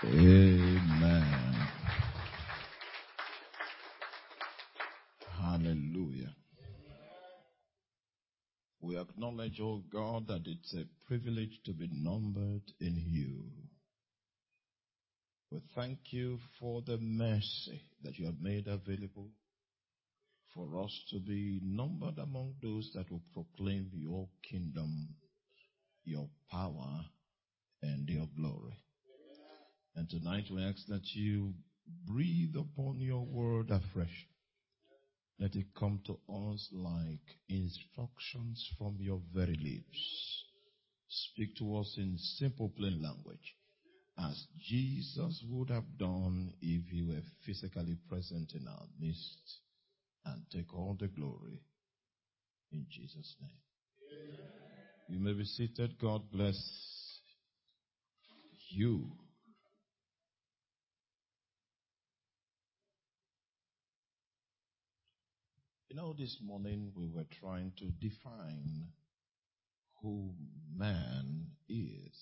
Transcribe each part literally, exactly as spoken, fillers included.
Amen. Hallelujah. We acknowledge, oh God, that it's a privilege to be numbered in you. We thank you for the mercy that you have made available for us to be numbered among those that will proclaim your kingdom, your power, and your glory. And tonight we ask that you breathe upon your word afresh. Let it come to us like instructions from your very lips. Speak to us in simple, plain language, as Jesus would have done if he were physically present in our midst. And take all the glory in Jesus' name. Amen. You may be seated. God bless you. You know, this morning we were trying to define who man is.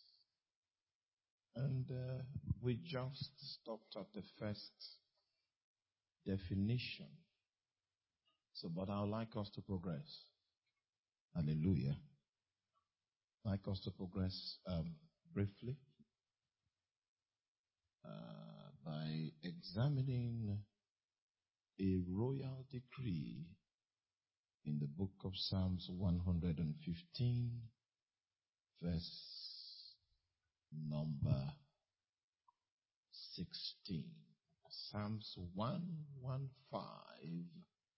And uh, we just stopped at the first definition. So, but I would like us to progress. Hallelujah. I'd like us to progress um, briefly uh, by examining a royal decree in the book of Psalms one hundred fifteen, verse number sixteen. Psalms one fifteen,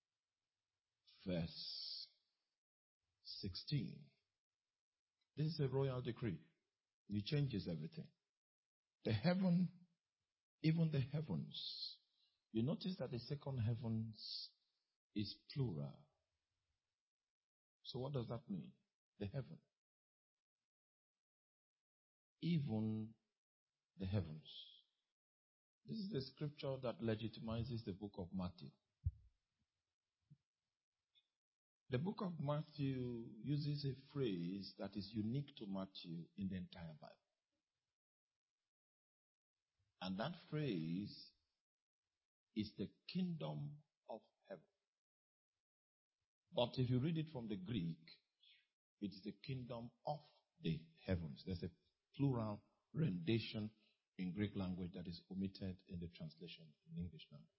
verse sixteen. This is a royal decree. It changes everything. The heaven, even the heavens. You notice that the second heavens is plural. So what does that mean? The heaven. Even the heavens. This is the scripture that legitimizes the book of Matthew. The book of Matthew uses a phrase that is unique to Matthew in the entire Bible. And that phrase is the kingdom of heaven. But if you read it from the Greek, it is the kingdom of the heavens. There's a plural rendition in Greek language that is omitted in the translation in English language.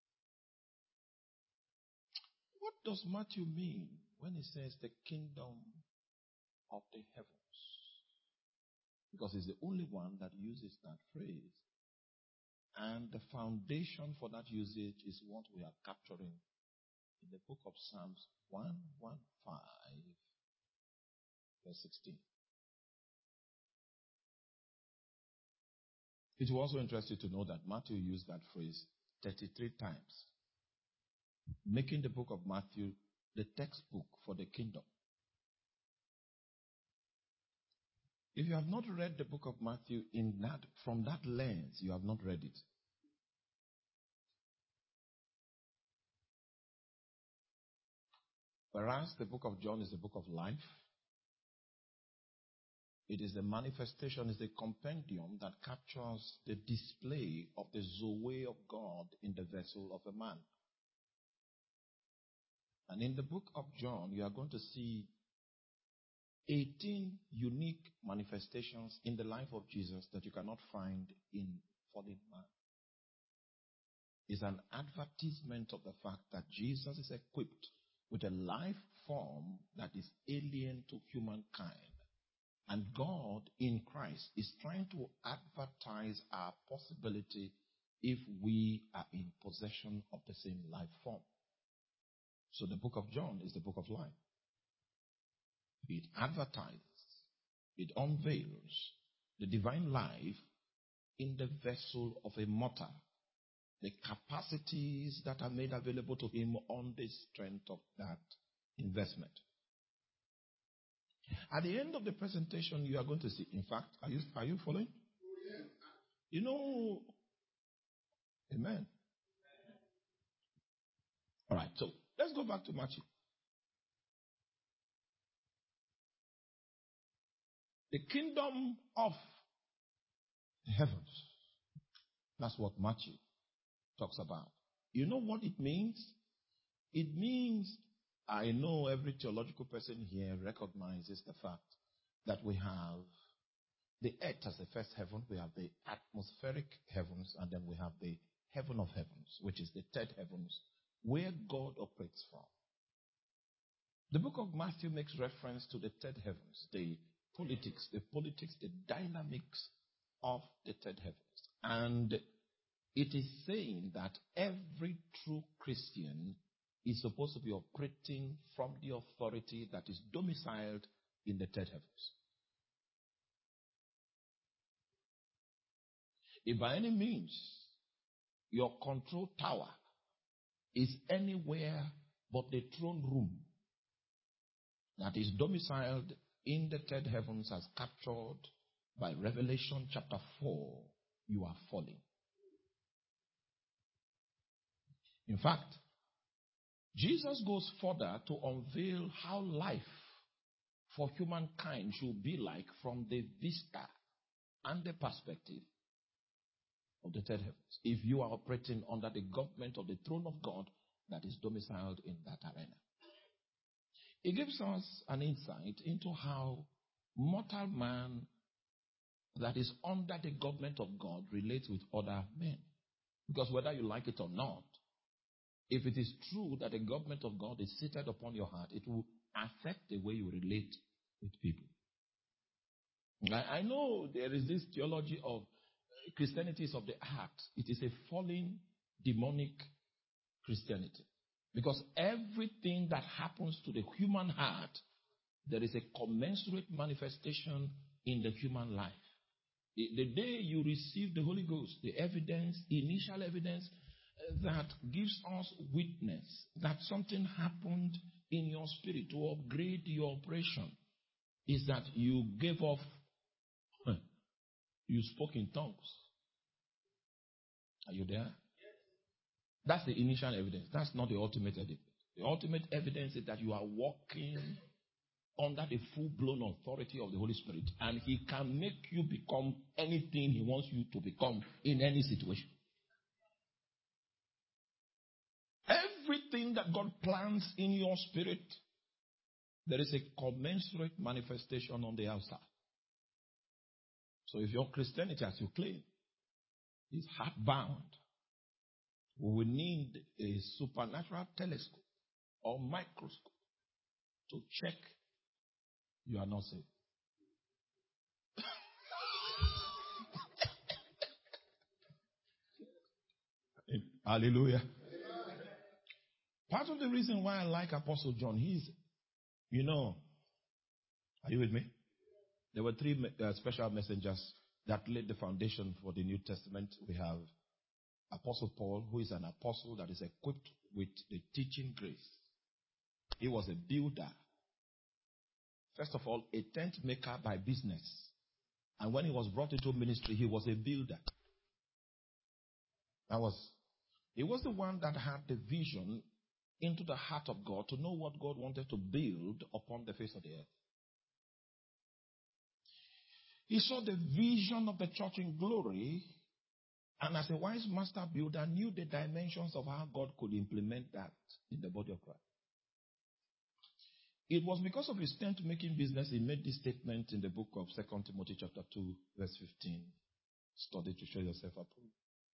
What does Matthew mean when he says the kingdom of the heavens? Because he's the only one that uses that phrase. And the foundation for that usage is what we are capturing in the book of Psalms one fifteen, verse sixteen. It was also interesting to know that Matthew used that phrase thirty-three times, making the book of Matthew the textbook for the kingdom. If you have not read the book of Matthew in that, from that lens, you have not read it. Whereas the book of John is the book of life, it is the manifestation, is the compendium that captures the display of the Zoe of God in the vessel of a man. And in the book of John, you are going to see eighteen unique manifestations in the life of Jesus that you cannot find in fallen man. It's an advertisement of the fact that Jesus is equipped with a life form that is alien to humankind. And God in Christ is trying to advertise our possibility if we are in possession of the same life form. So the book of John is the book of life. It advertises, it unveils the divine life in the vessel of a mortal, the capacities that are made available to him on the strength of that investment. At the end of the presentation, you are going to see, in fact, are you, are you following? You know, amen. All right, so let's go back to Matthew. The kingdom of the heavens. That's what Matthew talks about. You know what it means? It means, I know every theological person here recognizes the fact that we have the earth as the first heaven, we have the atmospheric heavens, and then we have the heaven of heavens, which is the third heavens, where God operates from. The book of Matthew makes reference to the third heavens, the politics, the politics, the dynamics of the third heavens. And it is saying that every true Christian is supposed to be operating from the authority that is domiciled in the third heavens. If by any means your control tower is anywhere but the throne room that is domiciled in the third heavens as captured by Revelation chapter four, you are falling. In fact, Jesus goes further to unveil how life for humankind should be like from the vista and the perspective of the third heavens, if you are operating under the government of the throne of God that is domiciled in that arena. It gives us an insight into how mortal man that is under the government of God relates with other men. Because whether you like it or not, if it is true that the government of God is seated upon your heart, it will affect the way you relate with people. I, I know there is this theology of Christianity is of the heart. It is a fallen, demonic Christianity. Because everything that happens to the human heart, there is a commensurate manifestation in the human life. The, the day you receive the Holy Ghost, the evidence, initial evidence that gives us witness that something happened in your spirit to upgrade your operation is that you gave off, you spoke in tongues. Are you there? That's the initial evidence. That's not the ultimate evidence. The ultimate evidence is that you are walking under the full-blown authority of the Holy Spirit, and He can make you become anything He wants you to become in any situation. Everything that God plans in your spirit, there is a commensurate manifestation on the outside. So if your Christianity, as you claim, is heart-bound, we will need a supernatural telescope or microscope to check you are not saved. Hallelujah. Part of the reason why I like Apostle John, he's, you know, are you with me? There were three uh, special messengers that laid the foundation for the New Testament. We have Apostle Paul, who is an apostle that is equipped with the teaching grace. He was a builder. First of all, a tent maker by business. And when he was brought into ministry, he was a builder. That was, he was the one that had the vision into the heart of God to know what God wanted to build upon the face of the earth. He saw the vision of the church in glory, and as a wise master builder, knew the dimensions of how God could implement that in the body of Christ. It was because of his tent-making business he made this statement in the book of Second Timothy chapter two, verse fifteen. Study to show yourself approved.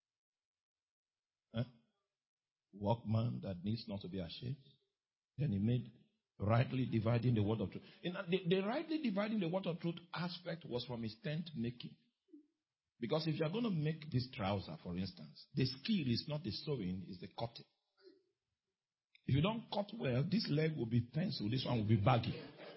Huh? Workman that needs not to be ashamed. Then he made rightly dividing the word of truth. In, the, the rightly dividing the word of truth aspect was from his tent-making. Because if you are going to make this trouser, for instance, the skill is not the sewing, it's the cutting. If you don't cut well, this leg will be pencil, this one will be baggy.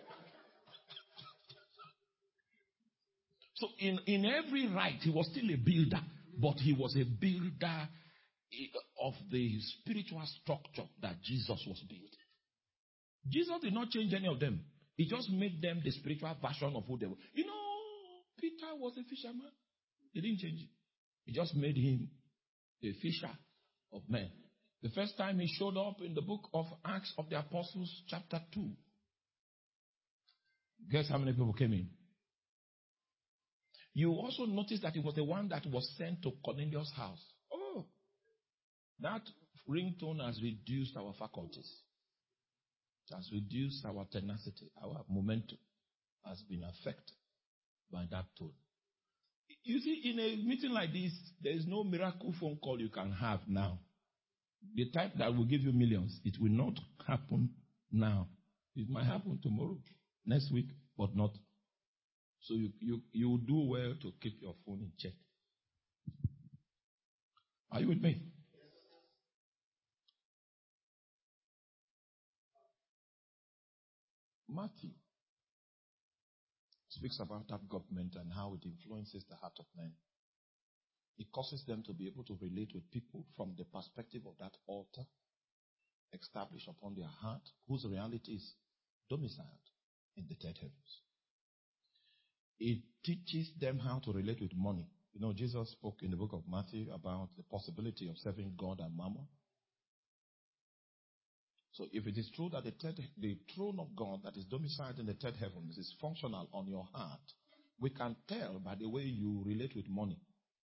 So in, in every right, he was still a builder, but he was a builder of the spiritual structure that Jesus was building. Jesus did not change any of them. He just made them the spiritual version of who they were. You know, Peter was a fisherman. He didn't change it. He just made him a fisher of men. The first time he showed up in the book of Acts of the Apostles, chapter two. Guess how many people came in? You also notice that it was the one that was sent to Cornelius' house. Oh, that ringtone has reduced our faculties. It has reduced our tenacity. Our momentum has been affected by that tone. You see, in a meeting like this, there is no miracle phone call you can have now. The type that will give you millions, it will not happen now. It might happen tomorrow, next week, but not. So you, you, you do well to keep your phone in check. Are you with me? Matthew speaks about that government and how it influences the heart of men. It causes them to be able to relate with people from the perspective of that altar established upon their heart, whose reality is domiciled in the third heavens. It teaches them how to relate with money. You know, Jesus spoke in the book of Matthew about the possibility of serving God and mammon. So if it is true that the, third, the throne of God that is domiciled in the third heavens is functional on your heart, we can tell by the way you relate with money.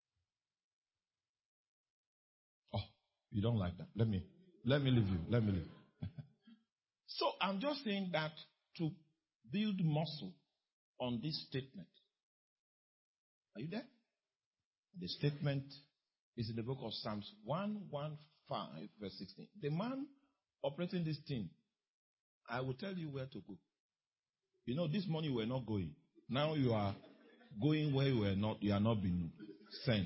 Oh, you don't like that. Let me, let me leave you. Let me leave. So I'm just saying that to build muscle on this statement. Are you there? The statement is in the book of Psalms one fifteen, verse sixteen. The man operating this thing, I will tell you where to go. You know, this morning you were not going. Now you are going where you were not, you are not being sent.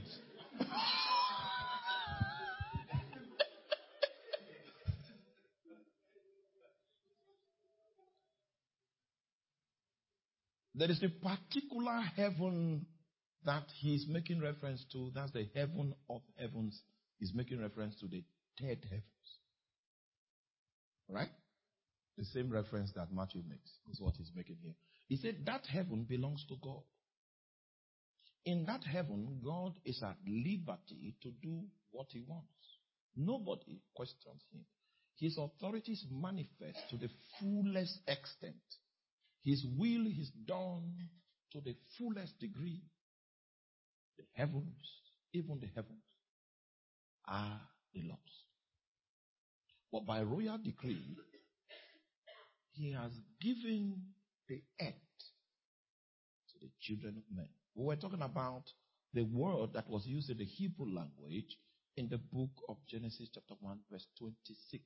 There is a particular heaven that he is making reference to. That's the heaven of heavens. He's making reference to the third heavens. Right? The same reference that Matthew makes is what he's making here. He said that heaven belongs to God. In that heaven, God is at liberty to do what he wants. Nobody questions him. His authority is manifest to the fullest extent. His will is done to the fullest degree. The heavens, even the heavens, are the Lord's. But by royal decree, he has given the earth to the children of men. We were talking about the word that was used in the Hebrew language in the book of Genesis chapter one, verse twenty-six.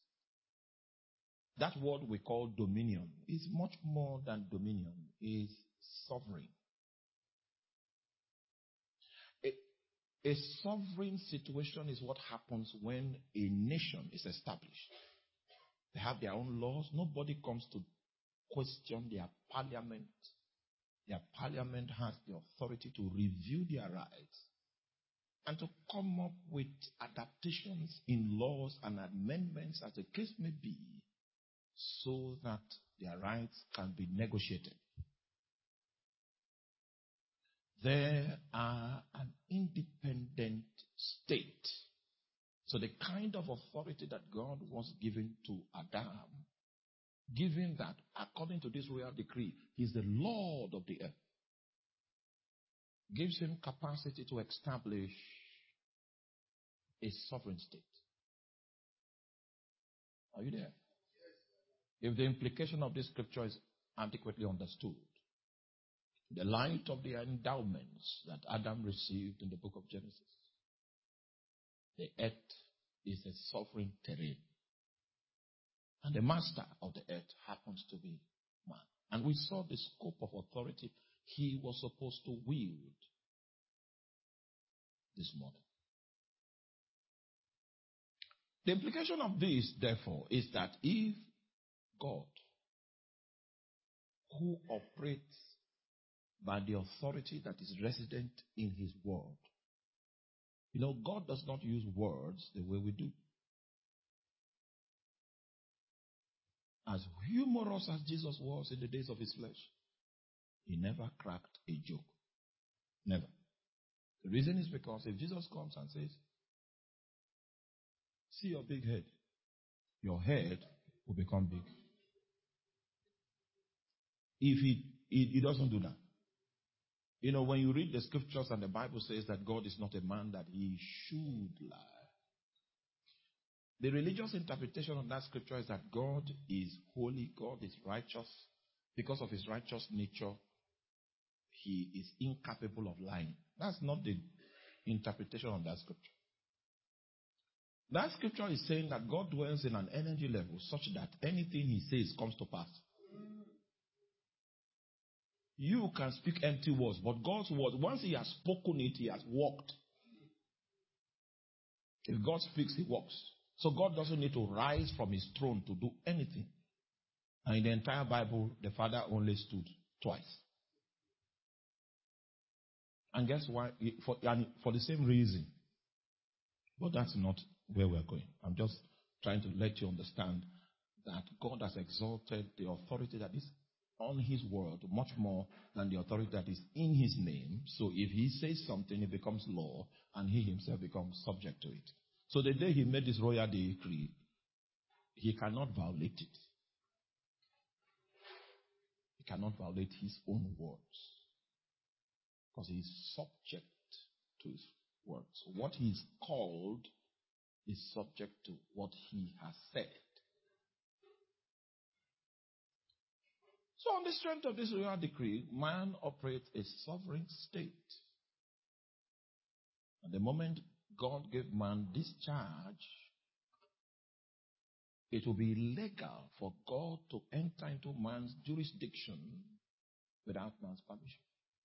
That word we call dominion is much more than dominion. It is sovereign. A, a sovereign situation is what happens when a nation is established. They have their own laws. Nobody comes to question their parliament. Their parliament has the authority to review their rights and to come up with adaptations in laws and amendments as the case may be, so that their rights can be negotiated. They are an independent state. So the kind of authority that God was giving to Adam, given that according to this royal decree, he's the Lord of the earth, gives him capacity to establish a sovereign state. Are you there? If the implication of this scripture is adequately understood, the light of the endowments that Adam received in the book of Genesis, the earth is a sovereign terrain. And the master of the earth happens to be man. And we saw the scope of authority he was supposed to wield this morning. The implication of this, therefore, is that if God, who operates by the authority that is resident in his word, you know, God does not use words the way we do. As humorous as Jesus was in the days of his flesh, he never cracked a joke. Never. The reason is because if Jesus comes and says, see your big head, your head will become big. If he, he, he doesn't do that. You know, when you read the scriptures and the Bible says that God is not a man that he should lie. The religious interpretation of that scripture is that God is holy, God is righteous. Because of his righteous nature, he is incapable of lying. That's not the interpretation of that scripture. That scripture is saying that God dwells in an energy level such that anything he says comes to pass. You can speak empty words, but God's word, once he has spoken it, he has walked. If God speaks, he walks. So God doesn't need to rise from his throne to do anything. And in the entire Bible, the Father only stood twice. And guess why? For, and for the same reason. But that's not where we're going. I'm just trying to let you understand that God has exalted the authority that is on his word much more than the authority that is in his name. So if he says something, it becomes law, and he himself becomes subject to it. So the day he made this royal decree, he cannot violate it. He cannot violate his own words. Because he is subject to his words. What he is called is subject to what he has said. So on the strength of this royal decree, man operates a sovereign state. And the moment God gave man this charge, it will be illegal for God to enter into man's jurisdiction without man's permission.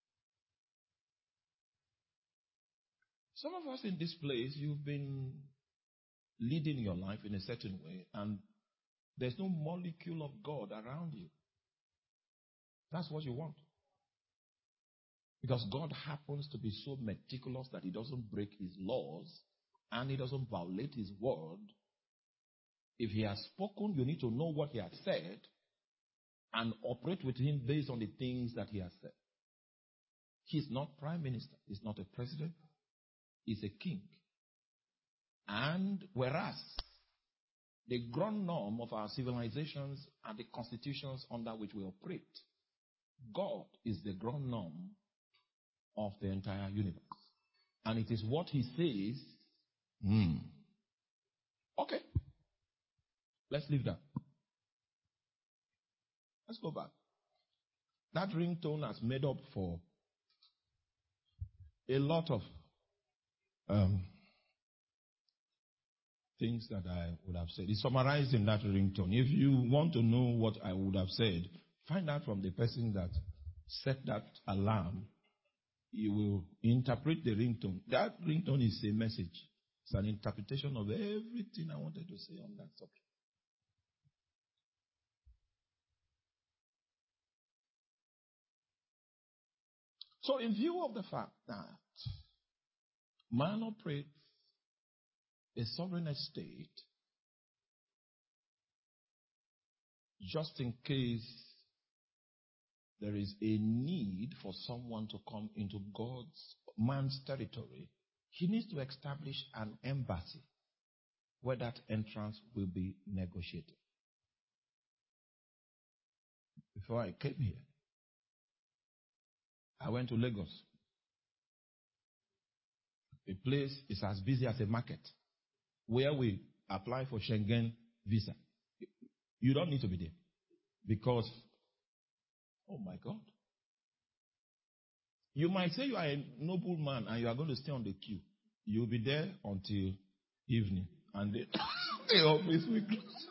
Some of us in this place, you've been leading your life in a certain way, and there's no molecule of God around you. That's what you want. Because God happens to be so meticulous that he doesn't break his laws and he doesn't violate his word. If he has spoken, you need to know what he has said and operate with him based on the things that he has said. He's not prime minister. He's not a president. He's a king. And whereas the ground norm of our civilizations are the constitutions under which we operate, God is the ground norm of the entire universe. And it is what he says. Hmm. Okay. Let's leave that. Let's go back. That ringtone has made up for a lot of um, things that I would have said. It's summarized in that ringtone. If you want to know what I would have said, find out from the person that set that alarm. You will interpret the ringtone. That ringtone is a message. It's an interpretation of everything I wanted to say on that subject. So in view of the fact that man operates a sovereign state, just in case there is a need for someone to come into God's, man's territory, he needs to establish an embassy where that entrance will be negotiated. Before I came here, I went to Lagos. A place is as busy as a market where we apply for Schengen visa. You don't need to be there because, oh my God. You might say you are a noble man and you are going to stay on the queue. You'll be there until evening and they, they always will close.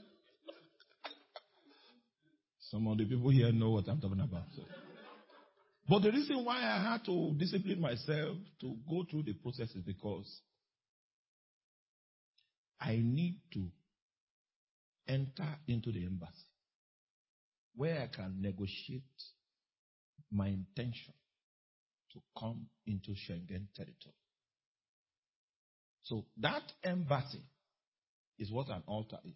Some of the people here know what I'm talking about. So. But the reason why I had to discipline myself to go through the process is because I need to enter into the embassy where I can negotiate my intention to come into Schengen territory. So that embassy is what an altar is.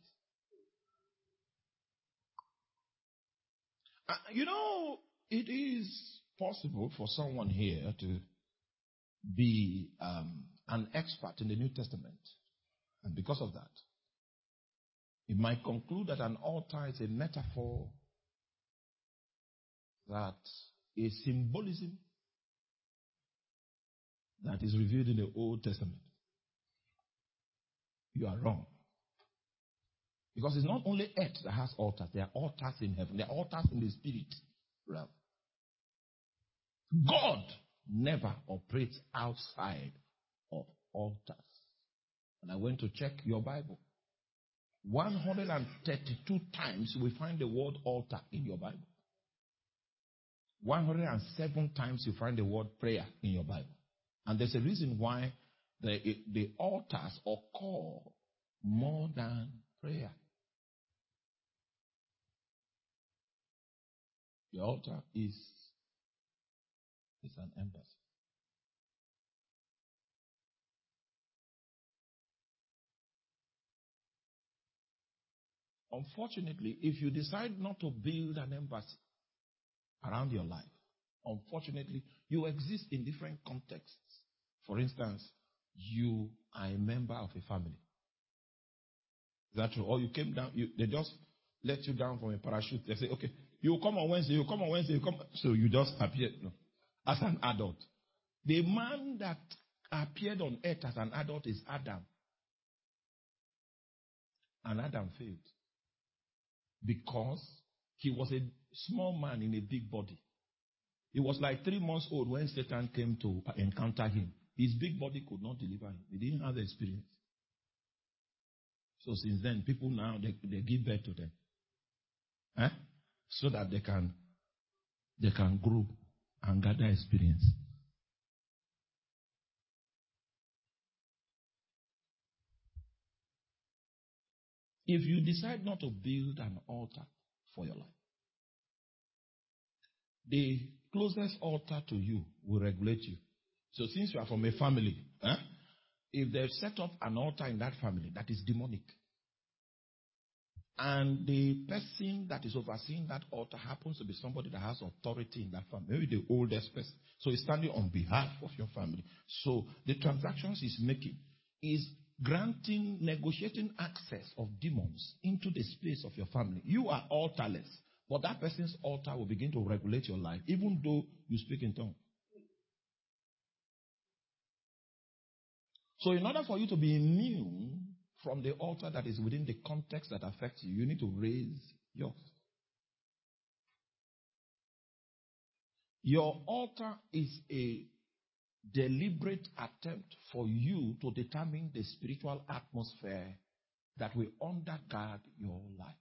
Uh, you know, it is possible for someone here to be um, an expert in the New Testament. And because of that, it might conclude that an altar is a metaphor, that a symbolism that is revealed in the Old Testament. You are wrong. Because it's not only earth that has altars. There are altars in heaven. There are altars in the spirit realm. God never operates outside of altars. And I went to check your Bible. one hundred thirty-two times we find the word altar in your Bible. one hundred seven times you find the word prayer in your Bible. And there's a reason why the, the altars occur more than prayer. The altar is, is an embassy. Unfortunately, if you decide not to build an embassy around your life, unfortunately, you exist in different contexts. For instance, you are a member of a family. Is that true? Or you came down, you, they just let you down from a parachute. They say, okay, you come on Wednesday, you come on Wednesday, you come. So you just appeared no, as an adult. The man that appeared on earth as an adult is Adam. And Adam failed. Because he was a small man in a big body. He was like three months old when Satan came to encounter him. His big body could not deliver him. He didn't have the experience. So since then, people now, they, they give birth to them. Eh? So that they can, they can grow and gather experience. If you decide not to build an altar for your life, the closest altar to you will regulate you. So since you are from a family, eh, if they've set up an altar in that family that is demonic, and the person that is overseeing that altar happens to be somebody that has authority in that family, maybe the oldest person, so he's standing on behalf of your family. So the transactions he's making is granting, negotiating access of demons into the space of your family. You are altarless, but that person's altar will begin to regulate your life, even though you speak in tongues. So in order for you to be immune from the altar that is within the context that affects you, you need to raise yours. Your altar is a deliberate attempt for you to determine the spiritual atmosphere that will undergird your life.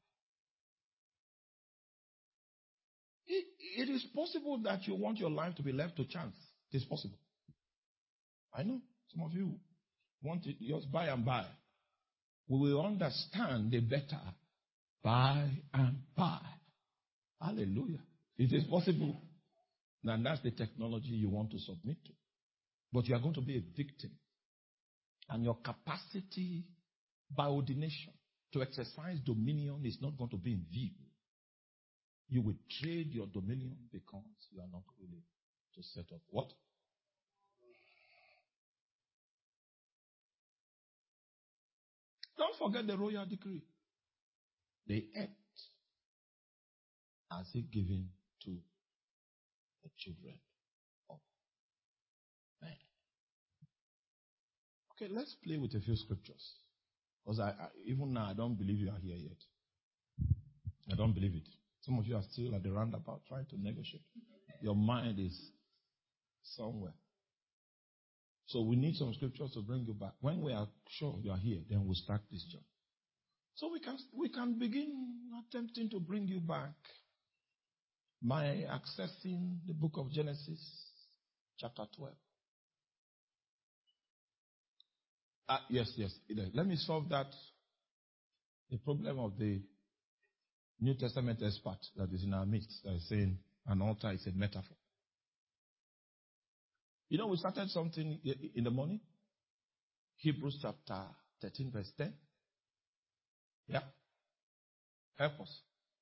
It, it is possible that you want your life to be left to chance. It is possible. I know some of you want it just by and by. We will understand the better by and by. Hallelujah. It is possible. And that's the technology you want to submit to. But you are going to be a victim. And your capacity by ordination to exercise dominion is not going to be in view. You will trade your dominion because you are not willing to set up what? Don't forget the royal decree. The earth has it given to the children of man. Okay, let's play with a few scriptures. Because I, I, even now, I don't believe you are here yet. I don't believe it. Some of you are still at the roundabout trying to negotiate. Your mind is somewhere. So we need some scriptures to bring you back. When we are sure you are here, then we'll start this job. So we can we can begin attempting to bring you back by accessing the book of Genesis, chapter twelve. Ah, yes, yes. Let me solve that. The problem of the New Testament expert that is in our midst that is saying an altar is a metaphor. You know, we started something in the morning. Hebrews chapter thirteen, verse ten. Yeah. Help us.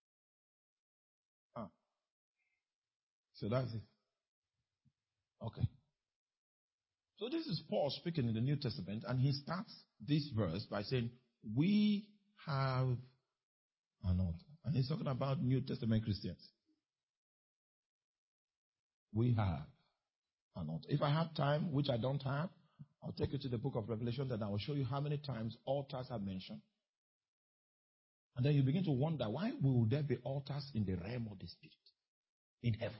Ah. So that's it. Okay. So this is Paul speaking in the New Testament, and he starts this verse by saying, we have an altar. And he's talking about New Testament Christians. We have an altar. If I have time, which I don't have, I'll take you to the book of Revelation, then I will show you how many times altars are mentioned. And then you begin to wonder, why will there be altars in the realm of the spirit, in heaven?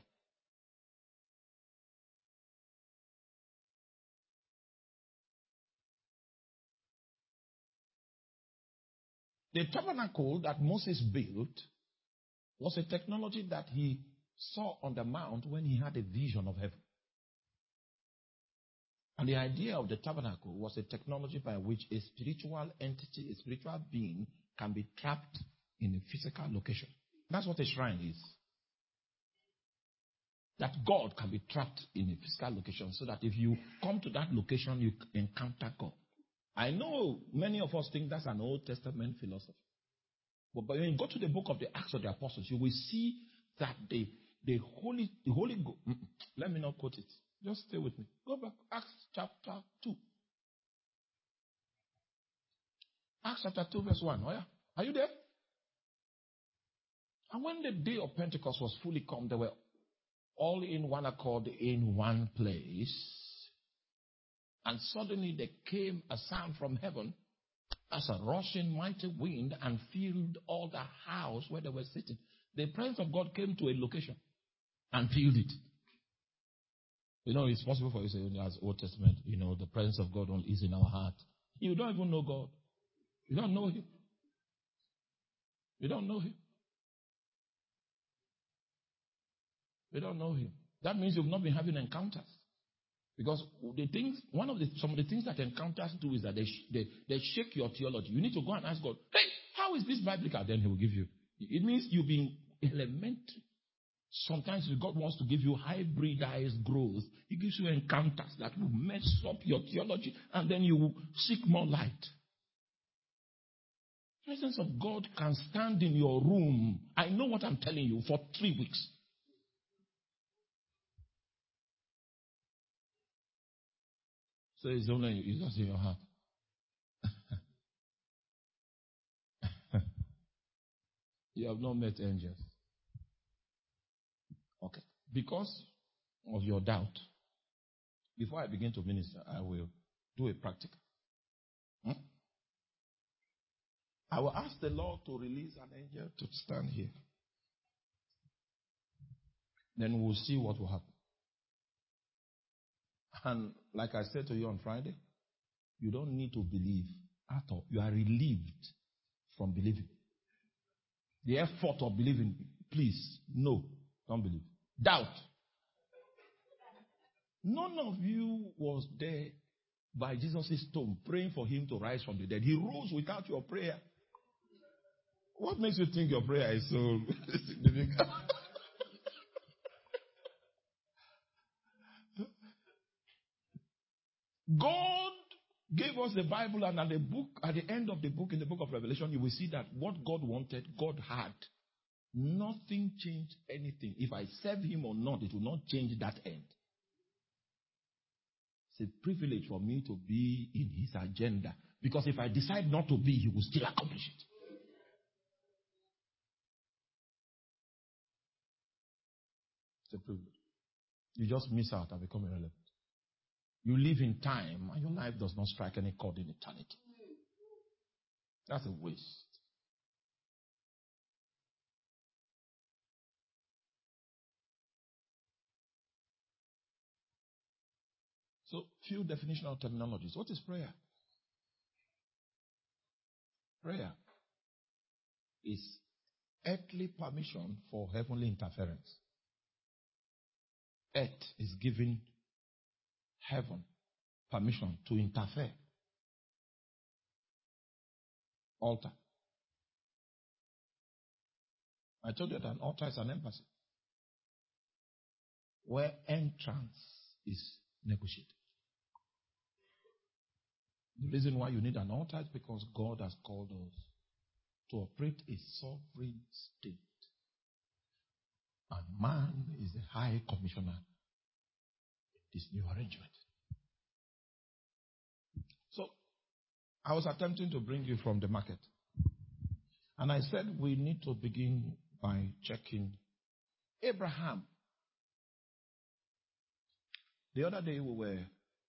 The tabernacle that Moses built was a technology that he saw on the mount when he had a vision of heaven. And the idea of the tabernacle was a technology by which a spiritual entity, a spiritual being, can be trapped in a physical location. That's what a shrine is. That God can be trapped in a physical location so that if you come to that location, you encounter God. I know many of us think that's an Old Testament philosophy. But when you go to the book of the Acts of the Apostles, you will see that the, the Holy, the Holy Ghost, let me not quote it. Just stay with me. Go back. Acts chapter two. Acts chapter two verse one. Oh yeah. Are you there? And when the day of Pentecost was fully come, they were all in one accord in one place. And suddenly there came a sound from heaven as a rushing mighty wind and filled all the house where they were sitting. The presence of God came to a location and filled it. You know, it's possible for you to say, as Old Testament, you know, the presence of God is in our heart. You don't even know God. You don't know Him. You don't know Him. You don't know Him. That means you've not been having encounters. Because the things, one of the, some of the things that encounters do is that they, they, they shake your theology. You need to go and ask God, hey, how is this biblical? Then He will give you. It means you've been elementary. Sometimes if God wants to give you hybridized growth, He gives you encounters that will mess up your theology and then you will seek more light. The presence of God can stand in your room. I know what I'm telling you for three weeks. So it's only it's just in your heart. You have not met angels. Okay. Because of your doubt, before I begin to minister, I will do a practical. Hmm? I will ask the Lord to release an angel to stand here. Then we'll see what will happen. And like I said to you on Friday, you don't need to believe at all. You are relieved from believing. The effort of believing, please, no, don't believe. Doubt. None of you was there by Jesus' tomb praying for Him to rise from the dead. He rose without your prayer. What makes you think your prayer is so significant? God gave us the Bible, and at the book, at the end of the book, in the book of Revelation, you will see that what God wanted, God had. Nothing changed anything. If I serve Him or not, it will not change that end. It's a privilege for me to be in His agenda. Because if I decide not to be, He will still accomplish it. It's a privilege. You just miss out and become irrelevant. You live in time and your life does not strike any chord in eternity. That's a waste. So, few definitional terminologies. What is prayer? Prayer is earthly permission for heavenly interference. Earth is giving heaven permission to interfere. Altar. I told you that an altar is an embassy where entrance is negotiated. The reason why you need an altar is because God has called us to operate a sovereign state. And man is the high commissioner in this new arrangement. So, I was attempting to bring you from the market. And I said we need to begin by checking Abraham. The other day we were,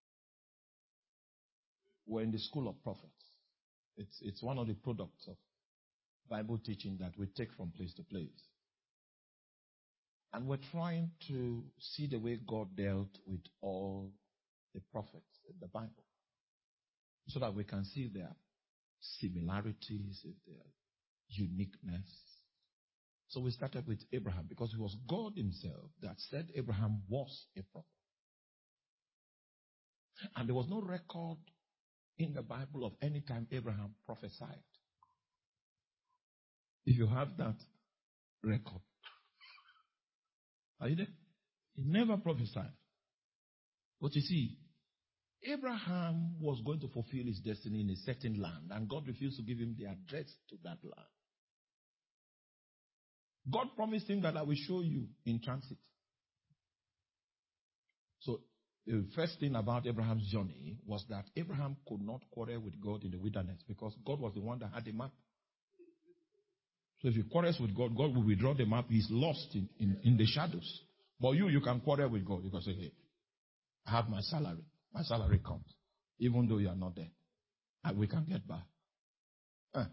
were in the school of prophets. It's, it's one of the products of Bible teaching that we take from place to place. And we're trying to see the way God dealt with all the prophets in the Bible, so that we can see their similarities, their uniqueness. So we started with Abraham, because it was God himself that said Abraham was a prophet. And there was no record in the Bible of any time Abraham prophesied. If you have that record, are you there? He never prophesied. But you see, Abraham was going to fulfill his destiny in a certain land, and God refused to give him the address to that land. God promised him that I will show you in transit. So the first thing about Abraham's journey was that Abraham could not quarrel with God in the wilderness, because God was the one that had the map. So if he quarrels with God, God will withdraw the map. He's lost in, in, in the shadows. But you, you can quarrel with God. You can say, hey, I have my salary. My salary comes. Even though you are not there. And we can get back. Uh,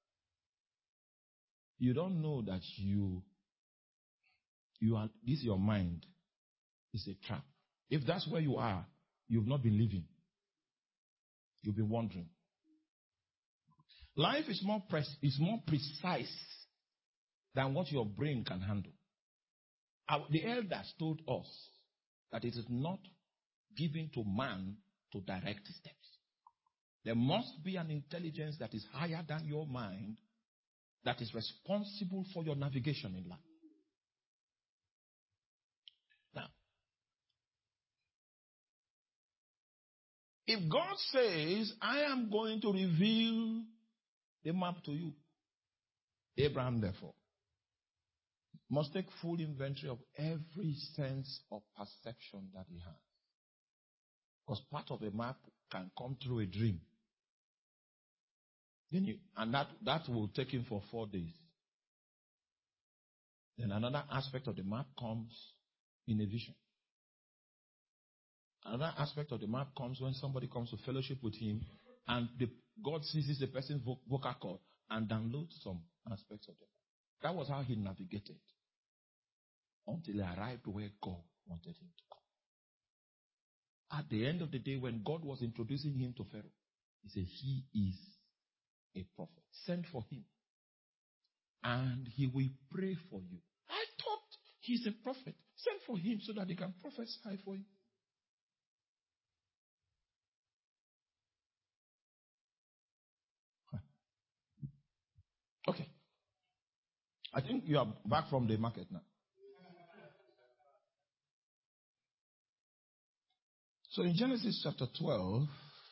you don't know that you, you are, this your mind is a trap. If that's where you are, you've not been living. You've been wandering. Life is more pres- is more precise than what your brain can handle. Our, the elders told us that it is not given to man to direct his steps. There must be an intelligence that is higher than your mind that is responsible for your navigation in life. Now, if God says, I am going to reveal the map to you, Abraham, therefore, must take full inventory of every sense of perception that he has. Because part of a map can come through a dream. Then you, and that, that will take him for four days. Then another aspect of the map comes in a vision. Another aspect of the map comes when somebody comes to fellowship with him, and the, God seizes the person's vocal cord and downloads some aspects of the map. That was how he navigated until he arrived where God wanted him to come. At the end of the day, when God was introducing him to Pharaoh, he said, he is a prophet. Send for him, and he will pray for you. I thought he's a prophet. Send for him so that he can prophesy for you. Okay. I think you are back from the market now. So in Genesis chapter twelve,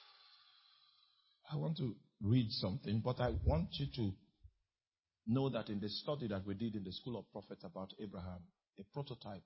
I want to read something, but I want you to know that in the study that we did in the School of Prophets about Abraham, a prototype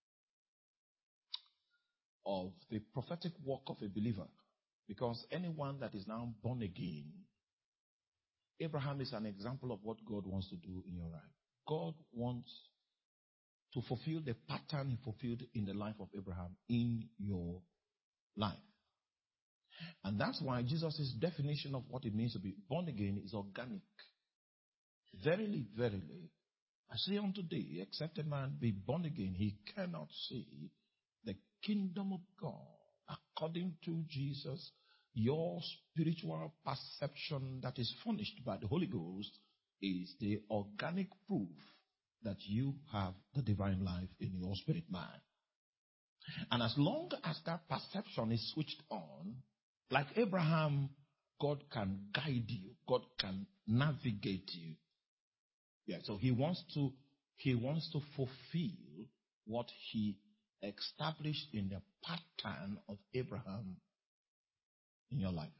of the prophetic work of a believer, because anyone that is now born again, Abraham is an example of what God wants to do in your life. God wants to fulfill the pattern he fulfilled in the life of Abraham in your life. And that's why Jesus' definition of what it means to be born again is organic. Verily, verily, I say unto thee, except a man be born again, he cannot see the kingdom of God. According to Jesus, your spiritual perception that is furnished by the Holy Ghost is the organic proof that you have the divine life in your spirit man. And as long as that perception is switched on, like Abraham, God can guide you. God can navigate you. Yeah, so he wants to, he wants to fulfill what he established in the pattern of Abraham in your life.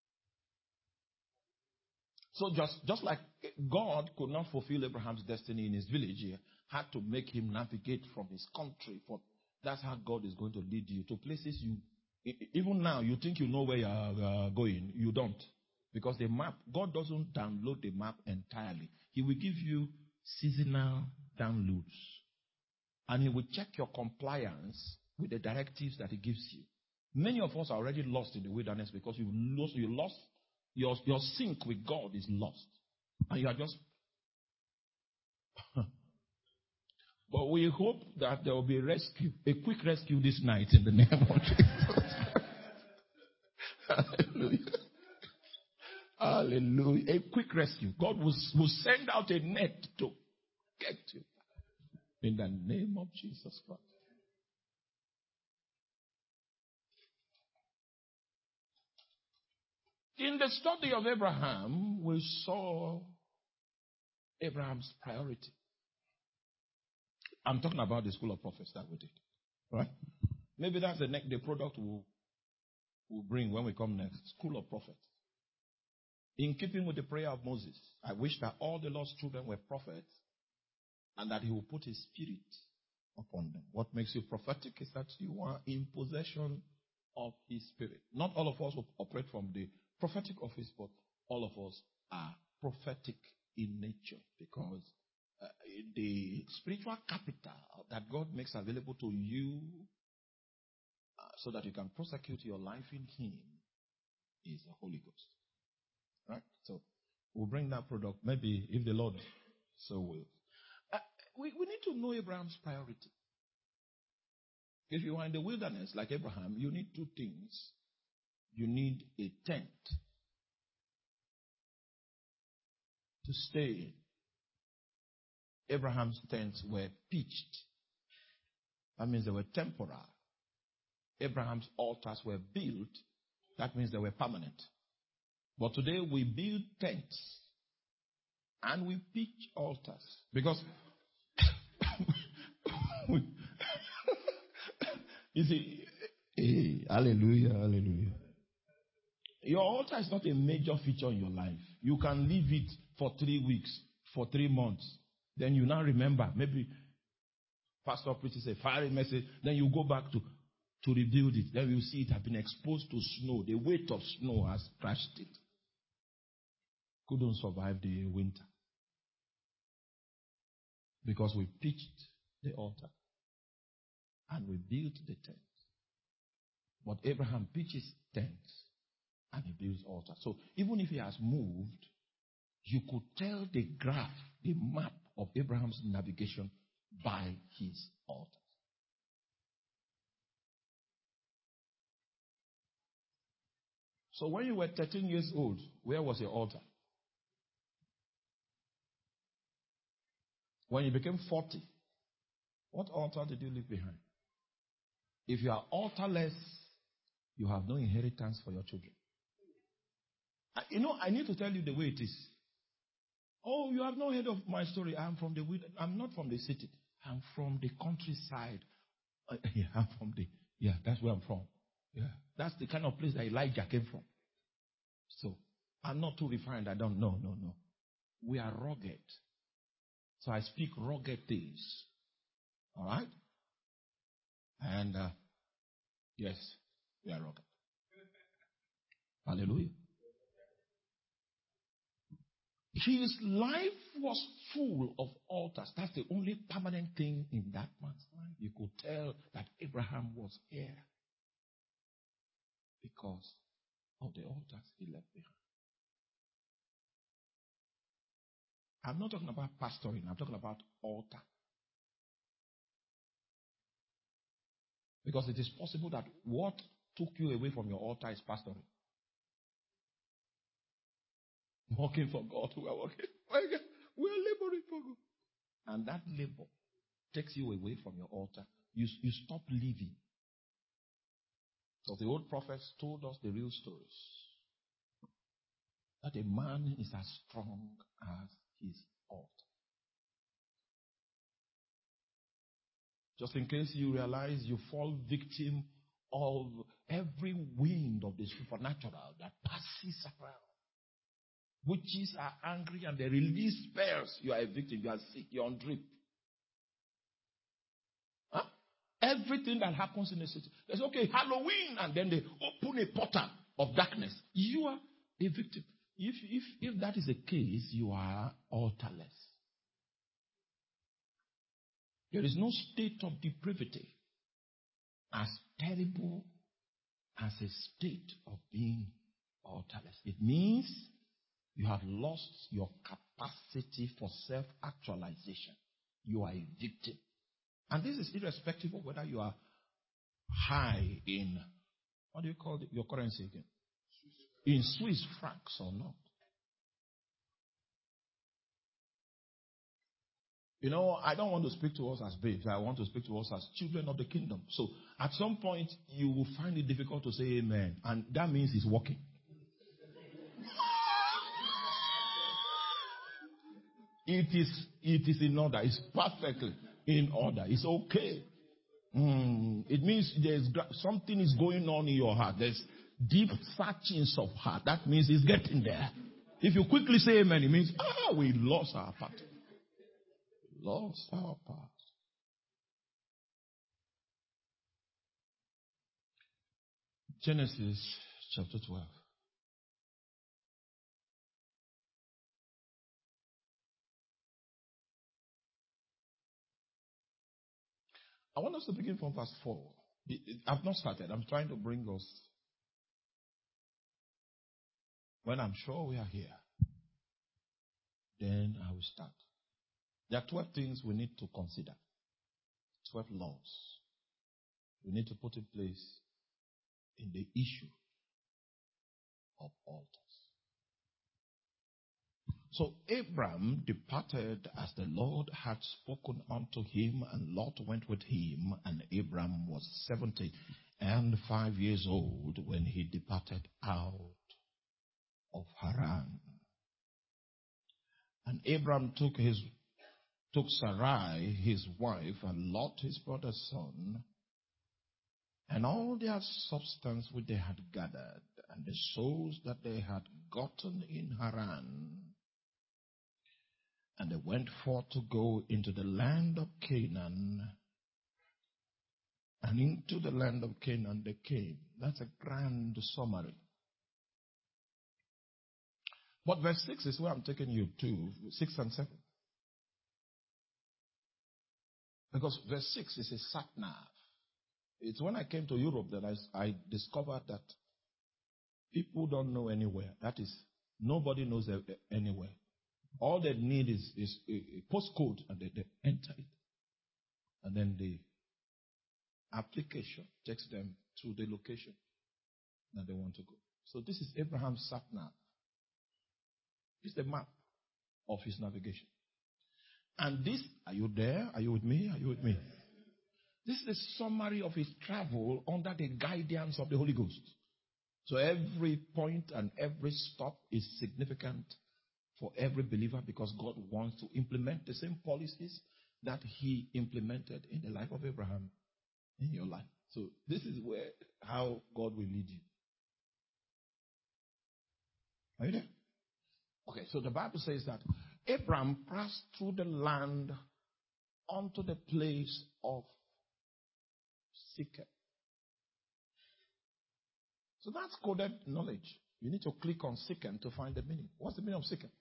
So just, just like God could not fulfill Abraham's destiny in his village, he had to make him navigate from his country. For, that's how God is going to lead you to places you, even now, you think you know where you are uh, going. You don't. Because the map, God doesn't download the map entirely. He will give you seasonal downloads. And he will check your compliance with the directives that he gives you. Many of us are already lost in the wilderness because you lost, you lost your, your sync with God is lost. And you are just. But we hope that there will be a rescue, a quick rescue this night in the name of Jesus. Hallelujah. Hallelujah. A quick rescue. God will, will send out a net to get you. In the name of Jesus Christ. In the study of Abraham, we saw Abraham's priority. I'm talking about the school of prophets that we did. Right? Maybe that's the next the product we'll, we'll bring when we come next. School of prophets. In keeping with the prayer of Moses, I wish that all the Lord's children were prophets and that he will put his spirit upon them. What makes you prophetic is that you are in possession of his spirit. Not all of us will operate from the prophetic office, but all of us are prophetic in nature because uh, the spiritual capital that God makes available to you uh, so that you can prosecute your life in him is the Holy Ghost. Right? So we'll bring that product maybe if the Lord so will. Uh, we, we need to know Abraham's priority. If you are in the wilderness like Abraham, you need two things. You need a tent to stay in. Abraham's tents were pitched. That means they were temporary. Abraham's altars were built. That means they were permanent. But today we build tents and we pitch altars because you see, hey, hallelujah, hallelujah. Your altar is not a major feature in your life. You can leave it for three weeks, for three months. Then you now remember, maybe pastor preaches a fiery message. Then you go back to, to rebuild it. Then you see it has been exposed to snow. The weight of snow has crushed it. Couldn't survive the winter. Because we pitched the altar. And we built the tent. But Abraham pitches tents. And he builds altars. So even if he has moved, you could tell the graph, the map of Abraham's navigation by his altars. So when you were thirteen years old, where was your altar? When you became forty, what altar did you leave behind? If you are altarless, you have no inheritance for your children. You know, I need to tell you the way it is. Oh, you have not heard of my story. I'm from the I'm not from the city. I'm from the countryside. Uh, yeah, I'm from the yeah. That's where I'm from. Yeah, that's the kind of place that Elijah came from. So I'm not too refined. I don't know. No, no. We are rugged. So I speak rugged things. All right. And uh, yes, we are rugged. Hallelujah. His life was full of altars. That's the only permanent thing in that man's life. You could tell that Abraham was here because of the altars he left behind. I'm not talking about pastoring. I'm talking about altar. Because it is possible that what took you away from your altar is pastoring. Working for God. We are working. We are laboring for God. And that labor takes you away from your altar. You, you stop living. So the old prophets told us the real stories. That a man is as strong as his altar. Just in case you realize you fall victim of every wind of the supernatural that passes around. Witches are angry and they release spells. You are a victim. You are sick. You are on drip. Huh? Everything that happens in the city. They say, okay, Halloween. And then they open a portal of darkness. You are a victim. If, if, if that is the case, you are altarless. There is no state of depravity as terrible as a state of being altarless. It means you have lost your capacity for self-actualization. You are a victim. And this is irrespective of whether you are high in, what do you call it, your currency again? In Swiss francs or not. You know, I don't want to speak to us as babes. I want to speak to us as children of the kingdom. So at some point, you will find it difficult to say amen. And that means it's working. It is, it is in order. It's perfectly in order. It's okay. Mm, it means there's something is going on in your heart. There's deep searchings of heart. That means it's getting there. If you quickly say amen, it means, ah, we lost our path. Lost our path. Genesis chapter twelve. I want us to begin from verse four. I've not started. I'm trying to bring us. When I'm sure we are here, then I will start. There are twelve things we need to consider. twelve laws we need to put in place in the issue of altars. So Abram departed as the Lord had spoken unto him, and Lot went with him, and Abram was seventy and five years old when he departed out of Haran. And Abram took his took Sarai his wife, and Lot his brother's son, and all their substance which they had gathered, and the souls that they had gotten in Haran. And they went forth to go into the land of Canaan. And into the land of Canaan they came. That's a grand summary. But verse six is where I'm taking you to, six and seven. Because verse six is a sat-nav. It's when I came to Europe that I, I discovered that people don't know anywhere. That is, nobody knows anywhere. All they need is, is a, a postcode, and they, they enter it. And then the application takes them to the location that they want to go. So this is Abraham's sat-nav. It's the map of his navigation. And this, are you there? Are you with me? Are you with me? This is the summary of his travel under the guidance of the Holy Ghost. So every point and every stop is significant for every believer, because God wants to implement the same policies that he implemented in the life of Abraham in your life. So this is where how God will lead you. Are you there? Okay, so the Bible says that Abraham passed through the land unto the place of Shechem. So that's coded knowledge. You need to click on Shechem to find the meaning. What's the meaning of Shechem?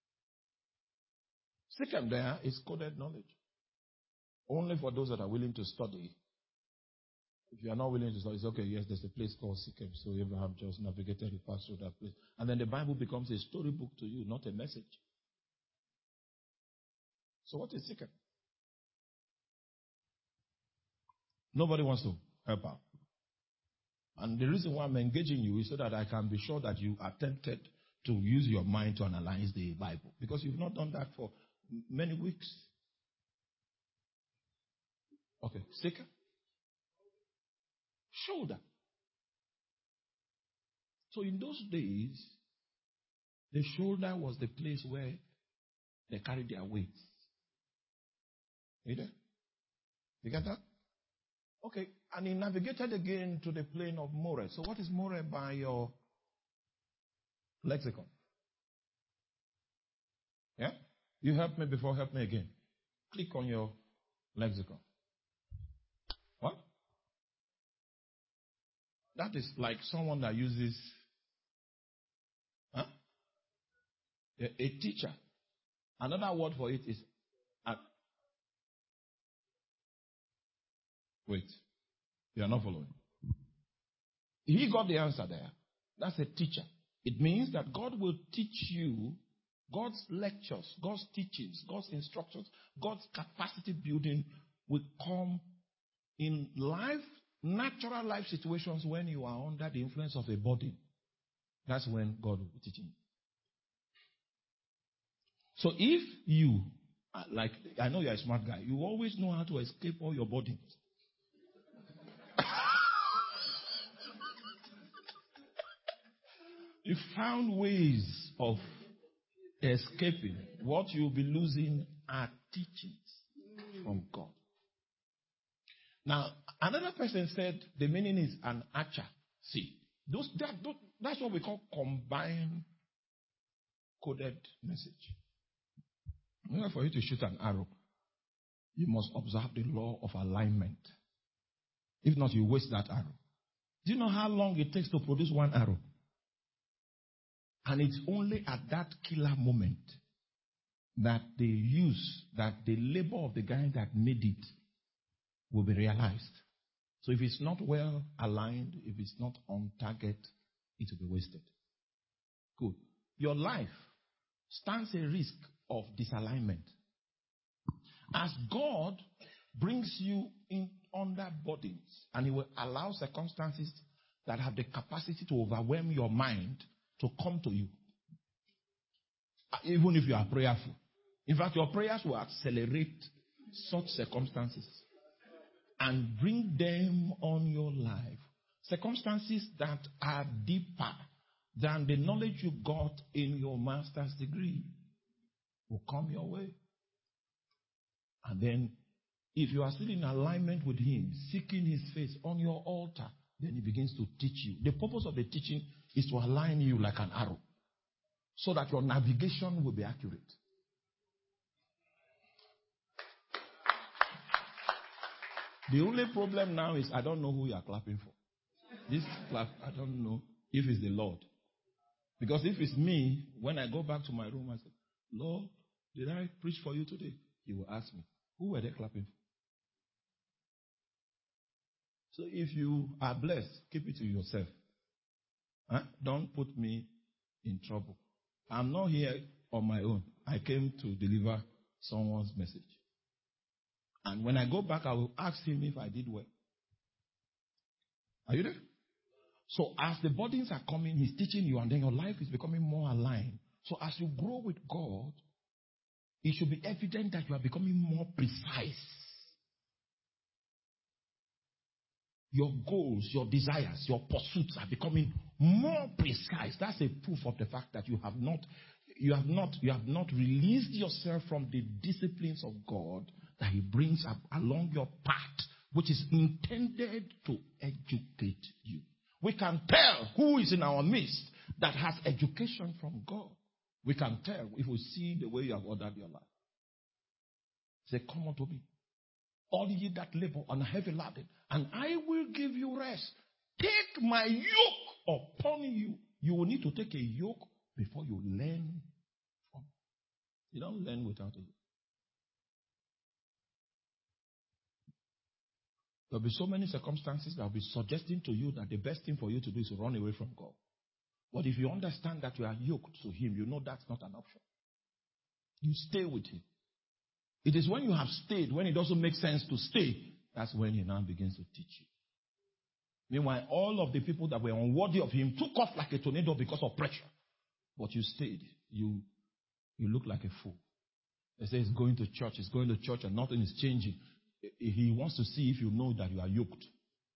Shechem there is coded knowledge. Only for those that are willing to study. If you are not willing to study, it's okay, yes, there's a place called Shechem. So Abraham just navigated, he passed through that place. And then the Bible becomes a storybook to you, not a message. So what is Shechem? Nobody wants to help out. And the reason why I'm engaging you is so that I can be sure that you are tempted to use your mind to analyze the Bible. Because you've not done that for many weeks. Okay, Shechem. Shoulder. So in those days, the shoulder was the place where they carried their weights. You there? You get that? Okay, and he navigated again to the plain of Moreh. So what is Moreh by your lexicon? Yeah? You help me before, help me again. Click on your lexicon. What? That is like someone that uses huh? a, a teacher. Another word for it is uh, wait. You are not following. He got the answer there. That's a teacher. It means that God will teach you God's lectures, God's teachings, God's instructions, God's capacity building will come in life, natural life situations when you are under the influence of a burden. That's when God will be teaching you. So if you, like, I know you're a smart guy, you always know how to escape all your burdens. You found ways of escaping. What you'll be losing are teachings from God. Now, another person said the meaning is an archer. See, those, that, those, that's what we call combined coded message. In order for you to shoot an arrow, you must observe the law of alignment. If not, you waste that arrow. Do you know how long it takes to produce one arrow? And it's only at that killer moment that the use, that the labor of the guy that made it will be realized. So if it's not well aligned, if it's not on target, it will be wasted. Good. Your life stands a risk of disalignment. As God brings you in under burdens, and He will allow circumstances that have the capacity to overwhelm your mind to come to you. Even if you are prayerful. In fact, your prayers will accelerate such circumstances and bring them on your life. Circumstances that are deeper than the knowledge you got in your master's degree will come your way. And then, if you are still in alignment with Him, seeking His face on your altar, then He begins to teach you. The purpose of the teaching is to align you like an arrow so that your navigation will be accurate. The only problem now is I don't know who you are clapping for. This clap, I don't know if it's the Lord. Because if it's me, when I go back to my room, I say, Lord, did I preach for you today? He will ask me, who were they clapping for? So if you are blessed, keep it to yourself. Huh? Don't put me in trouble. I'm not here on my own. I came to deliver someone's message. And when I go back, I will ask him if I did well. Are you there? So as the burdens are coming, He's teaching you, and then your life is becoming more aligned. So as you grow with God, it should be evident that you are becoming more precise. Your goals, your desires, your pursuits are becoming more precise. That's a proof of the fact that you have not, you have not, you have not released yourself from the disciplines of God that He brings up along your path, which is intended to educate you. We can tell who is in our midst that has education from God. We can tell if we see the way you have ordered your life. Say, come unto me, all ye that labor and are heavy laden, and I will give you rest. Take my yoke upon you. You will need to take a yoke before you learn from it. You don't learn without a yoke. There will be so many circumstances that will be suggesting to you that the best thing for you to do is to run away from God. But if you understand that you are yoked to Him, you know that's not an option. You stay with Him. It is when you have stayed, when it doesn't make sense to stay, that's when He now begins to teach you. Meanwhile, all of the people that were unworthy of Him took off like a tornado because of pressure. But you stayed. You, you look like a fool. They say he's going to church. He's going to church and nothing is changing. He wants to see if you know that you are yoked.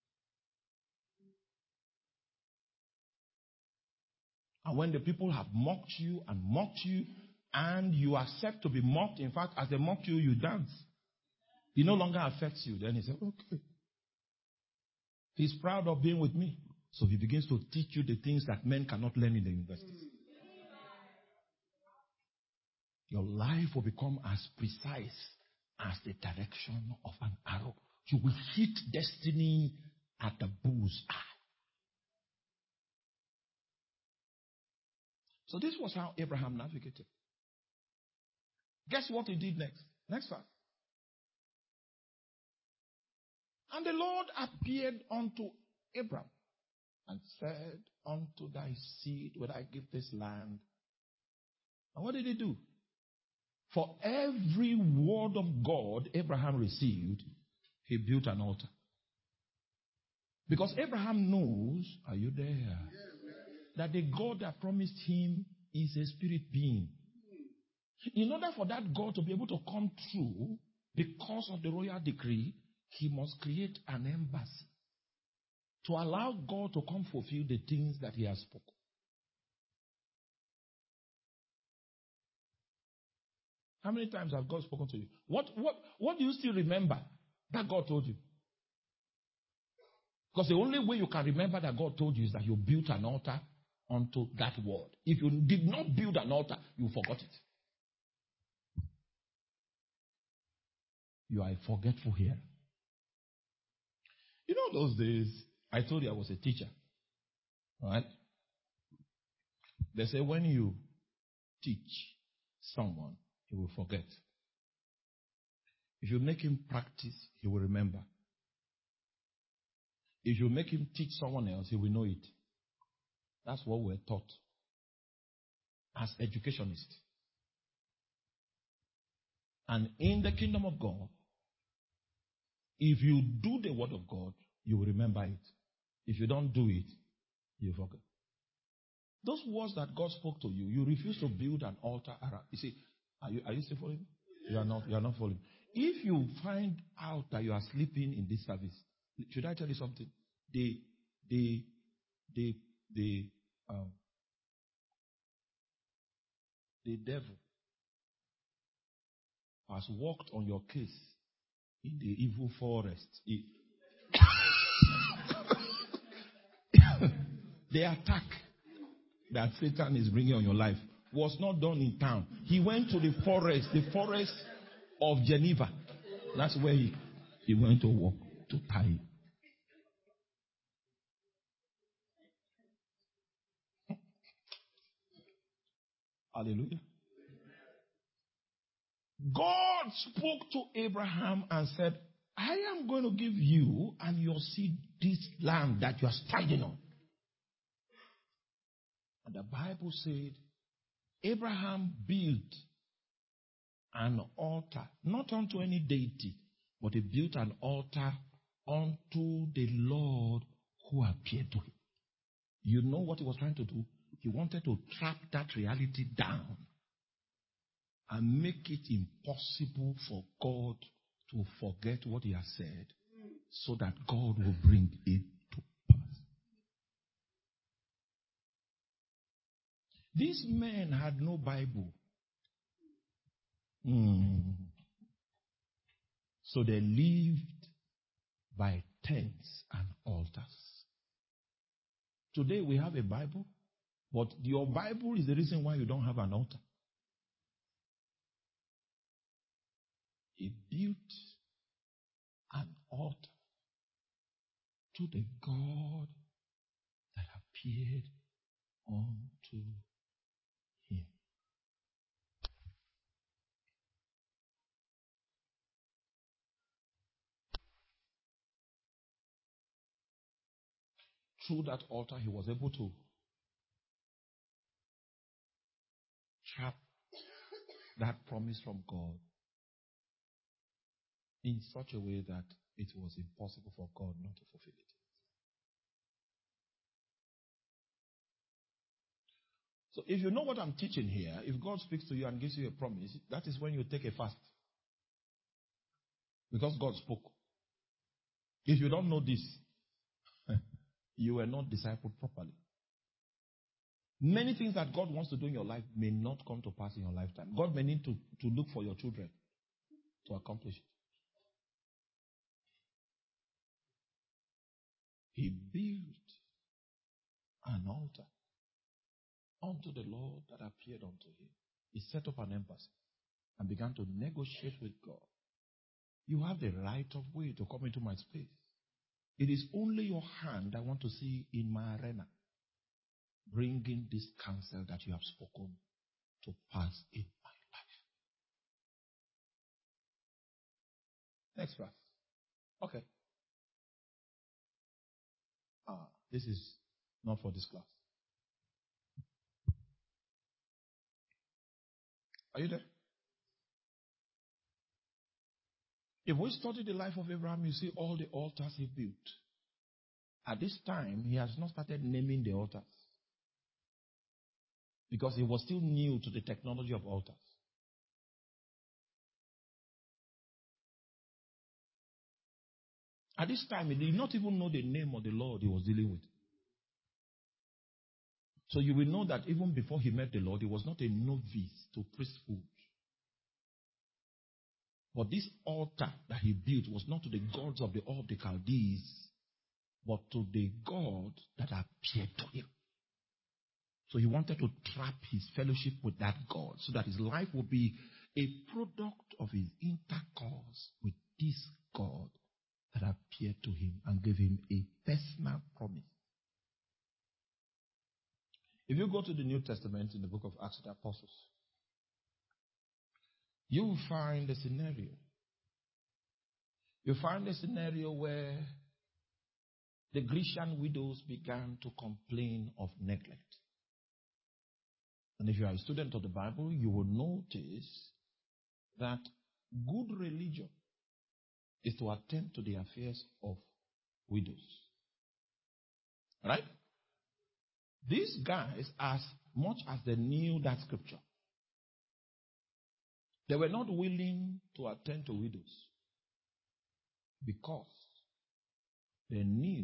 And when the people have mocked you and mocked you, and you accept to be mocked, in fact, as they mock you, you dance. It no longer affects you. Then He says, okay. He's proud of being with me. So He begins to teach you the things that men cannot learn in the universities. Your life will become as precise as the direction of an arrow. You will hit destiny at the bull's eye. So this was how Abraham navigated. Guess what he did next? Next verse. And the Lord appeared unto Abram and said, unto thy seed will I give this land. And what did he do? For every word of God Abraham received, he built an altar. Because Abraham knows, are you there? That the God that promised him is a spirit being. In order for that God to be able to come true, because of the royal decree, he must create an embassy to allow God to come fulfill the things that he has spoken. How many times has God spoken to you? What, what, what do you still remember that God told you? Because the only way you can remember that God told you is that you built an altar unto that word. If you did not build an altar, you forgot it. You are a forgetful hearer. You know those days, I told you I was a teacher. Right? They say when you teach someone, he will forget. If you make him practice, he will remember. If you make him teach someone else, he will know it. That's what we're taught as educationists. And in the kingdom of God, if you do the word of God, you will remember it. If you don't do it, you forget. Those words that God spoke to you, you refuse to build an altar around. You see, are you, are you still following? You are not, you are not following. If you find out that you are sleeping in this service, should I tell you something? The, the, the, the, um, the devil has walked on your case in the evil forest. He, the attack that Satan is bringing on your life was not done in town. He went to the forest, the forest of Geneva. That's where he, he went to walk, to tie. Hallelujah. God spoke to Abraham and said, I am going to give you and your seed this land that you are standing on. And the Bible said, Abraham built an altar, not unto any deity, but he built an altar unto the Lord who appeared to him. You know what he was trying to do? He wanted to trap that reality down and make it impossible for God to forget what he has said, so that God will bring it to pass. These men had no Bible. Mm. So they lived by tents and altars. Today we have a Bible, but your Bible is the reason why you don't have an altar. He built an altar to the God that appeared unto him. Through that altar, he was able to trap that promise from God in such a way that it was impossible for God not to fulfill it. So if you know what I'm teaching here, if God speaks to you and gives you a promise, that is when you take a fast. Because God spoke. If you don't know this, you were not discipled properly. Many things that God wants to do in your life may not come to pass in your lifetime. God may need to, to look for your children to accomplish it. He built an altar unto the Lord that appeared unto him. He set up an embassy and began to negotiate with God. You have the right of way to come into my space. It is only your hand I want to see in my arena, bringing this counsel that you have spoken to pass in my life. Next verse. Okay. This is not for this class. Are you there? If we study the life of Abraham, you see all the altars he built. At this time, he has not started naming the altars, because he was still new to the technology of altars. At this time, he did not even know the name of the Lord he was dealing with. So you will know that even before he met the Lord, he was not a novice to priesthood. But this altar that he built was not to the gods of the Ur of the Chaldees, but to the God that appeared to him. So he wanted to trap his fellowship with that God, so that his life would be a product of his intercourse with this God that appeared to him and gave him a personal promise. If you go to the New Testament in the book of Acts of the Apostles, you will find a scenario. You find a scenario where the Grecian widows began to complain of neglect. And if you are a student of the Bible, you will notice that good religion is to attend to the affairs of widows. Right? These guys, as much as they knew that scripture, they were not willing to attend to widows because they knew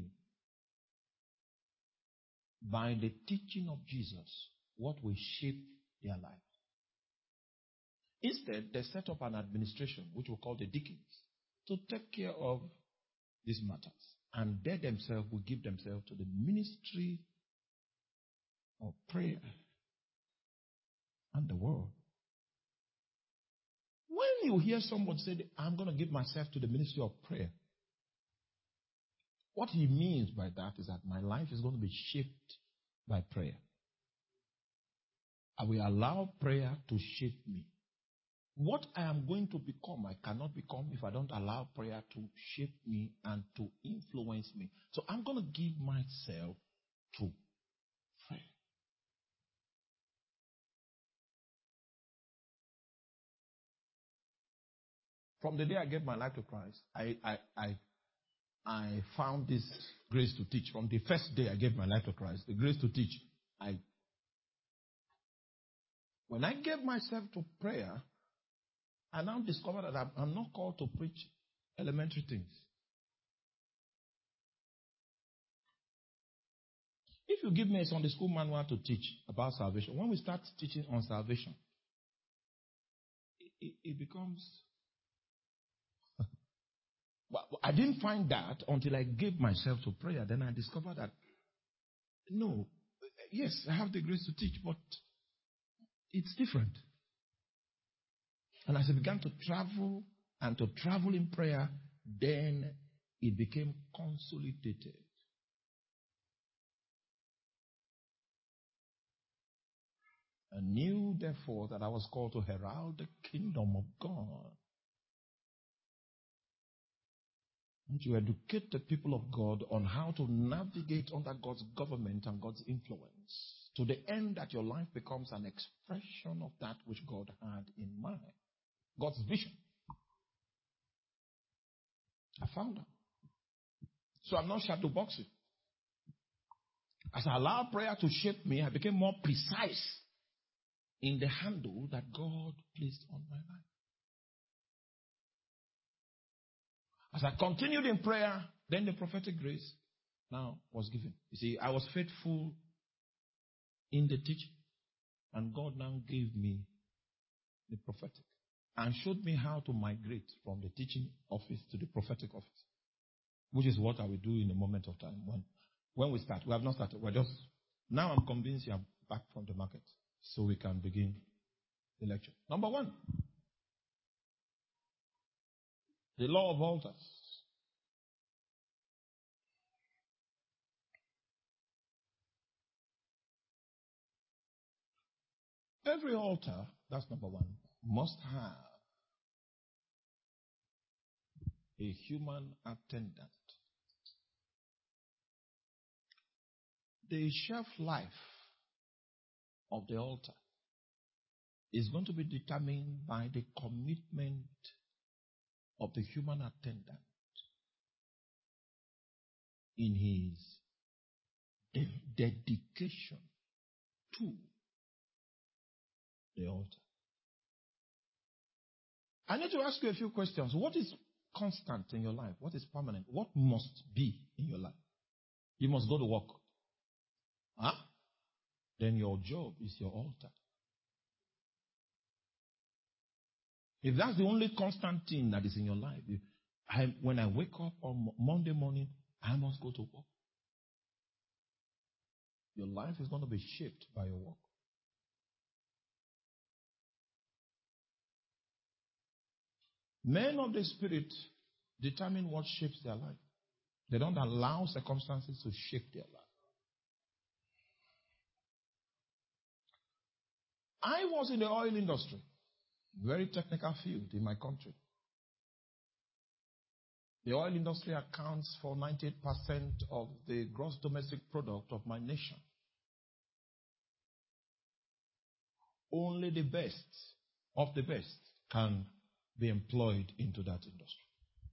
by the teaching of Jesus what will shape their life. Instead, they set up an administration, which we call the deacons, to take care of these matters. And they themselves will give themselves to the ministry of prayer and the word. When you hear someone say, I'm going to give myself to the ministry of prayer, what he means by that is that my life is going to be shaped by prayer. I will allow prayer to shape me. What I am going to become, I cannot become if I don't allow prayer to shape me and to influence me. So I'm going to give myself to prayer. From the day I gave my life to Christ, I, I, I, I found this grace to teach. From the first day I gave my life to Christ, the grace to teach. I, when I gave myself to prayer, I now discovered that I'm, I'm not called to preach elementary things. If you give me a Sunday school manual to teach about salvation, when we start teaching on salvation, it, it, it becomes... Well, I didn't find that until I gave myself to prayer. Then I discovered that, no, yes, I have the grace to teach, but it's different. And as I began to travel and to travel in prayer, then it became consolidated. I knew, therefore, that I was called to herald the kingdom of God. And to educate the people of God on how to navigate under God's government and God's influence, to the end that your life becomes an expression of that which God had in mind. God's vision. I found out. So I'm not shadow boxing. As I allowed prayer to shape me, I became more precise in the handle that God placed on my life. As I continued in prayer, then the prophetic grace now was given. You see, I was faithful in the teaching, and God now gave me the prophetic and showed me how to migrate from the teaching office to the prophetic office, which is what I will do in a moment of time. When, when we start, we have not started. We're just, now I'm convinced you are back from the market, so we can begin the lecture. Number one, the law of altars. Every altar, that's number one, must have a human attendant. the shelf life of the altar is going to be determined by the commitment of the human attendant in his de- dedication to the altar. I need to ask you a few questions. What is constant in your life? What is permanent? What must be in your life? You must go to work. Huh? Then your job is your altar. If that's the only constant thing that is in your life, if I, when I wake up on Monday morning, I must go to work. Your life is going to be shaped by your work. Men of the Spirit determine what shapes their life. They don't allow circumstances to shape their life. I was in the oil industry, very technical field in my country. The oil industry accounts for ninety-eight percent of the gross domestic product of my nation. Only the best of the best can be employed into that industry.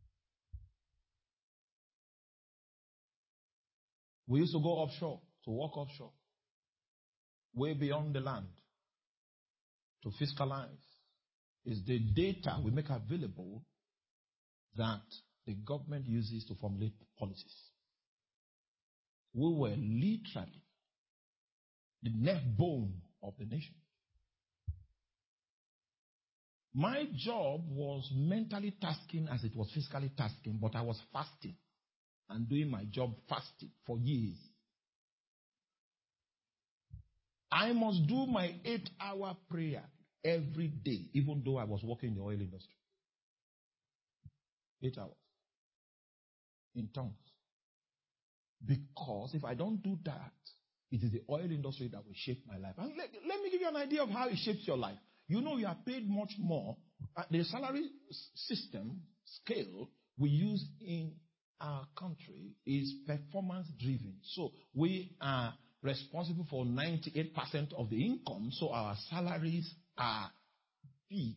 We used to go offshore, to work offshore, way beyond the land, to fiscalize. It's the data we make available that the government uses to formulate policies. We were literally the neck bone of the nation. My job was mentally tasking as it was physically tasking, but I was fasting and doing my job fasting for years. I must do my eight-hour prayer every day, even though I was working in the oil industry. Eight hours. In tongues. Because if I don't do that, it is the oil industry that will shape my life. And let, let me give you an idea of how it shapes your life. You know you are paid much more. Uh, the salary system scale we use in our country is performance driven. So we are responsible for ninety-eight percent of the income, so our salaries are big.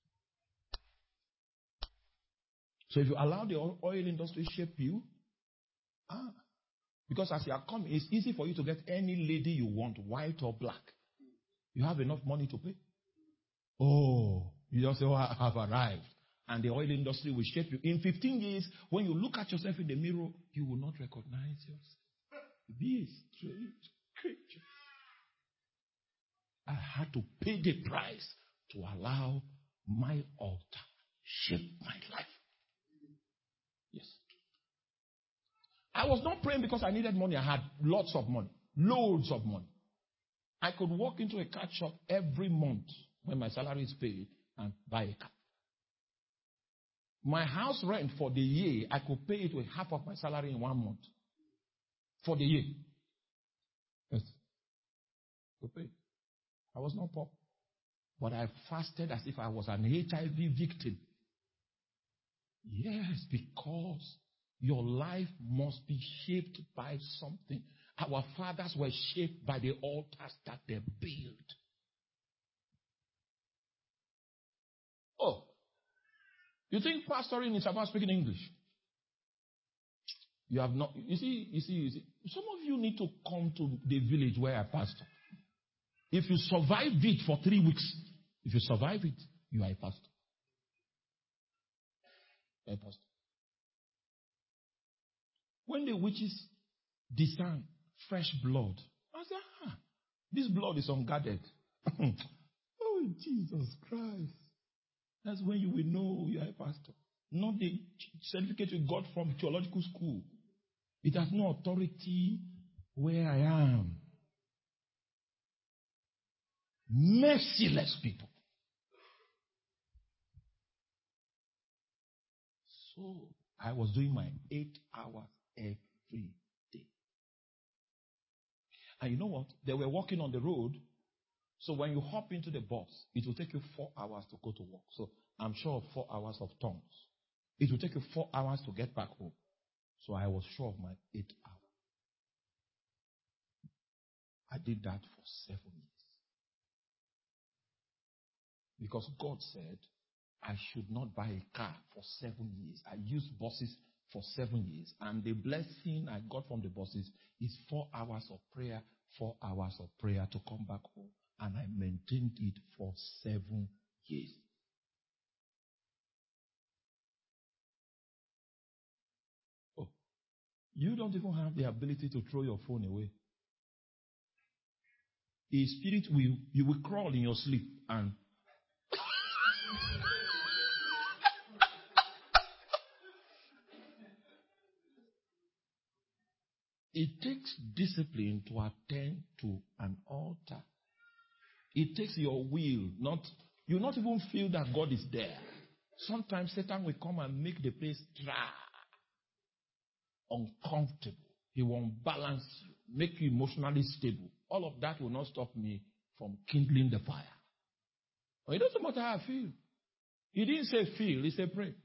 So if you allow the oil industry shape you, ah, because as you are coming, it's easy for you to get any lady you want, white or black. You have enough money to pay. Oh, you just say, oh, I have arrived. And the oil industry will shape you. In fifteen years, when you look at yourself in the mirror, you will not recognize yourself. Be a strange creature. I had to pay the price to allow my altar shape my life. Yes. I was not praying because I needed money. I had lots of money. Loads of money. I could walk into a car shop every month when my salary is paid and buy a car. My house rent for the year, I could pay it with half of my salary in one month. For the year. Yes. I could pay it. I was not poor. But I fasted as if I was an H I V victim. Yes, because your life must be shaped by something. Our fathers were shaped by the altars that they built. Oh, you think pastoring is about speaking English? You have not. You see, you see, you see. Some of you need to come to the village where I pastor. If you survive it for three weeks, if you survive it, you are a pastor. You are a pastor. When the witches discern fresh blood, I say, ah, this blood is unguarded. Oh, Jesus Christ. That's when you will know you are a pastor. Not the certificate you got from theological school. It has no authority where I am. Merciless people. So I was doing my eight hours every day. And you know what? They were walking on the road. So when you hop into the bus, it will take you four hours to go to work. So I'm sure of four hours of tongues. It will take you four hours to get back home. So I was sure of my eight hours. I did that for seven years. Because God said, I should not buy a car for seven years. I used buses for seven years. And the blessing I got from the buses is four hours of prayer, four hours of prayer to come back home. And I maintained it for seven years. Oh, you don't even have the ability to throw your phone away. A spirit will, you will crawl in your sleep and it takes discipline to attend to an altar. It takes your will, not you not even feel that God is there. Sometimes Satan will come and make the place dry, uncomfortable. He will unbalance you, make you emotionally stable. All of that will not stop me from kindling the fire. But it doesn't matter how I feel. He didn't say feel, he said pray.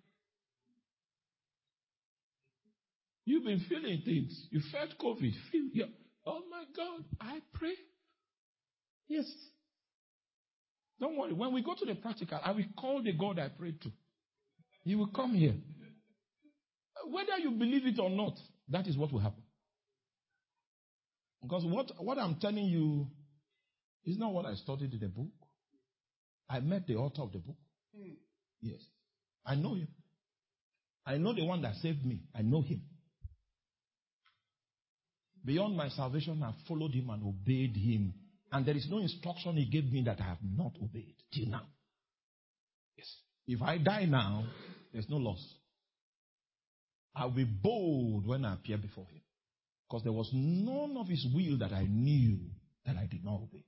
You've been feeling things. You felt COVID. Feel, yeah. Oh my God, I pray. Yes. Don't worry. When we go to the practical, I will call the God I prayed to. He will come here. Whether you believe it or not, that is what will happen. Because what, what I'm telling you is not what I studied in the book. I met the author of the book. Yes. I know him. I know the one that saved me. I know him. Beyond my salvation, I followed him and obeyed him. And there is no instruction he gave me that I have not obeyed till now. Yes. If I die now, there's no loss. I'll be bold when I appear before him. Because there was none of his will that I knew that I did not obey.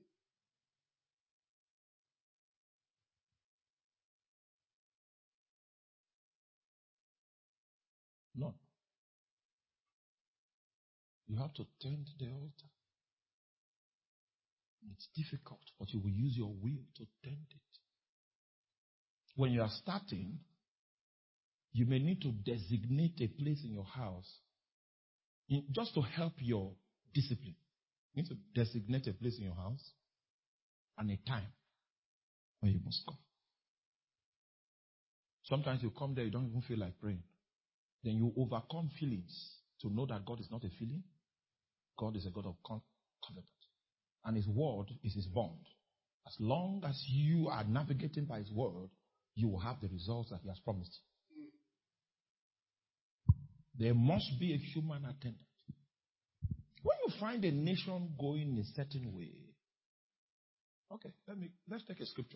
None. You have to tend the altar. It's difficult, but you will use your will to tend it. When you are starting, you may need to designate a place in your house in, just to help your discipline. You need to designate a place in your house and a time when you must come. Sometimes you come there, you don't even feel like praying. Then you overcome feelings to know that God is not a feeling. God is a God of covenant. And his word is his bond. As long as you are navigating by his word, you will have the results that he has promised. There must be a human attendant. When you find a nation going a certain way, okay, let me let's take a scripture.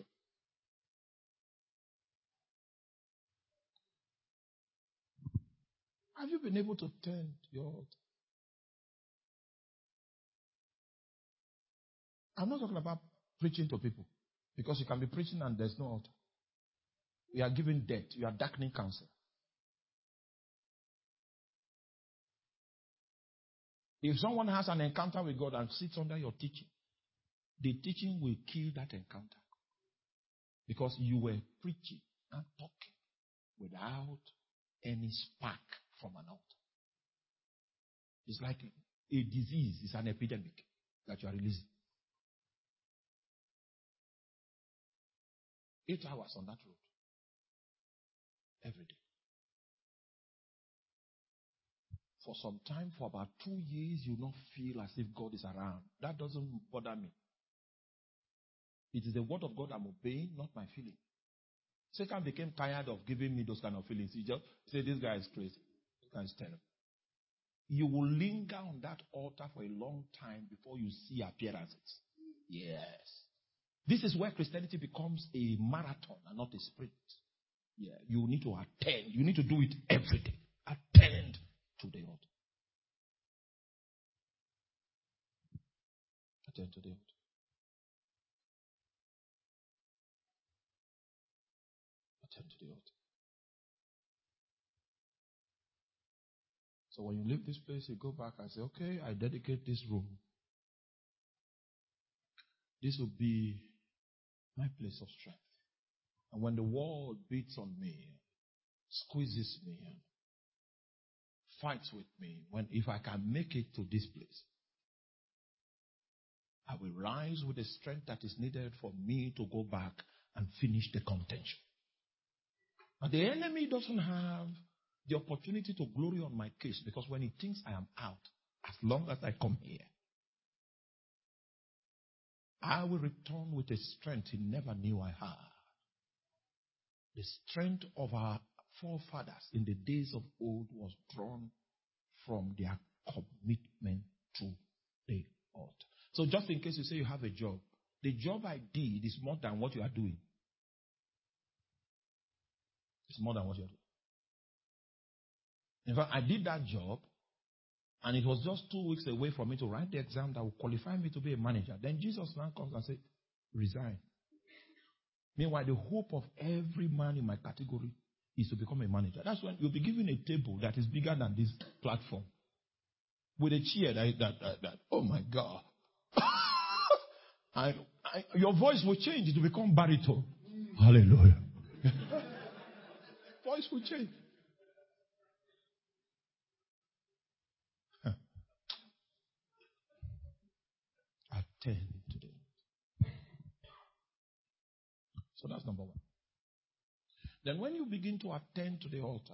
Have you been able to tend your altar? I'm not talking about preaching to people, because you can be preaching and there's no altar. You are giving death. You are darkening counsel. If someone has an encounter with God and sits under your teaching, the teaching will kill that encounter. Because you were preaching and talking without any spark from an altar. It's like a disease. It's an epidemic that you are releasing. Eight hours on that road. Every day. For some time, for about two years, you don't feel as if God is around. That doesn't bother me. It is the word of God I'm obeying, not my feeling. Satan became tired of giving me those kind of feelings. He just said, this guy is crazy. This guy is terrible. You will linger on that altar for a long time before you see appearances. Yes. This is where Christianity becomes a marathon and not a sprint. Yeah, you need to attend. You need to do it every day. Attend to the altar. Attend to the altar. Attend to the altar. So when you leave this place, you go back and say, okay, I dedicate this room. This will be my place of strength. And when the world beats on me, squeezes me, fights with me, when if I can make it to this place, I will rise with the strength that is needed for me to go back and finish the contention. And the enemy doesn't have the opportunity to glory on my case, because when he thinks I am out, as long as I come here, I will return with a strength he never knew I had. The strength of our forefathers in the days of old was drawn from their commitment to the altar. So just in case you say you have a job, the job I did is more than what you are doing. It's more than what you are doing. In fact, I did that job, and it was just two weeks away for me to write the exam that would qualify me to be a manager. Then Jesus now comes and says, resign. Meanwhile, the hope of every man in my category is to become a manager. That's when you'll be given a table that is bigger than this platform, with a chair that, that, that, that oh my God. I, I, your voice will change. It will become baritone. Hallelujah. Voice will change. Attend to them. So that's number one. Then when you begin to attend to the altar,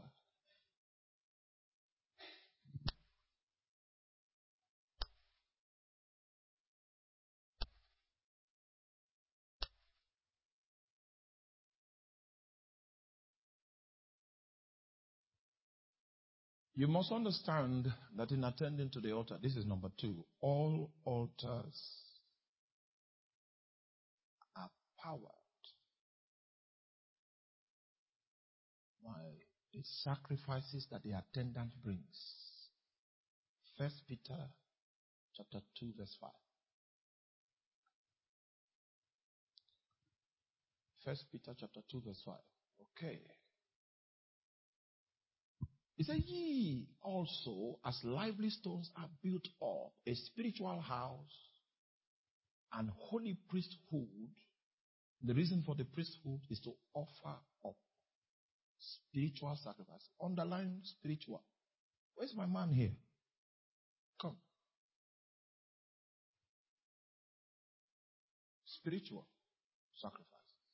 you must understand that in attending to the altar, this is number two, all altars are powered by the sacrifices that the attendant brings. First Peter chapter two, verse five. First Peter chapter two, verse five. Okay. He said, ye also, as lively stones, are built up a spiritual house and holy priesthood. The reason for the priesthood is to offer up spiritual sacrifice. Underline spiritual. Where's my man here? Come. Spiritual sacrifice.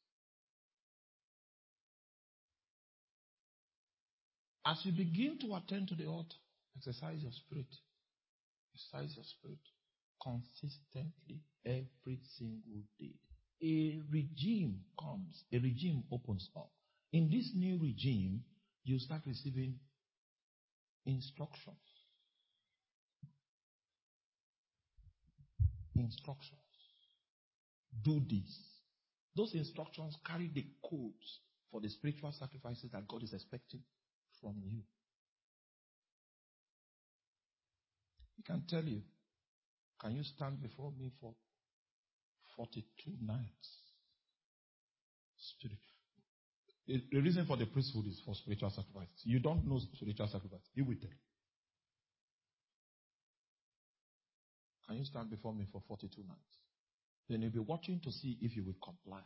As you begin to attend to the altar, exercise your spirit. Exercise your spirit consistently every single day. A regime comes, a regime opens up. In this new regime, you start receiving instructions. Instructions. Do this. Those instructions carry the codes for the spiritual sacrifices that God is expecting from you. He can tell you, can you stand before me for forty-two nights? Spirit. The, the reason for the priesthood is for spiritual sacrifice. You don't know spiritual sacrifice. You will tell. Can you stand before me for forty-two nights? Then you'll be watching to see if you will comply.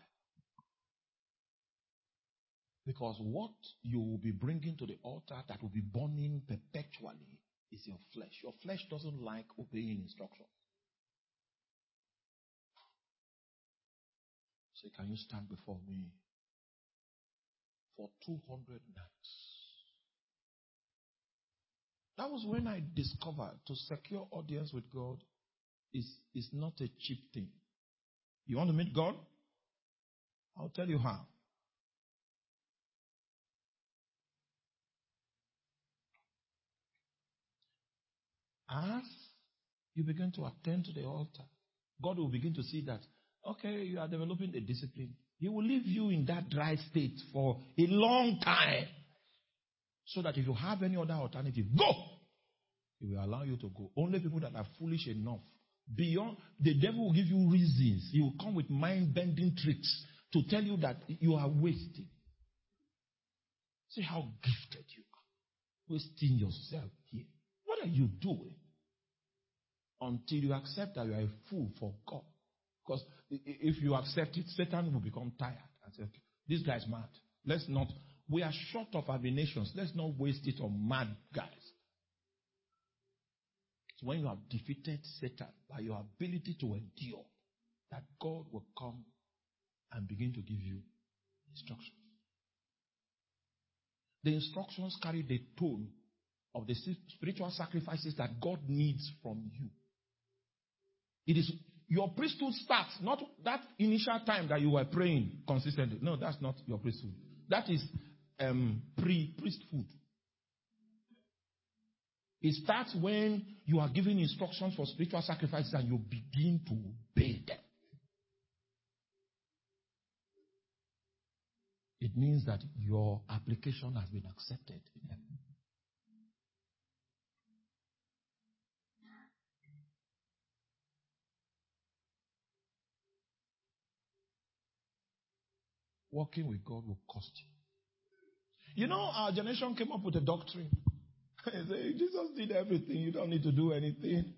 Because what you will be bringing to the altar that will be burning perpetually is your flesh. Your flesh doesn't like obeying instructions. So can you stand before me for two hundred nights? That was when I discovered to secure audience with God is, is not a cheap thing. You want to meet God? I'll tell you how. As you begin to attend to the altar, God will begin to see that, okay, you are developing a discipline. He will leave you in that dry state for a long time. So that if you have any other alternative, go! He will allow you to go. Only people that are foolish enough. Beyond, the devil will give you reasons. He will come with mind-bending tricks to tell you that you are wasting. See how gifted you are. Wasting yourself here. What are you doing? Until you accept that you are a fool for God. Because if you accept it, Satan will become tired and say, okay, this guy is mad. Let's not, we are short of our nations. Let's not waste it on mad guys. It's when you have defeated Satan by your ability to endure that God will come and begin to give you instructions. The instructions carry the tone of the spiritual sacrifices that God needs from you. It is your priesthood starts, not that initial time that you were praying consistently. No, that's not your priesthood. That is um, pre-priesthood. It starts when you are given instructions for spiritual sacrifices and you begin to obey them. It means that your application has been accepted in heaven. Walking with God will cost you. You know, our generation came up with a doctrine. They say, Jesus did everything. You don't need to do anything.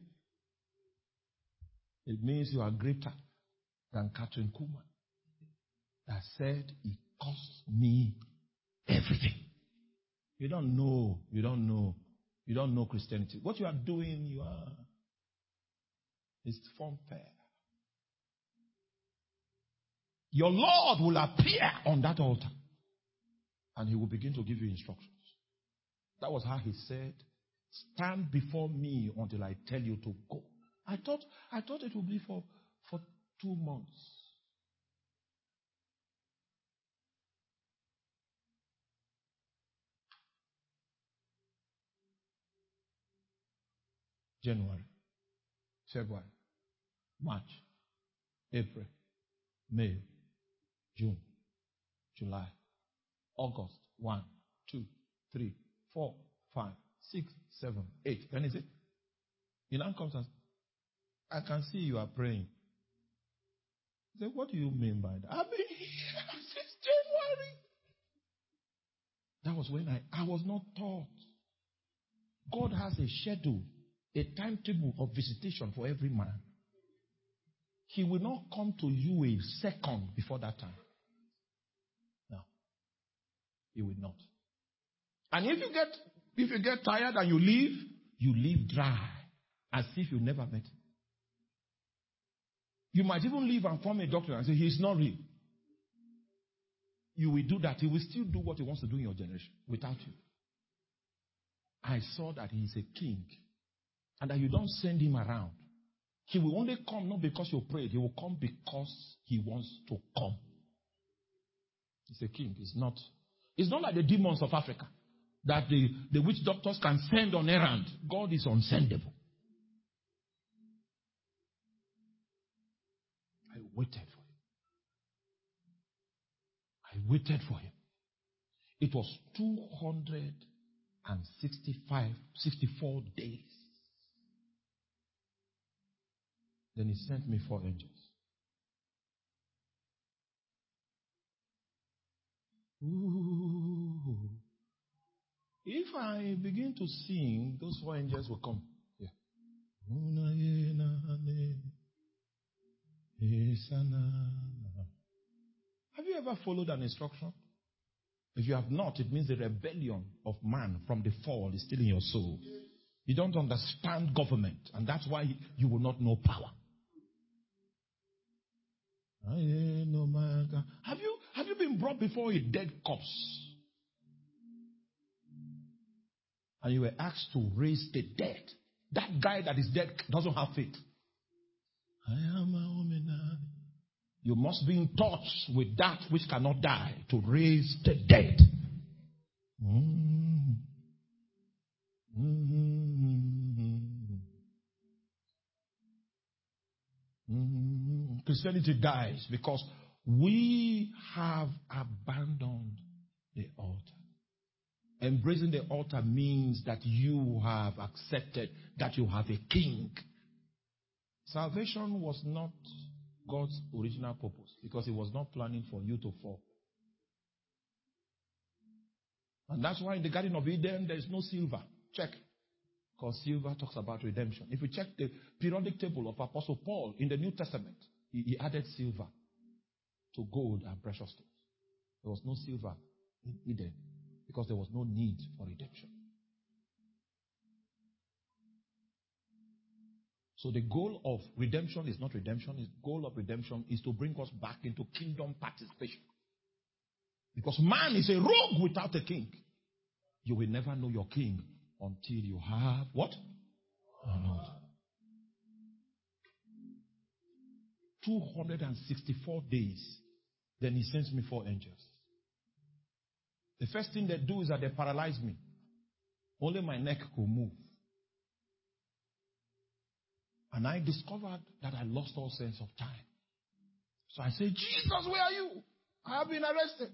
It means you are greater than Catherine Kuhlman that said, it cost me everything. You don't know. You don't know. You don't know Christianity. What you are doing, you are. It's form fair. Your Lord will appear on that altar and he will begin to give you instructions. That was how he said, stand before me until I tell you to go. I thought, I thought it would be for, for two months. January, February, March, April, May, June, July, August, one, two, three, four, five, six, seven, eight. When is it? In unconscious. I can see you are praying. I say, what do you mean by that? I've been here since January. That was when I, I was not taught. God has a schedule, a timetable of visitation for every man. He will not come to you a second before that time. No. He will not. And if you get if you get tired and you leave, you leave dry. As if you never met him. You might even leave and form a doctrine and say, he is not real. You will do that. He will still do what he wants to do in your generation without you. I saw that he is a king. And that you don't send him around. He will only come not because you prayed. He will come because he wants to come. He's a king. It's not, it's not like the demons of Africa that the, the witch doctors can send on errand. God is unsendable. I waited for him. I waited for him. It was two hundred sixty-five, sixty-four days. Then he sent me four angels. Ooh. If I begin to sing, those four angels will come. Yeah. Have you ever followed an instruction? If you have not, it means the rebellion of man from the fall is still in your soul. You don't understand government, and that's why you will not know power. Have you have you been brought before a dead corpse? And you were asked to raise the dead. That guy that is dead doesn't have faith. You must be in touch with that which cannot die to raise the dead. Mm-hmm. Mm-hmm. Mm-hmm. Christianity dies because we have abandoned the altar. Embracing the altar means that you have accepted that you have a king. Salvation was not God's original purpose because he was not planning for you to fall. And that's why in the Garden of Eden there is no silver. Check. Because silver talks about redemption. If you check the periodic table of Apostle Paul in the New Testament, he, he added silver to gold and precious stones. There was no silver in Eden because there was no need for redemption. So the goal of redemption is not redemption. The goal of redemption is to bring us back into kingdom participation. Because man is a rogue without a king. You will never know your king until you have what? Not. two hundred sixty-four days. Then he sends me four angels. The first thing they do is that they paralyze me. Only my neck could move. And I discovered that I lost all sense of time. So I said, Jesus, where are you? I have been arrested.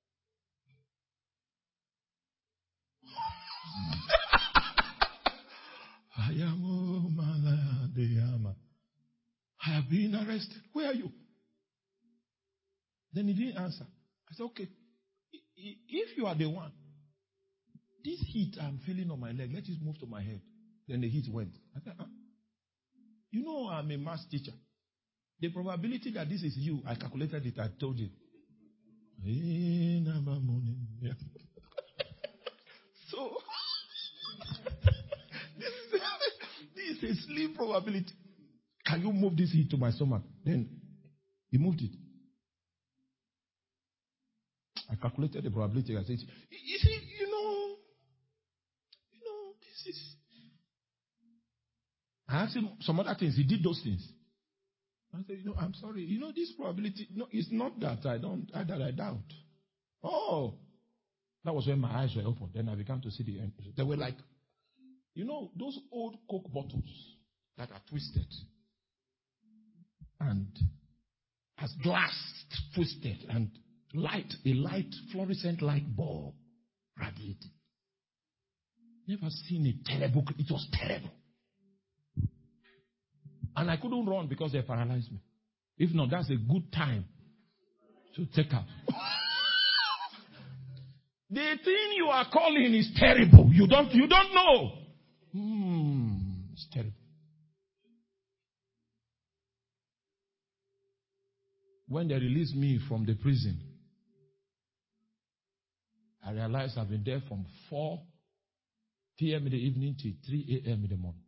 I am, oh, man, I have been arrested. Where are you? Then he didn't answer. I said, okay, if you are the one, this heat I'm feeling on my leg, let it move to my head. Then the heat went. I said, huh? You know I'm a math teacher. The probability that this is you, I calculated it, I told you. So, this is, this is a slim probability. Can you move this heat to my stomach? Then, he moved it. I calculated the probability. I said, you see, you know, you know, this is. I asked him some other things. He did those things. I said, you know, I'm sorry. You know, this probability, no, it's not that I don't, I, that I doubt. Oh, that was when my eyes were open. Then I began to see the end. They were like, you know, those old Coke bottles that are twisted and as glass twisted and light, a light, fluorescent light bulb radiating. Never seen a terrible, it was terrible. And I couldn't run because they paralyzed me. If not, that's a good time to take up. The thing you are calling is terrible. You don't, you don't know. Hmm, it's terrible. When they released me from the prison, I realized I've been there from four p.m. in the evening till three a.m. in the morning.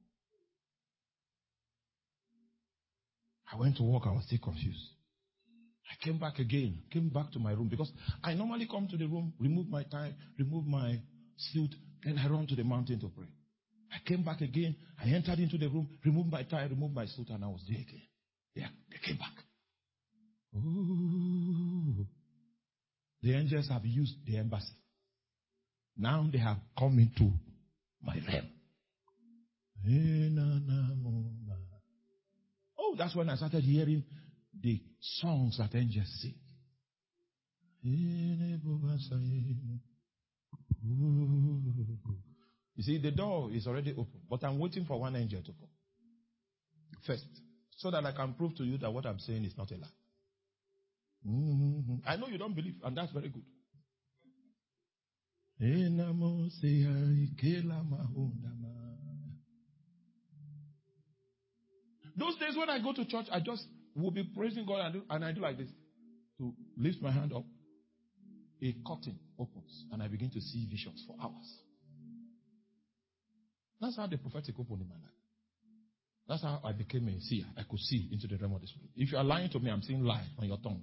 I went to work, I was still confused. I came back again, came back to my room because I normally come to the room, remove my tie, remove my suit, then I run to the mountain to pray. I came back again, I entered into the room, removed my tie, removed my suit, and I was there again. Yeah, they came back. Ooh. The angels have used the embassy. Now they have come into my realm. Oh, that's when I started hearing the songs that angels sing. You see, the door is already open, but I'm waiting for one angel to come first, so that I can prove to you that what I'm saying is not a lie. Mm-hmm. I know you don't believe, and that's very good. Those days when I go to church, I just will be praising God and, do, and I do like this. To lift my hand up, a curtain opens and I begin to see visions for hours. That's how the prophetic opened in my life. That's how I became a seer. I could see into the realm of the spirit. If you are lying to me, I'm seeing lie on your tongue.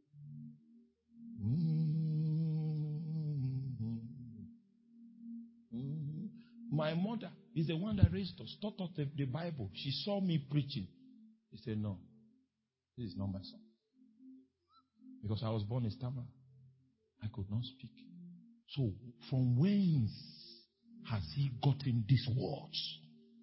Mm-hmm. My mother is the one that raised us, taught us the, the Bible. She saw me preaching. She said, no, this is not my son. Because I was born a stammerer. I could not speak. So, from whence has he gotten these words?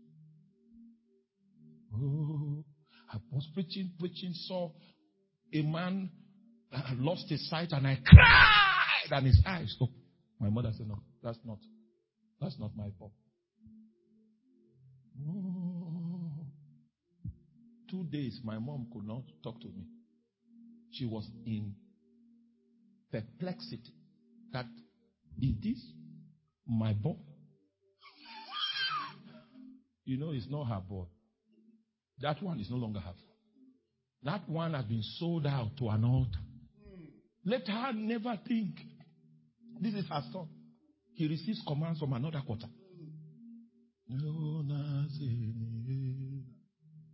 Oh, I was preaching, preaching, saw a man that had lost his sight, and I cried, and his eyes opened. My mother said, no, that's not, that's not my fault. Oh. Two days, my mom could not talk to me. She was in perplexity. That, is this my boy? You know, it's not her boy. That one is no longer her. That one has been sold out to an altar. Let her never think this is her son. He receives commands from another quarter.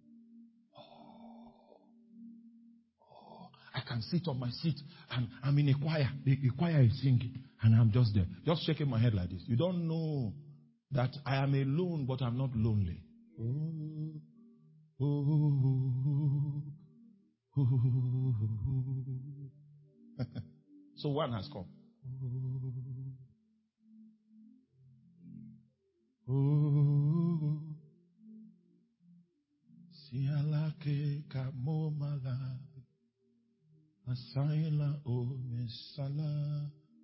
and sit on my seat. And I'm in a choir. The, the choir is singing. And I'm just there. Just shaking my head like this. You don't know that I am alone, but I'm not lonely. Oh, oh, oh, oh. So one has come. Oh, sialake kamomala, asaila o mesala.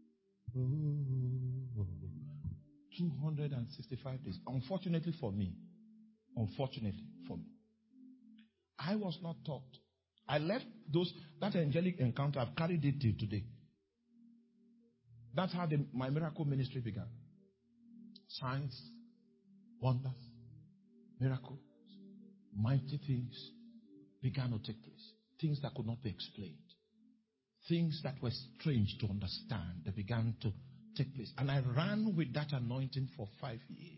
Oh, two hundred sixty-five days. Unfortunately for me, unfortunately for me, I was not taught. I left those that angelic encounter. I've carried it till today. That's how the, my miracle ministry began. Signs, wonders, miracles, mighty things began to take place. Things that could not be explained. Things that were strange to understand. They began to take place. And I ran with that anointing for five years.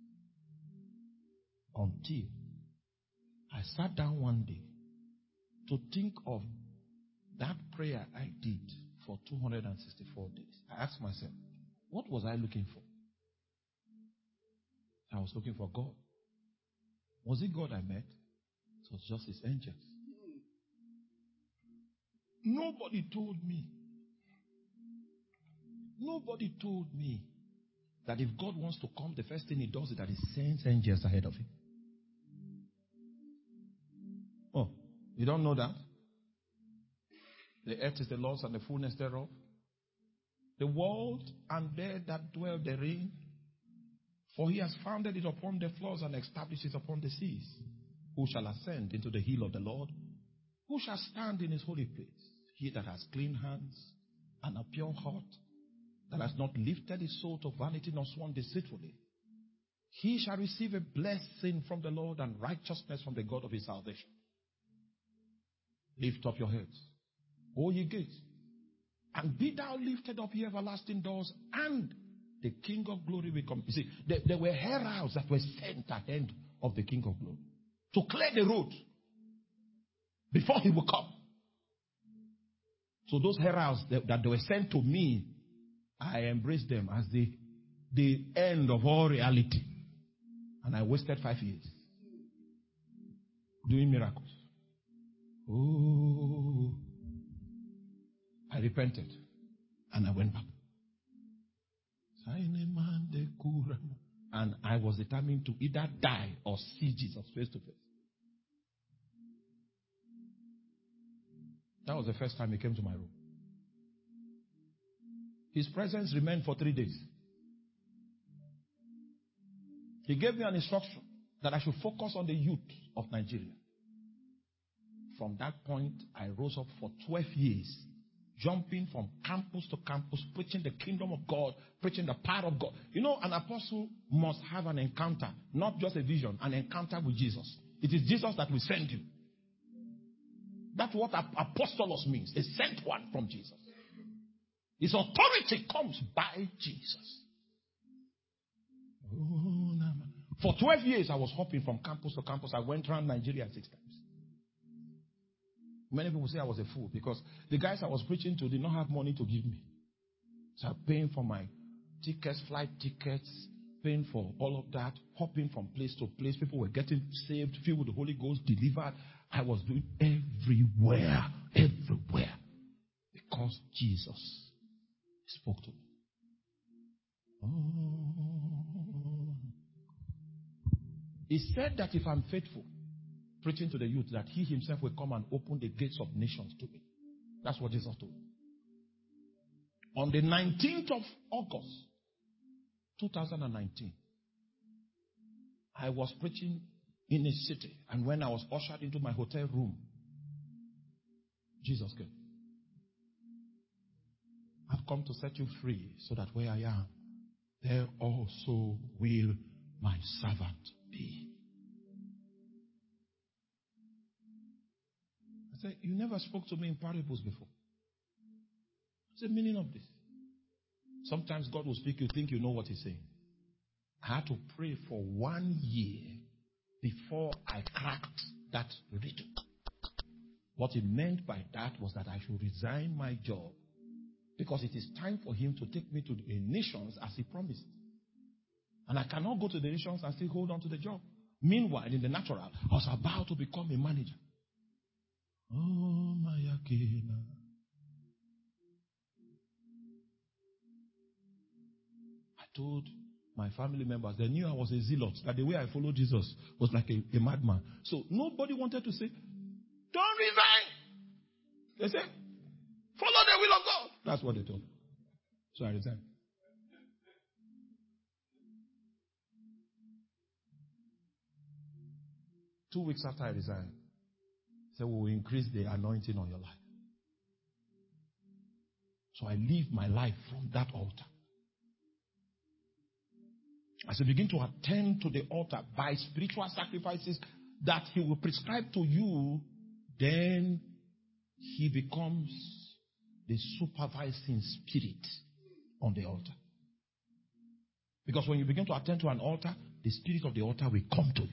Until I sat down one day to think of that prayer I did for two hundred sixty-four days. I asked myself, what was I looking for? I was looking for God. Was it God I met? It was just his angels. Nobody told me. Nobody told me that if God wants to come, the first thing he does is that he sends angels ahead of him. Oh, you don't know that? The earth is the Lord's and the fullness thereof. The world and they that dwell therein. For he has founded it upon the floors and established it upon the seas. Who shall ascend into the hill of the Lord? Who shall stand in his holy place? He that has clean hands and a pure heart, that has not lifted his soul to vanity nor sworn deceitfully. He shall receive a blessing from the Lord and righteousness from the God of his salvation. Lift up your heads, O ye gates, and be thou lifted up, ye everlasting doors, and the King of glory will come. You see, there, there were heralds that were sent ahead of the King of glory to clear the road before he would come. So those heralds that, that they were sent to me, I embraced them as the, the end of all reality. And I wasted five years doing miracles. Oh, I repented and I went back. And I was determined to either die or see Jesus face to face. That was the first time he came to my room. His presence remained for three days. He gave me an instruction that I should focus on the youth of Nigeria. From that point, I rose up for twelve years, jumping from campus to campus, preaching the kingdom of God, preaching the power of God. You know, an apostle must have an encounter, not just a vision, an encounter with Jesus. It is Jesus that will send you. That's what apostolos means, a sent one from Jesus. His authority comes by Jesus. For twelve years, I was hopping from campus to campus. I went around Nigeria six times. Many people say I was a fool because the guys I was preaching to did not have money to give me. So I'm paying for my tickets, flight tickets, paying for all of that, hopping from place to place. People were getting saved, filled with the Holy Ghost, delivered. I was doing everywhere, everywhere. Because Jesus spoke to me. Oh. He said that if I'm faithful, preaching to the youth, that he himself will come and open the gates of nations to me. That's what Jesus told me. On the nineteenth of August, two thousand nineteen, I was preaching in a city, and when I was ushered into my hotel room, Jesus came. I've come to set you free so that where I am, there also will my servant be. I said, you never spoke to me in parables before. What's the meaning of this? Sometimes God will speak, you think you know what he's saying. I had to pray for one year before I cracked that riddle. What he meant by that was that I should resign my job because it is time for him to take me to the nations as he promised. And I cannot go to the nations and still hold on to the job. Meanwhile, in the natural, I was about to become a manager. Oh, my Akina. I told my family members, they knew I was a zealot, that the way I followed Jesus was like a, a madman. So nobody wanted to say, don't resign. They said, follow the will of God. That's what they told me. So I resigned. Two weeks after I resigned, he said, we will increase the anointing on your life. So I live my life from that altar. As you begin to attend to the altar by spiritual sacrifices that he will prescribe to you, then he becomes the supervising spirit on the altar. Because when you begin to attend to an altar, the spirit of the altar will come to you.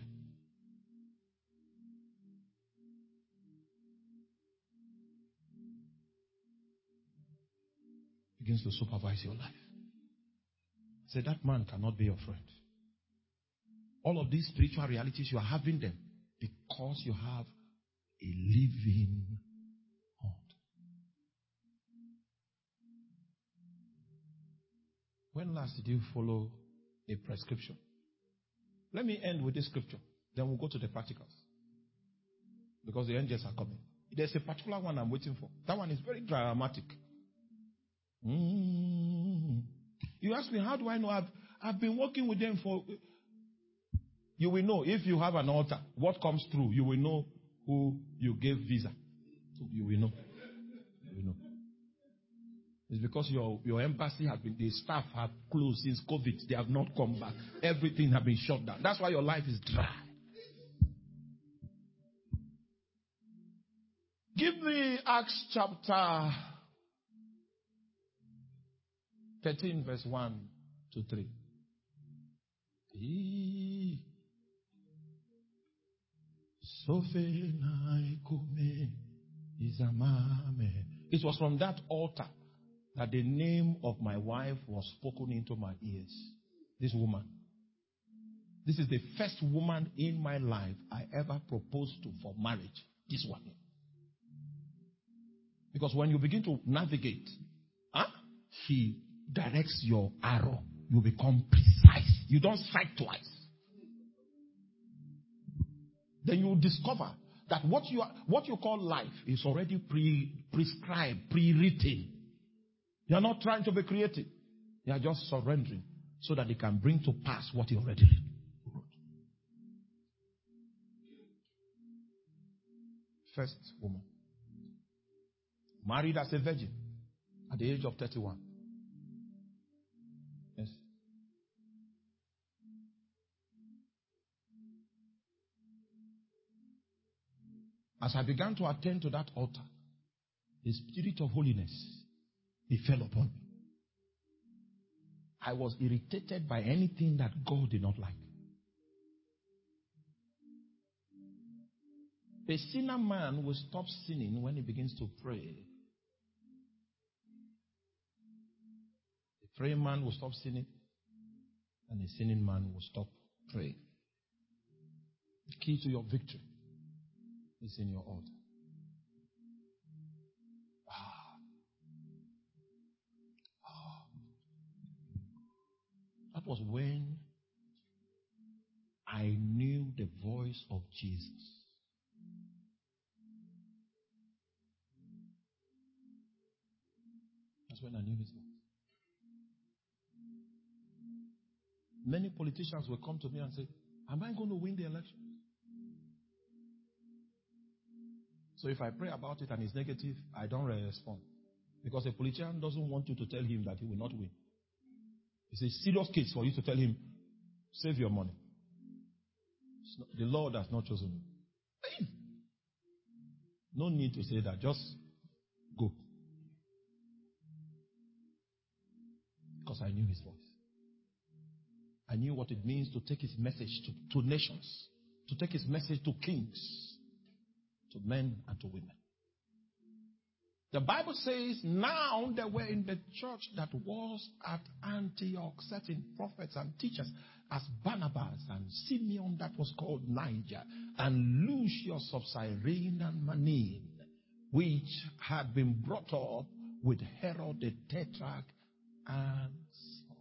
Begins to supervise your life. Say, that man cannot be your friend. All of these spiritual realities, you are having them because you have a living heart. When last did you follow a prescription? Let me end with this scripture. Then we'll go to the practicals. Because the angels are coming. There's a particular one I'm waiting for. That one is very dramatic. Mm. You ask me, how do I know? I've, I've been working with them for... You will know if you have an altar, what comes through, you will know who you gave visa. You will know. You will know. It's because your, your embassy has been, the staff have closed since COVID. They have not come back. Everything has been shut down. That's why your life is dry. Give me Acts chapter thirteen, verse one to three. It was from that altar that the name of my wife was spoken into my ears. This woman. This is the first woman in my life I ever proposed to for marriage. This one. Because when you begin to navigate, huh, he directs your arrow. You become precise. You don't strike twice. Then you discover that what you are, what you call life is already pre prescribed, pre-written. You are not trying to be creative. You are just surrendering so that it can bring to pass what you already wrote. First woman. Married as a virgin at the age of thirty-one. Yes. As I began to attend to that altar, the spirit of holiness, it fell upon me. I was irritated by anything that God did not like. A sinner man will stop sinning when he begins to pray. A praying man will stop sinning, and a sinning man will stop praying. The key to your victory is in your altar. Ah. Ah. That was when I knew the voice of Jesus. That's when I knew his voice. Many politicians will come to me and say, am I going to win the election? So if I pray about it and it's negative, I don't respond. Because a politician doesn't want you to tell him that he will not win. It's a serious case for you to tell him, save your money. Not, the Lord has not chosen you. No need to say that. Just go. Because I knew his voice. I knew what it means to take his message to, to nations. To take his message to kings. To men and to women. The Bible says, now there were in the church that was at Antioch certain prophets and teachers, as Barnabas and Simeon that was called Niger, and Lucius of Cyrene and Manaen, which had been brought up with Herod the Tetrarch and Saul.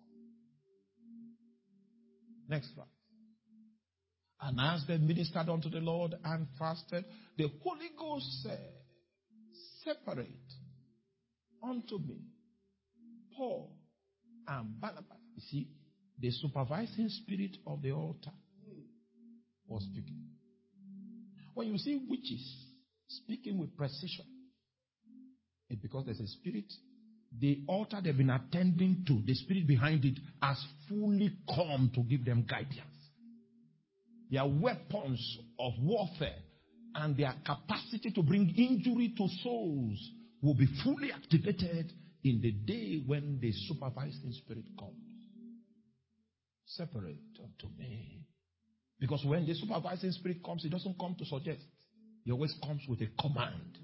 Next slide. And as they ministered unto the Lord and fasted, the Holy Ghost said, separate unto me Paul and Barnabas. You see, the supervising spirit of the altar was speaking. When you see witches speaking with precision, it's because there's a spirit. The altar they've been attending to, the spirit behind it, has fully come to give them guidance. Their weapons of warfare and their capacity to bring injury to souls will be fully activated in the day when the supervising spirit comes. Separate unto me. Because when the supervising spirit comes, it doesn't come to suggest. It always comes with a command.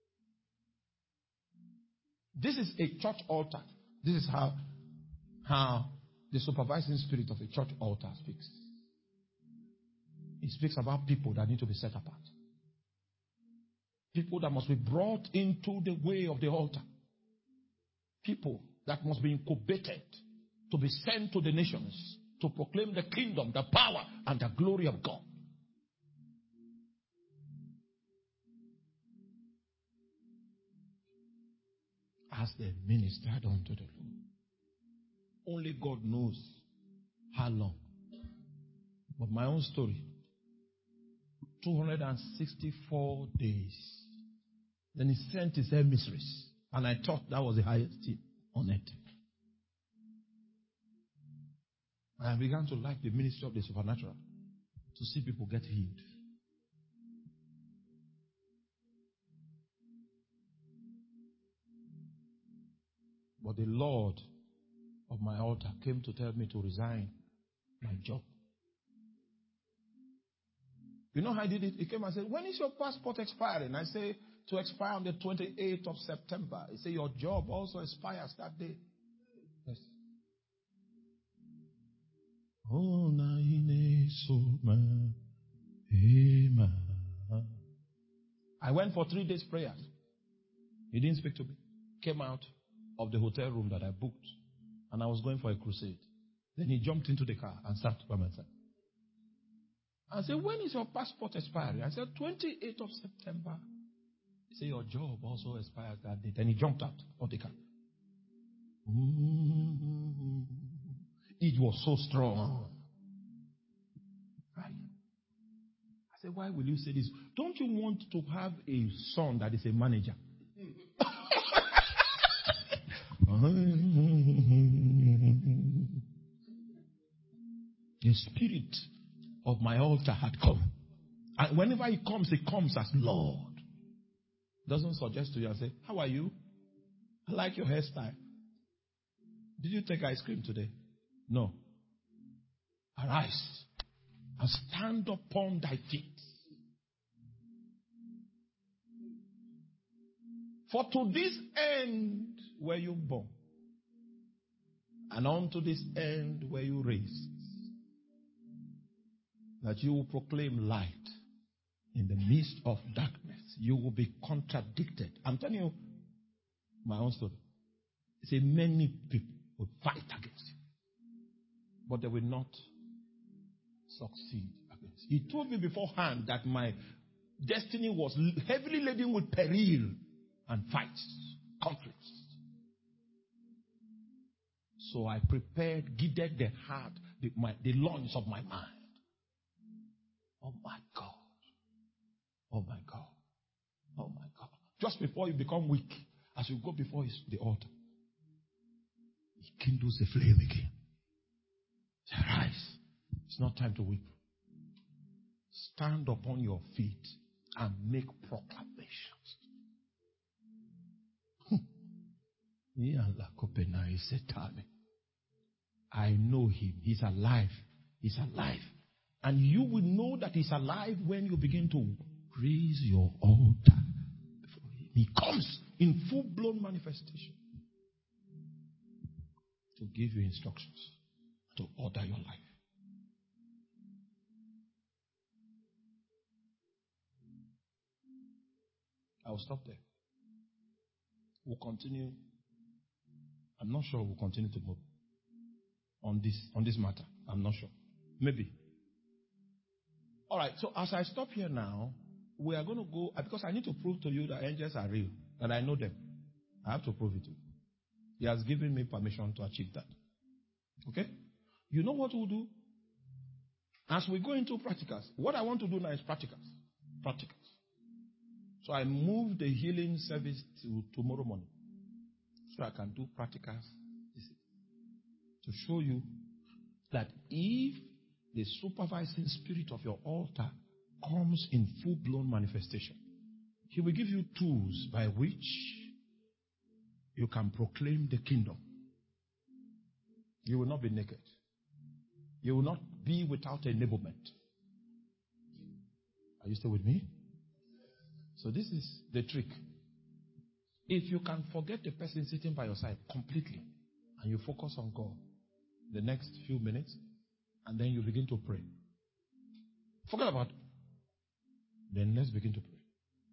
This is a church altar. This is how, how the supervising spirit of a church altar speaks. It speaks about people that need to be set apart. People that must be brought into the way of the altar. People that must be incubated to be sent to the nations to proclaim the kingdom, the power, and the glory of God. As they ministered unto the Lord. Only God knows how long. But my own story, two hundred sixty-four days. Then he sent his emissaries. And I thought that was the highest thing on earth. And I began to like the ministry of the supernatural. To see people get healed. But the Lord of my altar came to tell me to resign my job. You know how I did it? He came and said, when is your passport expiring? I say, to expire on the twenty-eighth of September. He said, your job also expires that day. Yes. Oh, I went for three days prayers. He didn't speak to me. Came out of the hotel room that I booked. And I was going for a crusade. Then he jumped into the car and sat by my side. I said, when is your passport expiring? I said, twenty-eighth of September. He said, your job also expires that day. Then he jumped out of the car. Mm-hmm. It was so strong. Right? I said, why will you say this? Don't you want to have a son that is a manager? The spirit of my altar had come. And whenever he comes, he comes as Lord. Doesn't suggest to you and say, how are you? I like your hairstyle. Did you take ice cream today? No. Arise and stand upon thy feet. For to this end were you born, and unto this end were you raised, that you will proclaim light in the midst of darkness. You will be contradicted. I'm telling you my own story. Say many people will fight against you, but they will not succeed against you. He told me beforehand that my destiny was heavily laden with peril and fights, conflicts. So I prepared, guided the heart, the, my, the loins of my mind. Oh my God. Oh my God. Oh my God. Just before you become weak, as you go before his, the altar, he kindles the flame again. Arise. It's not time to weep. Stand upon your feet and make proclamations. I know him. He's alive. He's alive. And you will know that he's alive when you begin to raise your altar before him. He comes in full-blown manifestation to give you instructions, to order your life. I will stop there. We'll continue. I'm not sure we'll continue to move on this, on this matter. I'm not sure. Maybe. All right. So as I stop here now, we are going to go, because I need to prove to you that angels are real, that I know them. I have to prove it to you. He has given me permission to achieve that. Okay? You know what we'll do? As we go into practicals, what I want to do now is practicals. Practicals. So I moved the healing service to tomorrow morning, so I can do practicals to show you that if the supervising spirit of your altar comes in full-blown manifestation, he will give you tools by which you can proclaim the kingdom. You will not be naked. You will not be without enablement. Are you still with me? So this is the trick. If you can forget the person sitting by your side completely, and you focus on God the next few minutes, and then you begin to pray. Forget about it. Then let's begin to pray.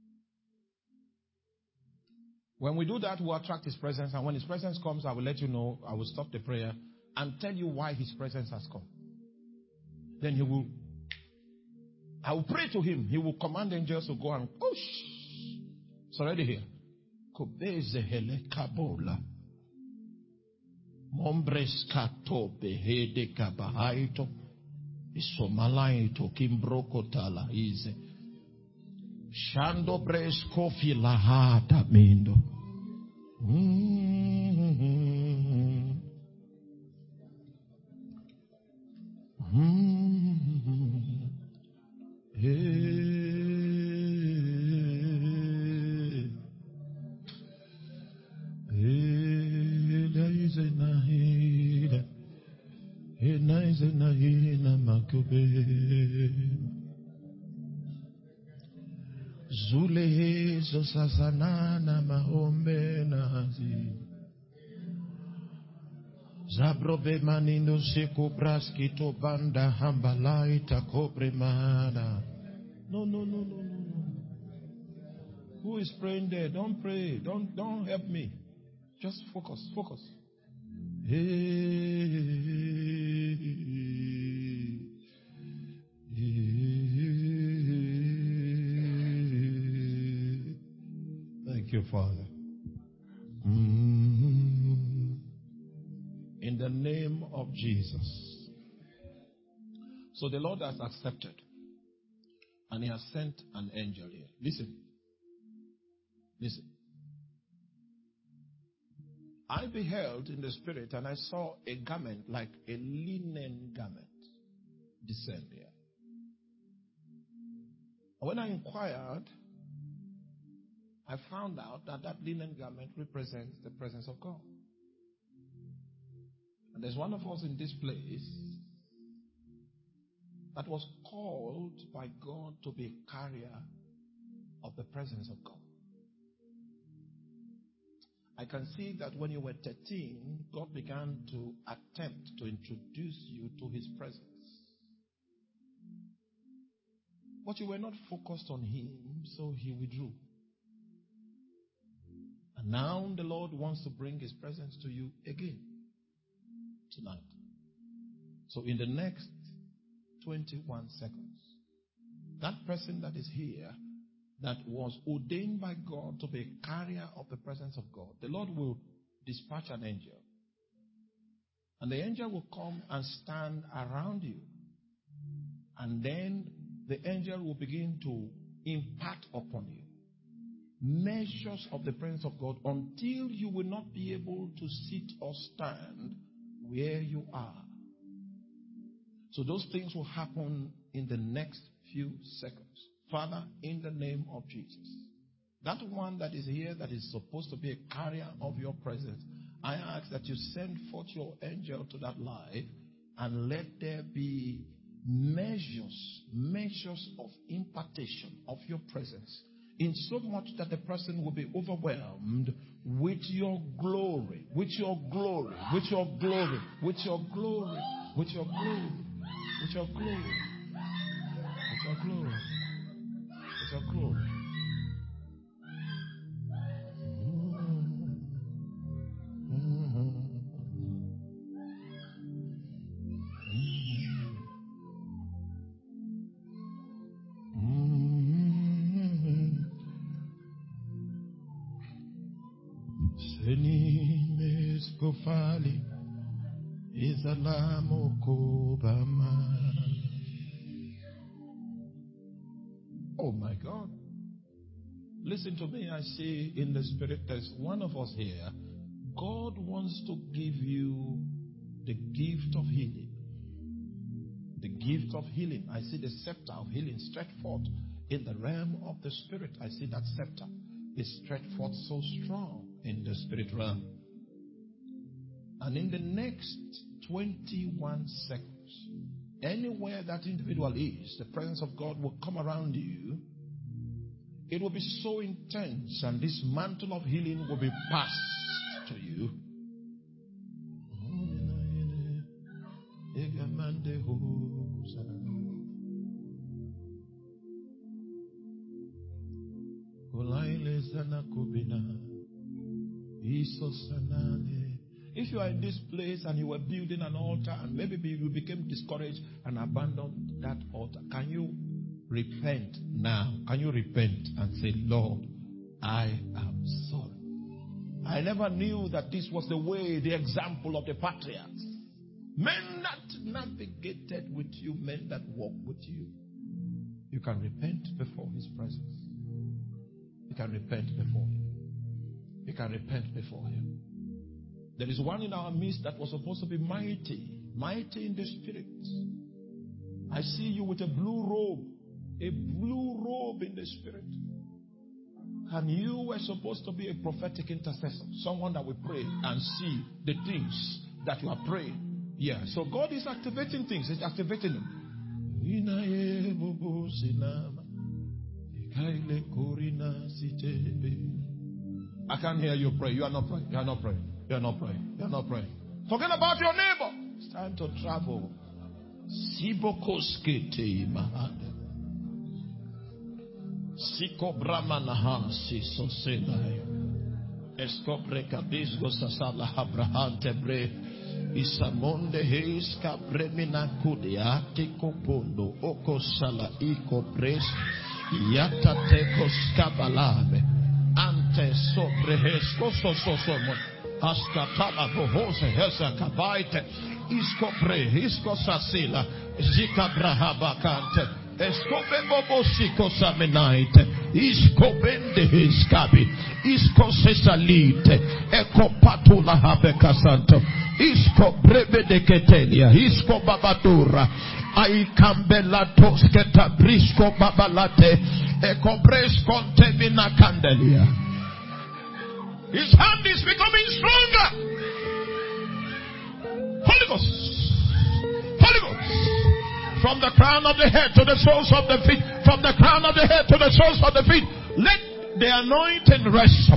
When we do that, we'll attract His presence, and when His presence comes, I will let you know. I will stop the prayer and tell you why His presence has come. Then He will, I will pray to Him. He will command angels to go and, oh, shh. It's already here. Kobezehele kabola. Mombres kato behede kabahaito. Isomalaito kimbroko tala ize. Shando bres kofi lahata mindo. Mm-hmm. Mm-hmm. Hey. Hey, there is a nahida. Hey, nice a nahina makube. Zule zo sazanana mahombe nazi. Zabrobe manino seko braski to banda hambalaita kobre mana. No, no, no, no, no, no. Who is praying there? Don't pray. Don't, don't help me. Just focus, focus. Hey, thank you, Father. Mm-hmm. In the name of Jesus. So the Lord has accepted, and He has sent an angel here. Listen. Listen. I beheld in the spirit, and I saw a garment like a linen garment descend here. When I inquired, I found out that that linen garment represents the presence of God. And there's one of us in this place that was called by God to be a carrier of the presence of God. I can see that when you were thirteen, God began to attempt to introduce you to His presence. But you were not focused on Him, so He withdrew. And now the Lord wants to bring His presence to you again tonight. So in the next twenty-one seconds, that person that is here, that was ordained by God to be a carrier of the presence of God, the Lord will dispatch an angel. And the angel will come and stand around you. And then the angel will begin to impart upon you measures of the presence of God until you will not be able to sit or stand where you are. So those things will happen in the next few seconds. Father, in the name of Jesus, that one that is here that is supposed to be a carrier of your presence, I ask that you send forth your angel to that life and let there be measures, measures of impartation of your presence in so much that the person will be overwhelmed with your glory, with your glory, with your glory, with your glory, with your glory, with your glory, with your glory, with your glory. Kufali izalamo kubama. Oh my God. Listen to me. I say in the spirit, there's one of us here. God wants to give you the gift of healing. The gift of healing. I see the scepter of healing stretched forth in the realm of the spirit. I see that scepter is stretched forth so strong in the spirit realm. And in the next twenty-one seconds, anywhere that individual is, the presence of God will come around you. It will be so intense, and this mantle of healing will be passed to you. If you are in this place and you were building an altar and maybe you became discouraged and abandoned that altar, can you repent now? Can you repent and say, Lord, I am sorry. I never knew that this was the way, the example of the patriarchs. Men that navigated with you, men that walked with you. You can repent before His presence. You can repent before Him. You can repent before Him. There is one in our midst that was supposed to be mighty, mighty in the spirit. I see you with a blue robe, a blue robe in the spirit. And you were supposed to be a prophetic intercessor, someone that will pray and see the things that you are praying. Yeah, so God is activating things, He's activating them. I can't hear you pray. You are not praying. You are not praying. You are not praying. You are not praying. Forget about your neighbor. It's time to travel. Sibokoskete mahade. Siko bramanaha siso senai. Escobre cabisgo sasala abrahante bre. Isamonde heiska bremina kudiate kopondo oko sala iko pres. Yata tekos kabalame. Ante sobre hesko so so so mo. Askatala bohose hesa kabaite isko pre isko sasila zika brahabakante esko bembo siko samenaite isko bende hiskabi isko sesalite eko patula habekasanto isko brebe de ketelia isko babatura ai kambela tosketa brisko babalate eko bresko temina candelia. His hand is becoming stronger. Holy Ghost. Holy Ghost. From the crown of the head to the soles of the feet. From the crown of the head to the soles of the feet. Let the anointing rest.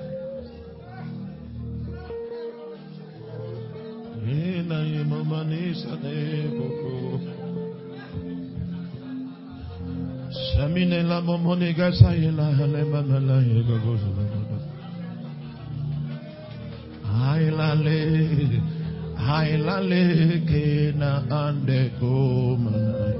Hailale, hailale kena ande komana.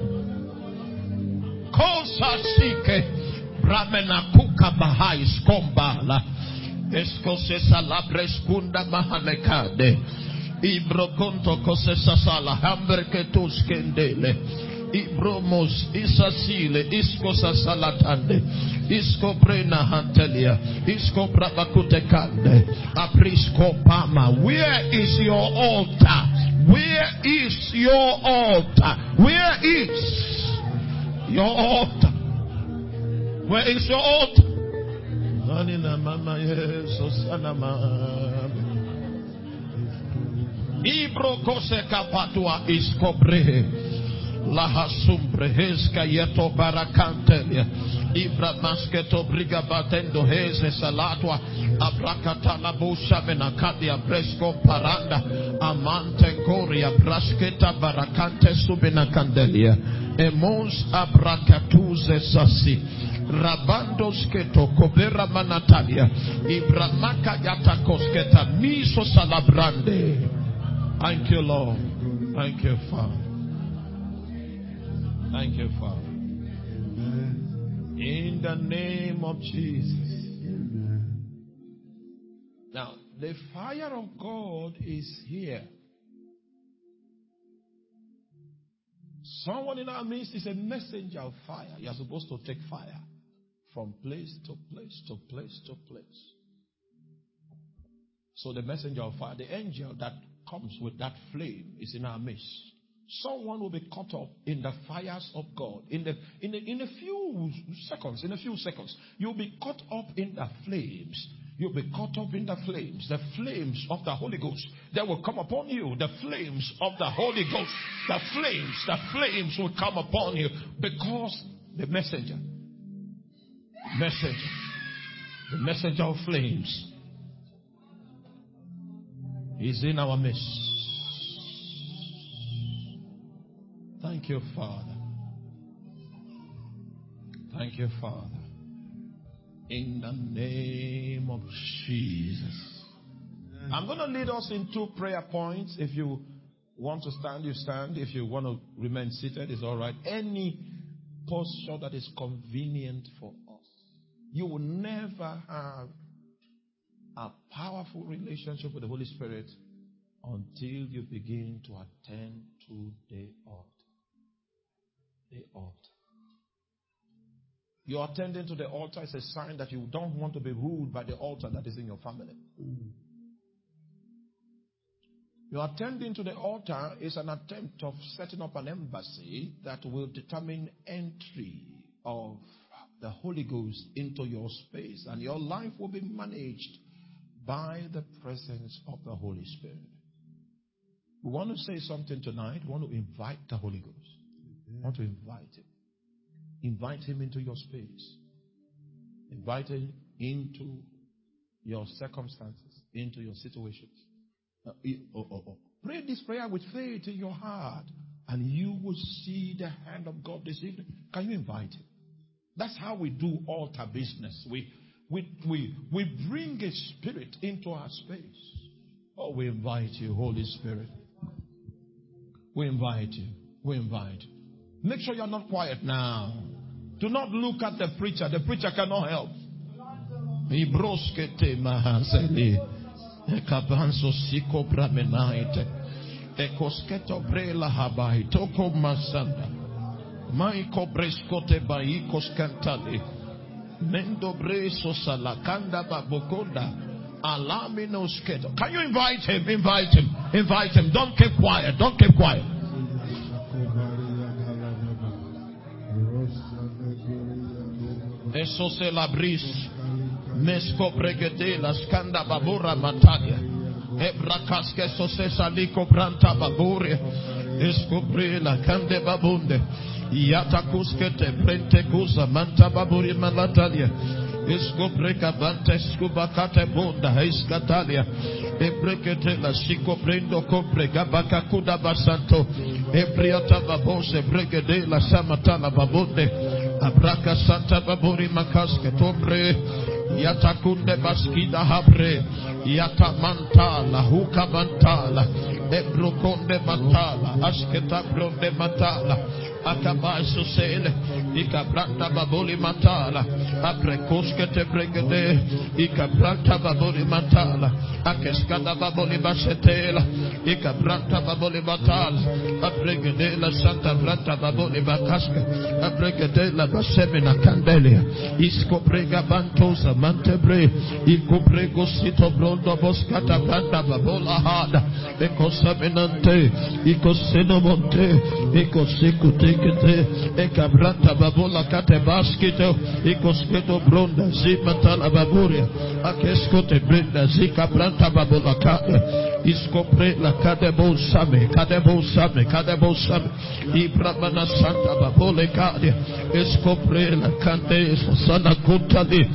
Kosa sike, bramena kuka bahai skombala. Escosesa labres kunda mahalekade. Ibrokonto kosesa sala hamberketus kendele. Ibromos isasile iskosa salatande isko prena hantelia isko prabakute kande aprisko pama. Where is your altar? Where is your altar? Where is your altar? Where is your altar? Anina mama yeso sanama ibro kose kapatua isko pre. La hasumbre heska yeto barakantelia Ibra masketo briga batendo heze salatwa abrakata la busha menakadia bresco paranda amante koria brasketa barakante subina candelia emons abrakatuze sasi rabandos keto kobera manatalia ibramaka yata kosketa miso salabrande. Thank you, Lord. Thank you, Father. Thank you, Father. In the name of Jesus. Now, the fire of God is here. Someone in our midst is a messenger of fire. You are supposed to take fire from place to place to place to place. So the messenger of fire, the angel that comes with that flame, is in our midst. Someone will be caught up in the fires of God. In the in the, in a few seconds, in a few seconds, you'll be caught up in the flames. You'll be caught up in the flames, the flames of the Holy Ghost. They will come upon you. The flames of the Holy Ghost. The flames, the flames will come upon you because the messenger, messenger, the messenger of flames is in our midst. Thank you, Father. Thank you, Father. In the name of Jesus. I'm going to lead us in two prayer points. If you want to stand, you stand. If you want to remain seated, it's all right. Any posture that is convenient for us. You will never have a powerful relationship with the Holy Spirit until you begin to attend to the altar. The altar. You're attending to the altar is a sign that you don't want to be ruled by the altar that is in your family. You're attending to the altar is an attempt of setting up an embassy that will determine entry of the Holy Ghost into your space, and your life will be managed by the presence of the Holy Spirit. We want to say something tonight. We want to invite the Holy Ghost. We want to invite Him. Invite Him into your space. Invite Him into your circumstances, into your situations. Uh, oh, oh, oh. Pray this prayer with faith in your heart, and you will see the hand of God this evening. Can you invite Him? That's how we do altar business. We, we, we, we bring a spirit into our space. Oh, we invite you, Holy Spirit. We invite you. We invite you. Make sure you're not quiet now. Do not look at the preacher. The preacher cannot help. Ibroskete mahazeli. Ekabanso siko bramenaite. Ekosketo brela habai. Toko masanda. Maiko breskote baikos kantali. Mendo breso salakanda babokonda. Alaminos keto. Can you invite him? Invite him. Invite him. Don't keep quiet. Don't keep quiet. Eso se la bris. Mesco pregede la skanda babura matadia. Ebrakas que so se saliko branta baburia. Escobre la cande babunde. Yatakus que te prente kusa manta baburi malatalia. Escobre cavante scubacate bunda escatalia. Ebrekete la chico prendo compre gabakakuda basanto. Ebriata babose bregede la samatala babunde. Abraka santa baburi makaske tombre. Yatakunde baskida habre. Yata mantala huka mantala. Ebrokonde matala. Asketa bronde matala. Akabaso sele. Ikabranta babuli matala. Aprekoske te bregede. Ikabranta babuli matala. Akeskada babuli basetela. Ikabranta babuli matala. Abregede la santa branta babuli bakaska. Abregede la basemina candelia. Isko prega bantosa mantebre. Iko prego sito brondo boskata branta babola hada. Because saminante, ikoseno monte, ikosikutekete, ekabranta babola kate baskito, ikosketo bronda, zimatala baburia, akeskote brenda, zikabranta babola kate, iskopre la kadebo same, kadebo same, kadebo same, ibramana santa babole kade, iskopre la kante, sana kutali,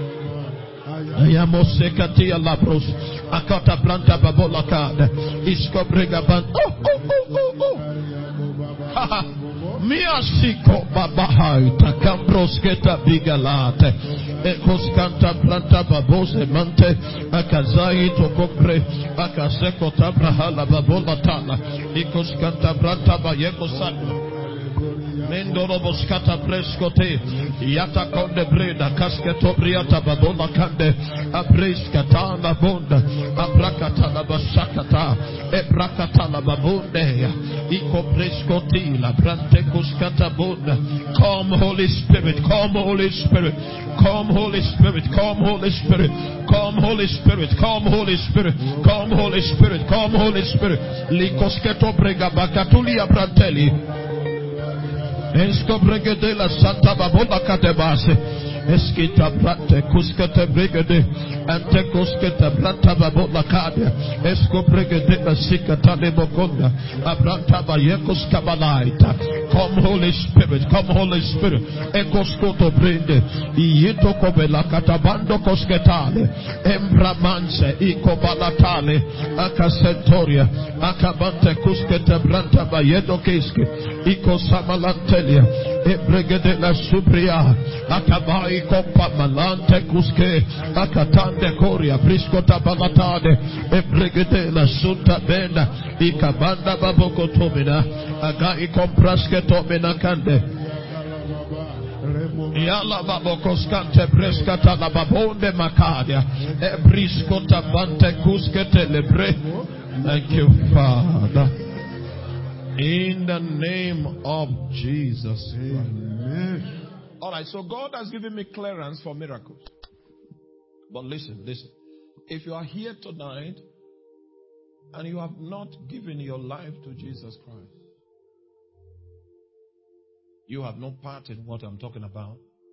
ayamo sekati alabros, akata planta babola kade, iskobrega ban, oh, oh, oh, oh, oh. Haha. Mia siko babahai takambros keta bigalate ekos kanta planta babose mante akazai tokopre akaseko tabrahala babola tala ikos kanta planta bayeko sat Mendoro boskata preskote yata konde breda kasketo briata babola kande apreskata la bonda abrakata la basakata ebrakata la babonde iko preskoti la brante kuskata bonda. Come Holy Spirit, come Holy Spirit, come Holy Spirit, come Holy Spirit, come Holy Spirit, come Holy Spirit, come Holy Spirit, come Holy Spirit. Likosketo brega bakatuli abranteli Esko bregede la santa babola katebase. Eskita brate kuskete bregede. Ante kuskete brata babola kade. Esko bregede la sikata de bokonda. Abranta bayekos kabalaita. Come Holy Spirit, come Holy Spirit. Ekoskoto brende. Iyito kobela katabando kosketale. Embramanse ikobalatale. Akasentoria. Akabante kuskete branta bayedo keske. Iko samalantelia. Ebregede la subria. Akabai kompa malante kuske. Akatande koria. Briskota balatade. Ebregede la sunta benda. Ikabanda baboko tomina. Agai kompraske tomina kande. Yala babokos kante breskata la babonde makadia. Ebriskota bante kuskete lebre. Thank you, Father. In the name of Jesus. Amen. All right, so God has given me clearance for miracles. But listen, listen. If you are here tonight and you have not given your life to Jesus Christ, you have no part in what I'm talking about.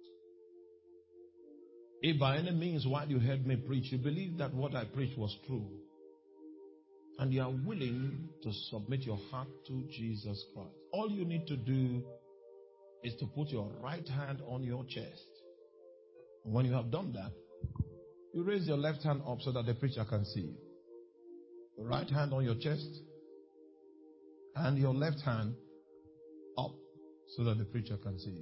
If by any means while you heard me preach, you believe that what I preached was true, and you are willing to submit your heart to Jesus Christ, all you need to do is to put your right hand on your chest. When you have done that, you raise your left hand up so that the preacher can see you. Your right hand on your chest and your left hand up so that the preacher can see you.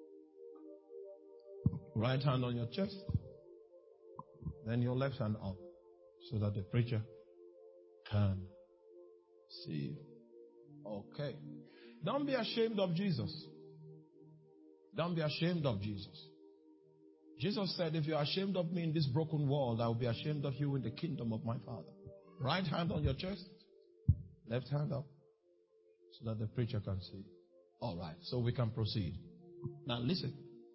Right hand on your chest, then your left hand up so that the preacher can see you. Okay. Don't be ashamed of Jesus. Don't be ashamed of Jesus. Jesus said, if you are ashamed of me in this broken world, I will be ashamed of you in the kingdom of my Father. Right hand on your chest, left hand up so that the preacher can see. All right, so we can proceed. Now listen.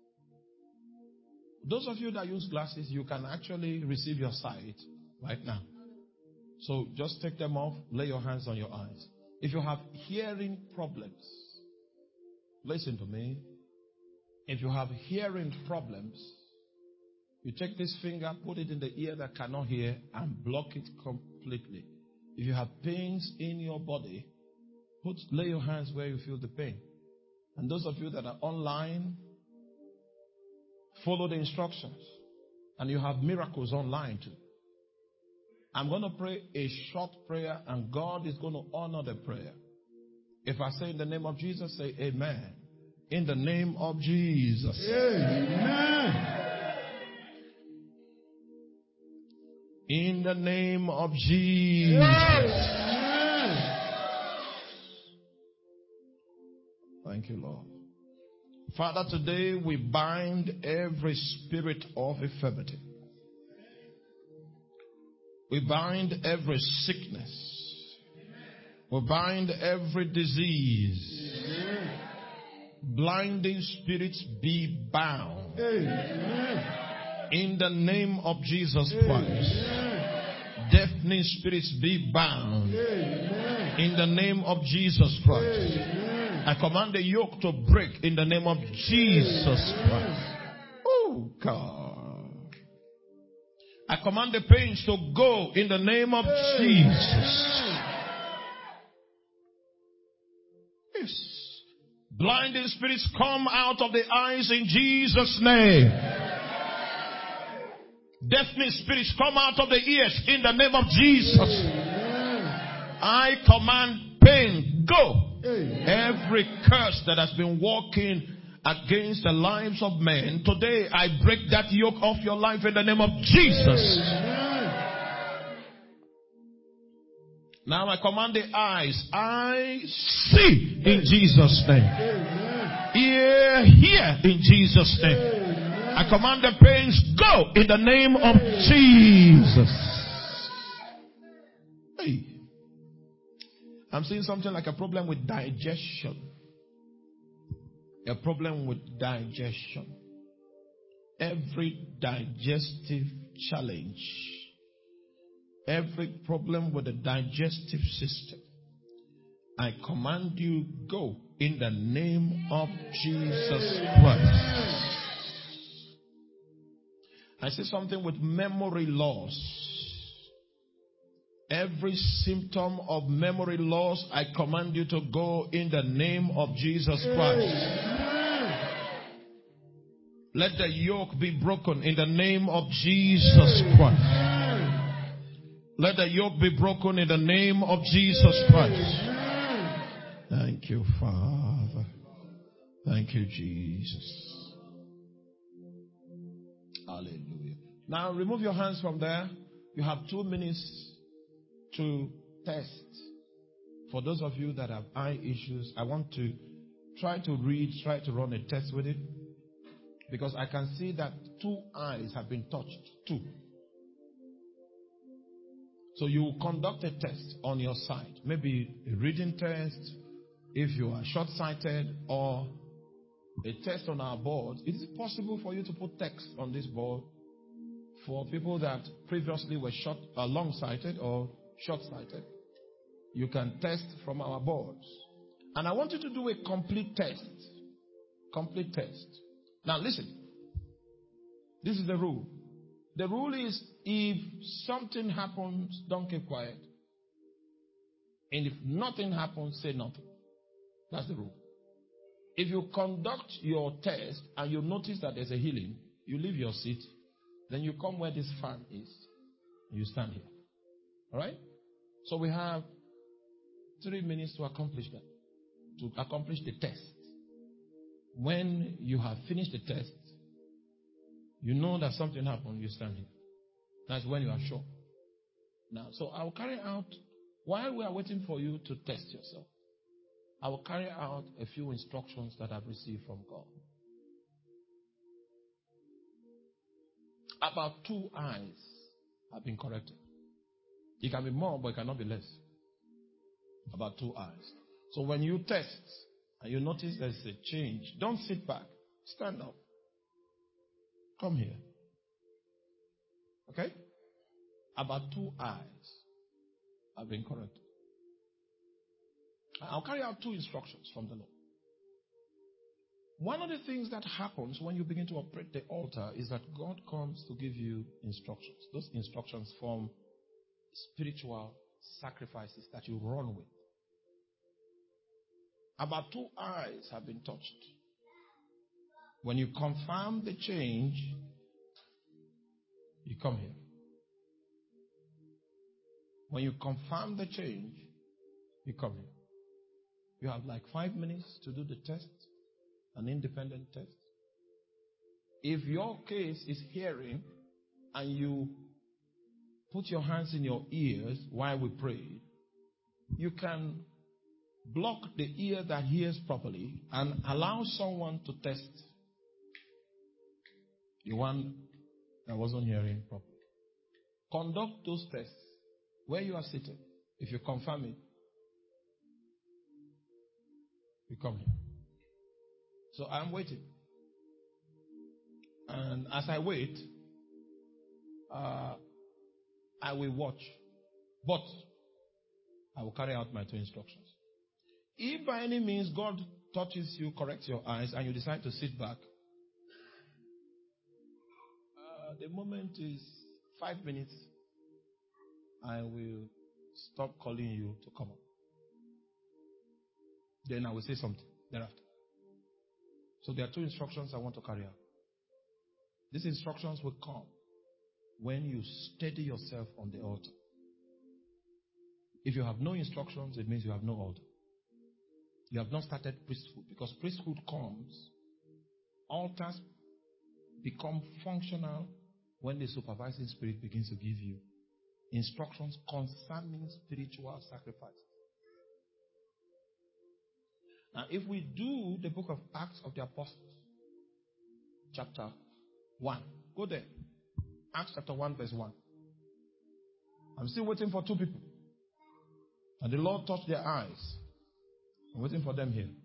Those of you that use glasses, you can actually receive your sight right now. So just take them off, lay your hands on your eyes. If you have hearing problems, listen to me. If you have hearing problems, you take this finger, put it in the ear that cannot hear, and block it completely. If you have pains in your body, put lay your hands where you feel the pain. And those of you that are online, follow the instructions. And you have miracles online too. I'm going to pray a short prayer, and God is going to honor the prayer. If I say in the name of Jesus, say amen. In the name of Jesus. Amen. In the name of Jesus. Amen. Thank you, Lord. Father, today we bind every spirit of infirmity. We bind every sickness. We bind every disease. Blinding spirits be bound. Amen. In the name of Jesus Christ. Deafening spirits be bound. Amen. In the name of Jesus Christ. Amen. I command the yoke to break in the name of Jesus Christ. Oh God. I command the pains to go in the name of Jesus. Yes. Blinding spirits come out of the eyes in Jesus' name. Deafening spirits come out of the ears in the name of Jesus. I command pain, go. Every curse that has been walking against the lives of men, today I break that yoke off your life in the name of Jesus. Now I command the eyes, I see in Jesus' name. Ear, hear in Jesus' name. I command the pains, go in the name of Jesus. Hey. I'm seeing something like a problem with digestion. A problem with digestion. Every digestive challenge. Every problem with the digestive system. I command you, go in the name of Jesus Christ. I see something with memory loss. Every symptom of memory loss, I command you to go in the name of Jesus Christ. Let the yoke be broken in the name of Jesus Christ. Let the yoke be broken in the name of Jesus Christ. Thank you, Father. Thank you, Jesus. Hallelujah. Now remove your hands from there. You have two minutes to test. For those of you that have eye issues, I want to try to read, try to run a test with it. Because I can see that two eyes have been touched. Two. So you will conduct a test on your side. Maybe a reading test if you are short-sighted, or a test on our board. Is it possible for you to put text on this board for people that previously were short, uh, long-sighted or short-sighted? You can test from our boards. And I want you to do a complete test. Complete test. Now listen. This is the rule. The rule is, if something happens, don't keep quiet. And if nothing happens, say nothing. That's the rule. If you conduct your test and you notice that there's a healing, you leave your seat. Then you come where this fan is. And you stand here. All right? So we have three minutes to accomplish that. To accomplish the test. When you have finished the test, you know that something happened, you stand here. That's when you are sure. Now, so I will carry out, while we are waiting for you to test yourself, I will carry out a few instructions that I've received from God. About two eyes have been corrected. It can be more, but it cannot be less. About two eyes. So when you test and you notice there's a change, don't sit back. Stand up. Come here. Okay? About two eyes have been corrected. I'll carry out two instructions from the Lord. One of the things that happens when you begin to operate the altar is that God comes to give you instructions. Those instructions form spiritual sacrifices that you run with. About two eyes have been touched. When you confirm the change, you come here. When you confirm the change, you come here. You have like five minutes to do the test, an independent test. If your case is hearing and you put your hands in your ears while we pray, you can block the ear that hears properly and allow someone to test the one that wasn't hearing properly. Conduct those tests where you are seated. If you confirm it, you come here. So I'm waiting. And as I wait, uh, I will watch. But I will carry out my two instructions. If by any means God touches you, corrects your eyes, and you decide to sit back, uh, the moment is five minutes. I will stop calling you to come up. Then I will say something thereafter. So there are two instructions I want to carry out. These instructions will come when you steady yourself on the altar. If you have no instructions, it means you have no altar. You have not started priesthood, because priesthood comes, altars become functional when the supervising spirit begins to give you instructions concerning spiritual sacrifice. Now, if we do the book of Acts of the Apostles, chapter one, go there. Acts chapter one, verse one. I'm still waiting for two people. And the Lord touched their eyes. I'm waiting for them here.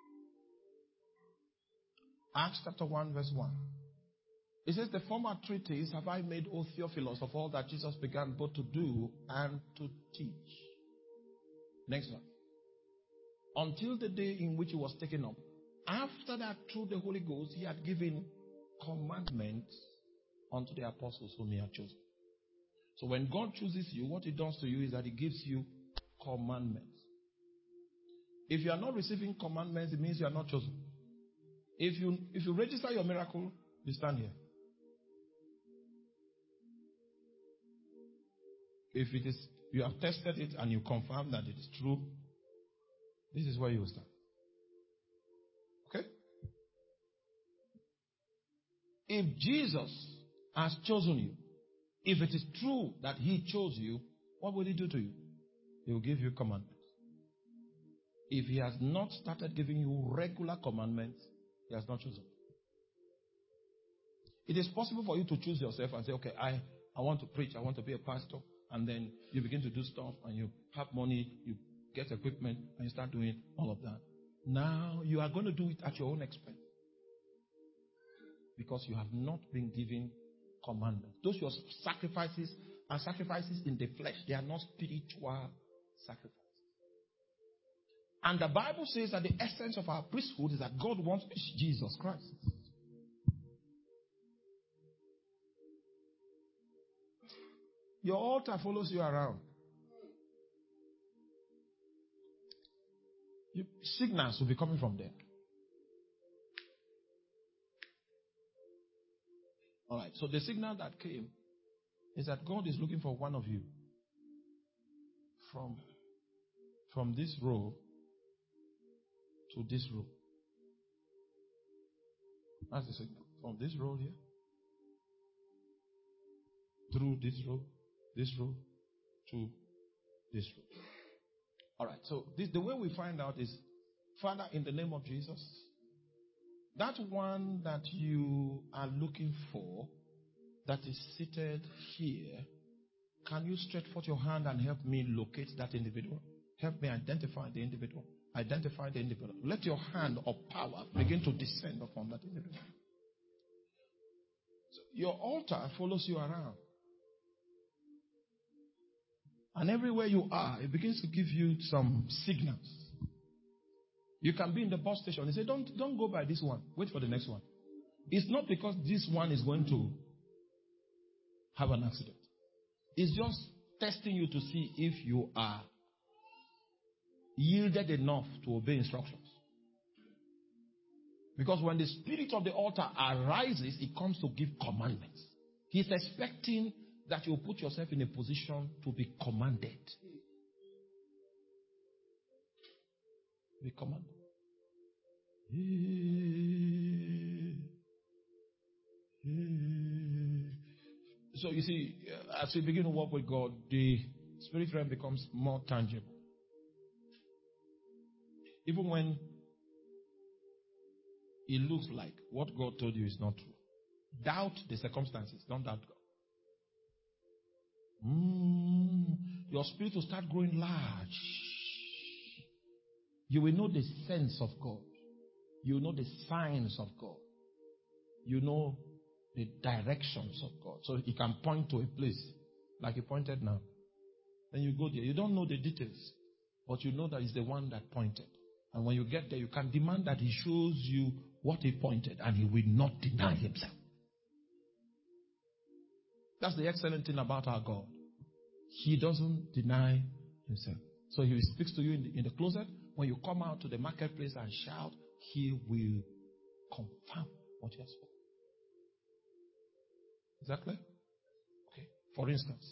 Acts chapter one, verse one. It says, the former treatise have I made, O Theophilus, of all that Jesus began both to do and to teach. Next one. Until the day in which he was taken up. After that, through the Holy Ghost, he had given commandments unto the apostles whom he had chosen. So when God chooses you, what he does to you is that he gives you commandments. If you are not receiving commandments, it means you are not chosen. If you if you register your miracle, you stand here. If it is you have tested it and you confirm that it is true, this is where you will stand. Okay? If Jesus has chosen you, if it is true that he chose you, what will he do to you? He will give you commandments. If he has not started giving you regular commandments, he has not chosen. It is possible for you to choose yourself and say, okay, I, I want to preach, I want to be a pastor, and then you begin to do stuff and you have money, you get equipment, and you start doing all of that. Now you are going to do it at your own expense. Because you have not been given commandments. Those your sacrifices are sacrifices in the flesh. They are not spiritual sacrifices. And the Bible says that the essence of our priesthood is that God wants Jesus Christ. Your altar follows you around. You, signals will be coming from there. All right, so the signal that came is that God is looking for one of you from, from this row to this row. That's the signal. From this row here, through this row, this row, to this row. All right, so this, the way we find out is, Father, in the name of Jesus, that one that you are looking for, that is seated here, can you stretch forth your hand and help me locate that individual? Help me identify the individual. Identify the individual. Let your hand of power begin to descend upon that individual. So your altar follows you around. And everywhere you are, it begins to give you some signals. You can be in the bus station and say, don't, don't go by this one. Wait for the next one. It's not because this one is going to have an accident. It's just testing you to see if you are yielded enough to obey instructions. Because when the spirit of the altar arises, it comes to give commandments. He's expecting that you put yourself in a position to be commanded. Be commanded. So you see, as we begin to work with God, the spirit realm becomes more tangible. Even when it looks like what God told you is not true. Doubt the circumstances. Don't doubt God. Mm, your spirit will start growing large. You will know the sense of God. You will know the signs of God. You know the directions of God. So He can point to a place like he pointed now. Then you go there. You don't know the details, but you know that it's the one that pointed. And when you get there, you can demand that he shows you what he pointed, and he will not deny himself. That's the excellent thing about our God. He doesn't deny himself. So he speaks to you in the, in the closet. When you come out to the marketplace and shout, he will confirm what he has spoken. Is that clear? Okay. For instance,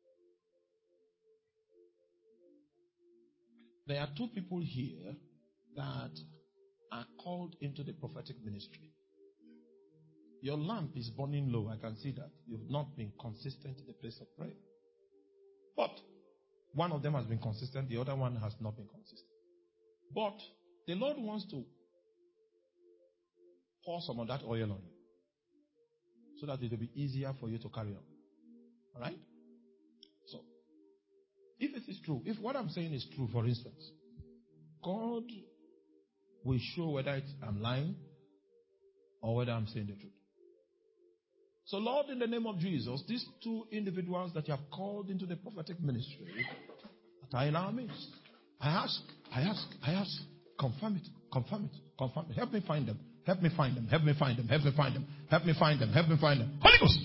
there are two people here that are called into the prophetic ministry. Your lamp is burning low. I can see that. You've not been consistent in the place of prayer. But one of them has been consistent. The other one has not been consistent. But the Lord wants to pour some of that oil on you so that it will be easier for you to carry on. All right? So, if it is true, if what I'm saying is true, for instance, God will show whether it's, I'm lying or whether I'm saying the truth. So, Lord, in the name of Jesus, these two individuals that you have called into the prophetic ministry that are in our midst, I ask, I ask, I ask, confirm it, confirm it, confirm it. Help me find them, help me find them, help me find them, help me find them, help me find them, help me find them. Holy Ghost!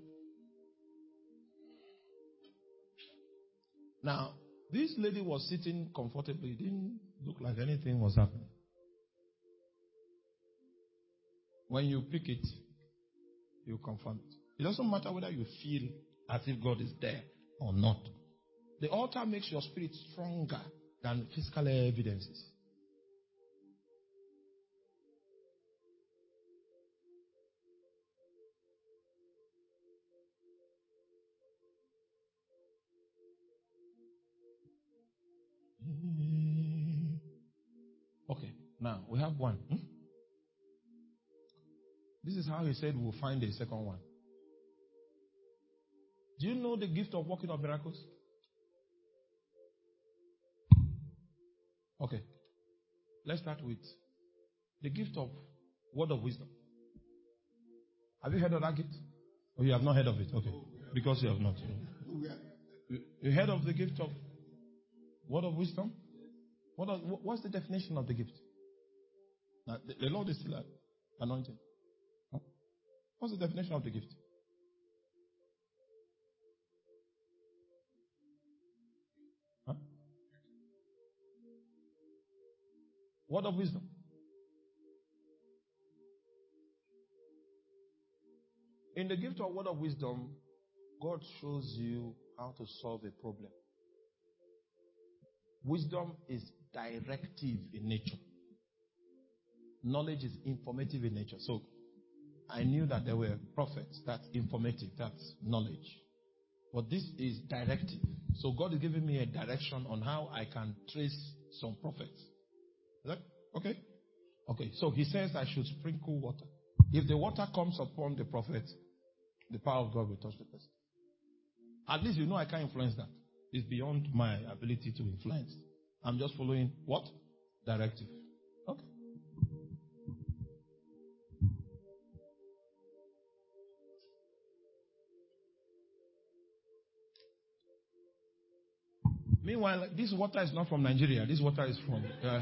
Now, this lady was sitting comfortably. It didn't look like anything was happening. When you pick it, you confirm it. It doesn't matter whether you feel as if God is there or not. The altar makes your spirit stronger than physical evidences. Okay, now we have one. Hmm? This is how he said we'll find a second one. Do you know the gift of working of miracles? Okay. Let's start with the gift of word of wisdom. Have you heard of that gift? Or you have not heard of it? Okay. Because you have not. You, you heard of the gift of word of wisdom? What are, what's the definition of the gift? Now, the, the Lord is still anointed. Huh? What's the definition of the gift? Huh? Word of wisdom. In the gift of word of wisdom, God shows you how to solve a problem. Wisdom is directive in nature. Knowledge is informative in nature. So, I knew that there were prophets. That's informative. That's knowledge. But this is directive. So, God is giving me a direction on how I can trace some prophets. Is that okay? Okay. So, He says I should sprinkle water. If the water comes upon the prophet, the power of God will touch the person. At least you know I can't influence that. It's beyond my ability to influence. I'm just following what? Directive. Okay. Meanwhile, this water is not from Nigeria. This water is from... Uh,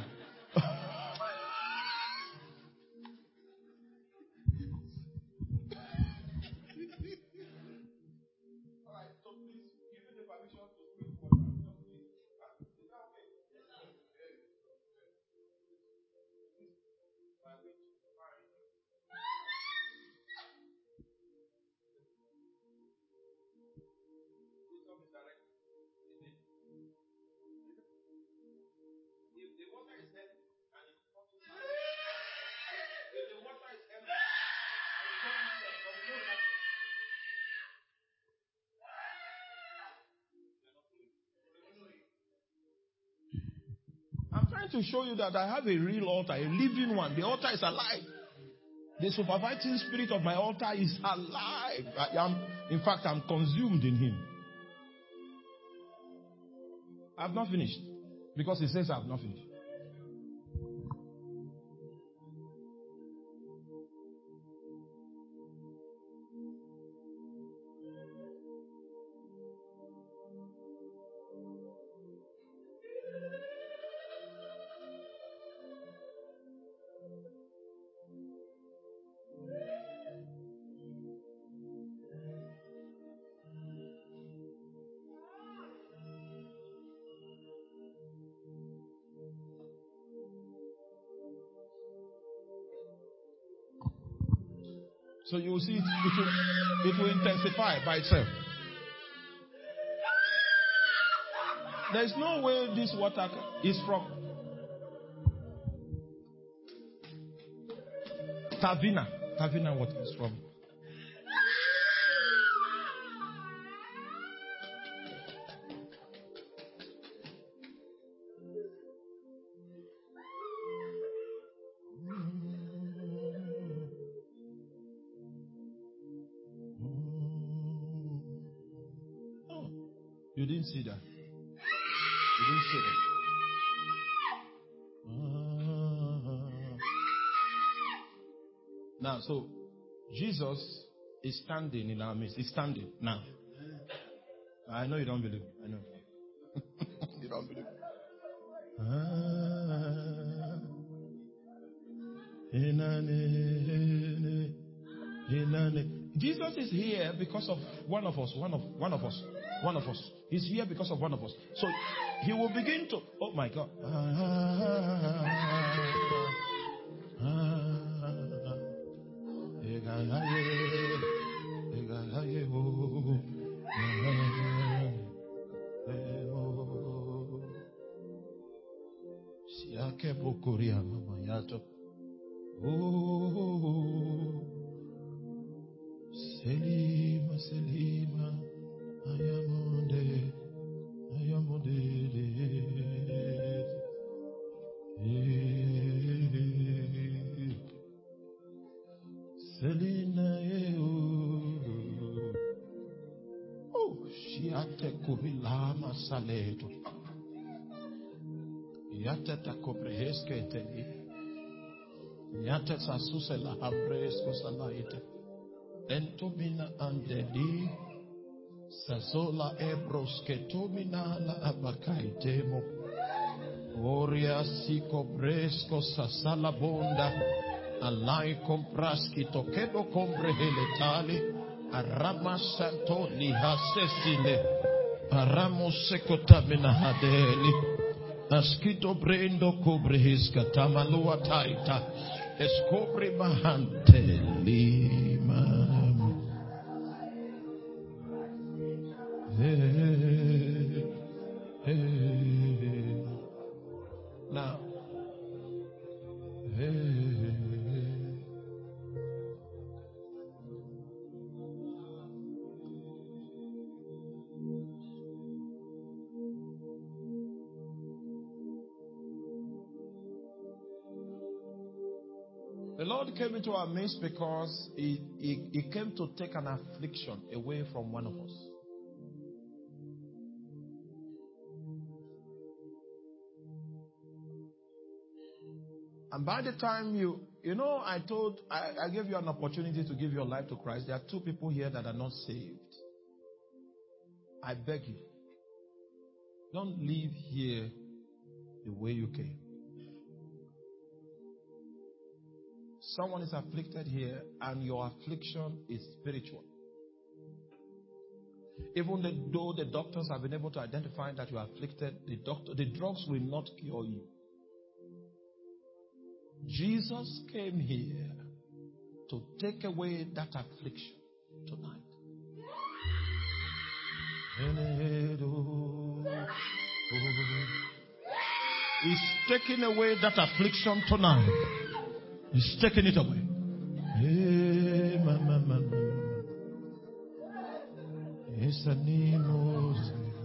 I'm trying to show you that I have a real altar, a living one. The altar is alive. The supervising spirit of my altar is alive. I am, in fact, I'm consumed in Him. I have not finished. Because He says I have not finished. So you will see it, it, will, it will intensify by itself. There's no way this water is from Tavina. Tavina water is from. Oh, you didn't see that. You didn't see that. Now, so Jesus is standing in our midst. He's standing now. I know you don't believe. I know. You don't believe. Jesus is here because of one of us. One of one of us. One of us. He's here because of one of us. So he will begin to. Oh my God. Siake bukuria mama yato. Oh, Selima, Selima, Ayamonde, Ayamonde. Selina, oh, Shiate Kubilama Saleto. Yate Takopreheske Teli. Yate Sasusela Habresco Salaite. Entobina Andeli. Sasola Ebros Ketomina la Abakaitemo. Oria Siko Bresco Sasala Bonda. Alai Compraski Tokedo Compreheletali. Arama Santo Niha Cecile. Aramos Secotamina Hadeli. Askito Brendo Cobrehisca Tamalua Taita. Escobre Mahante Lima. Hey, hey. Now, hey. The Lord came into our midst because he, he, he came to take an affliction away from one of us. And by the time you, you know, I told, I, I gave you an opportunity to give your life to Christ. There are two people here that are not saved. I beg you, don't leave here the way you came. Someone is afflicted here and your affliction is spiritual. Even though the doctors have been able to identify that you are afflicted, the doctor, the drugs will not cure you. Jesus came here to take away that affliction tonight. He's taking away that affliction tonight. He's taking it away. Hey, mama, mama. It's a name.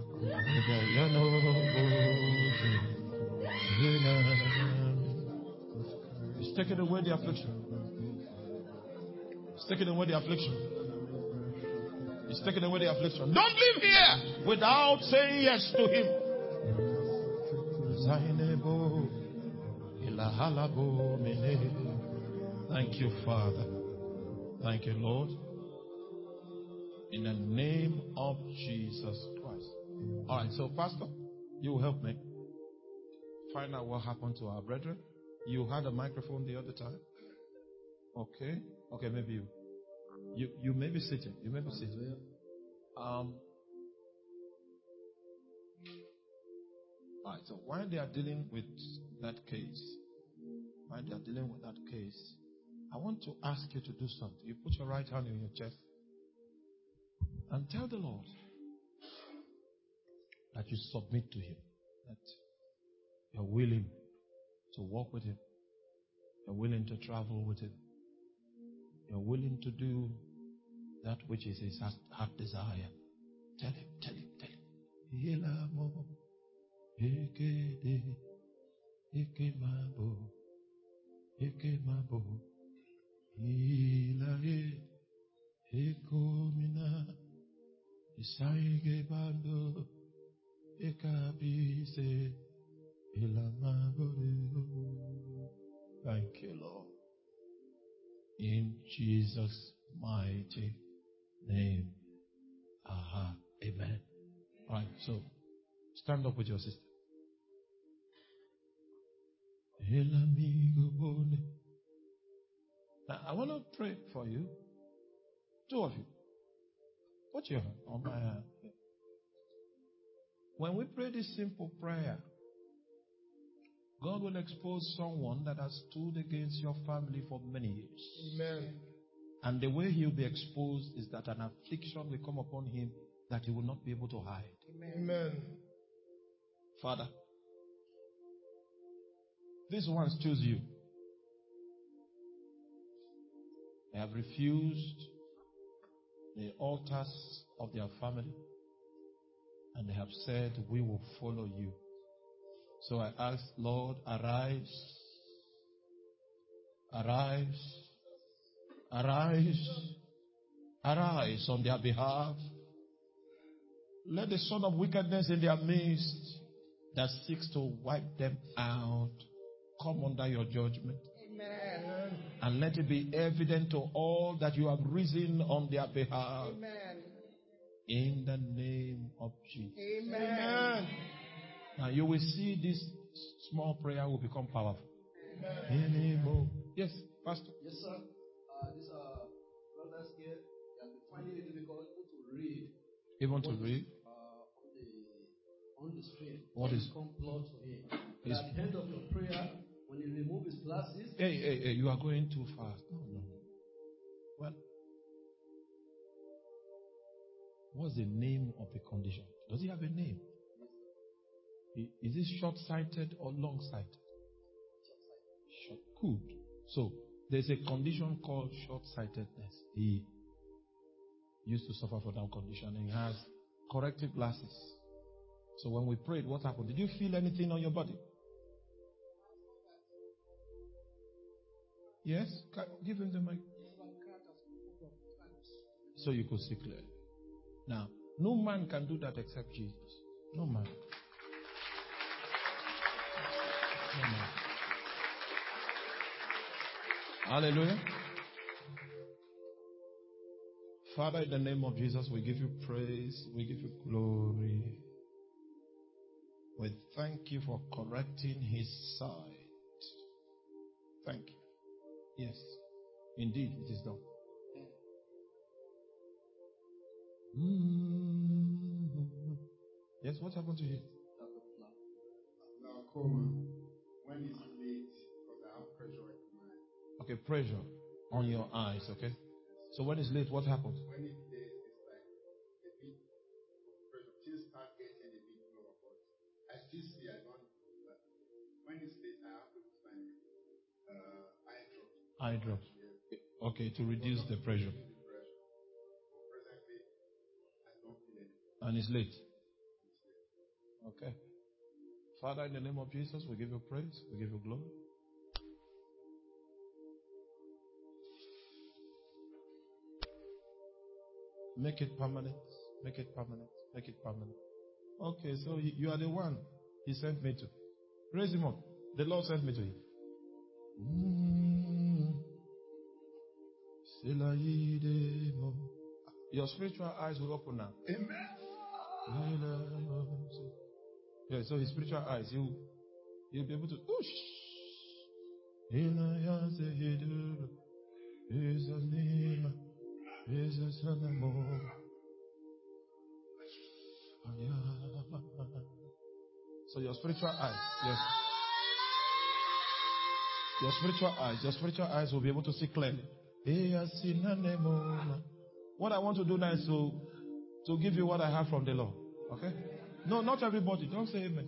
He's taking away the affliction. He's taking away the affliction. He's taking away the affliction. Don't leave here without saying yes to him. Thank you, Father. Thank you, Lord. In the name of Jesus Christ. All right, so Pastor, you will help me find out what happened to our brethren. You had a microphone the other time. Okay. Okay, maybe you. You you may be sitting. You may be sitting. Um. All right. So while they are dealing with that case, while they are dealing with that case, I want to ask you to do something. You put your right hand on your chest and tell the Lord that you submit to Him, that you're willing to walk with Him, you're willing to travel with Him, you're willing to do that which is His heart desire. Tell Him, tell Him, tell Him. Ilahe ekomina isaige bando ekabise ilamabore. Thank you, Lord. In Jesus' mighty name. Aha. Amen. All right, so stand up with your sister. Elamigo bone. Now, I want to pray for you. Two of you. Put your hand on my hand. When we pray this simple prayer, God will expose someone that has stood against your family for many years. Amen. And the way he will be exposed is that an affliction will come upon him that he will not be able to hide. Amen. Father, these ones choose you. They have refused the altars of their family, and they have said, we will follow you. So I ask, Lord, arise, arise, arise, arise on their behalf. Let the son of wickedness in their midst that seeks to wipe them out come under your judgment. Amen. And let it be evident to all that you have risen on their behalf. Amen. In the name of Jesus. Amen. Now you will see this small prayer will become powerful. Amen. Yes, Pastor. Yes, sir. Uh, these uh, brothers here, they have been finding it difficult to read. Even to read? Uh, on the on the screen. What is? Come close to him. But at the end of the prayer, when he removes his glasses. Hey, hey, hey! You are going too fast. No, no. Well, what's the name of the condition? Does he have a name? Is it short-sighted or long-sighted? Short. Good. So, there's a condition called short-sightedness. He used to suffer from that condition and he has corrective glasses. So when we prayed, what happened? Did you feel anything on your body? Yes? Give him the mic. So you could see clearly. Now, no man can do that except Jesus. No man. No man. Hallelujah. Father, in the name of Jesus, we give you praise. We give you glory. We thank you for correcting his sight. Thank you. Yes. Indeed, it is done. Mm-hmm. Yes, what happened to him? Glaucoma. When it's late, because I have pressure in my. Okay, pressure on your eyes, okay? So when it's late, what happens? When it's late, it's like a bit of pressure. Things start getting a bit lower, but I still see, I don't. But when it's late, I have to put my uh, eye drops. Eye drops. Yes. Okay, to reduce the pressure. Presently, I don't feel anything. And it's late. Okay. Father, in the name of Jesus, we give you praise. We give you glory. Make it permanent. Make it permanent. Make it permanent. Okay, so you are the one he sent me to. Raise him up. The Lord sent me to him. Your spiritual eyes will open now. Amen. Yeah, so his spiritual eyes, you you'll be able to. So your spiritual eyes, yes. Your spiritual eyes, your spiritual eyes will be able to see clearly. What I want to do now is to, to give you what I have from the Lord. Okay? No, not everybody. Don't say amen.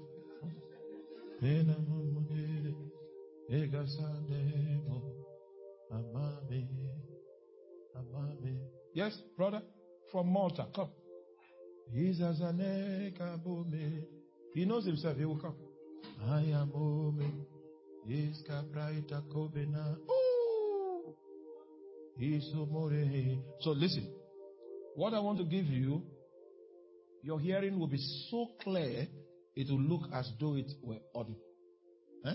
Yes, brother? From Malta. Come. He knows himself. He will come. I am home. So listen. What I want to give you, your hearing will be so clear, it will look as though it were audible. Eh?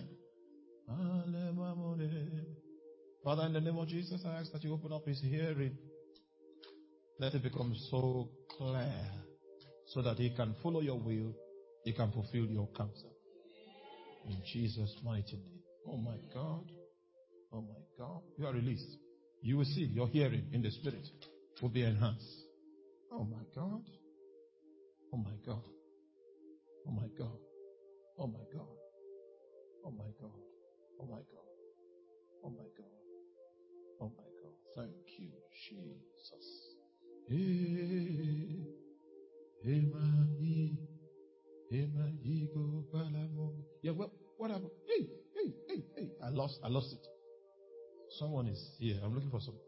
Father, in the name of Jesus, I ask that you open up his hearing. Let it become so clear so that he can follow your will, he can fulfill your counsel. In Jesus' mighty name. Oh my God. Oh my God. You are released. You will see your hearing in the spirit will be enhanced. Oh my God. Oh my God. Oh my God. Oh my God. Oh my God. Oh my God. Oh my God. Oh my God. Thank you, Jesus. Hey, hey, my, hey, my ego, yeah, what, what happened? Hey, hey, hey, hey. I lost, I lost it. Someone is here. I'm looking for someone.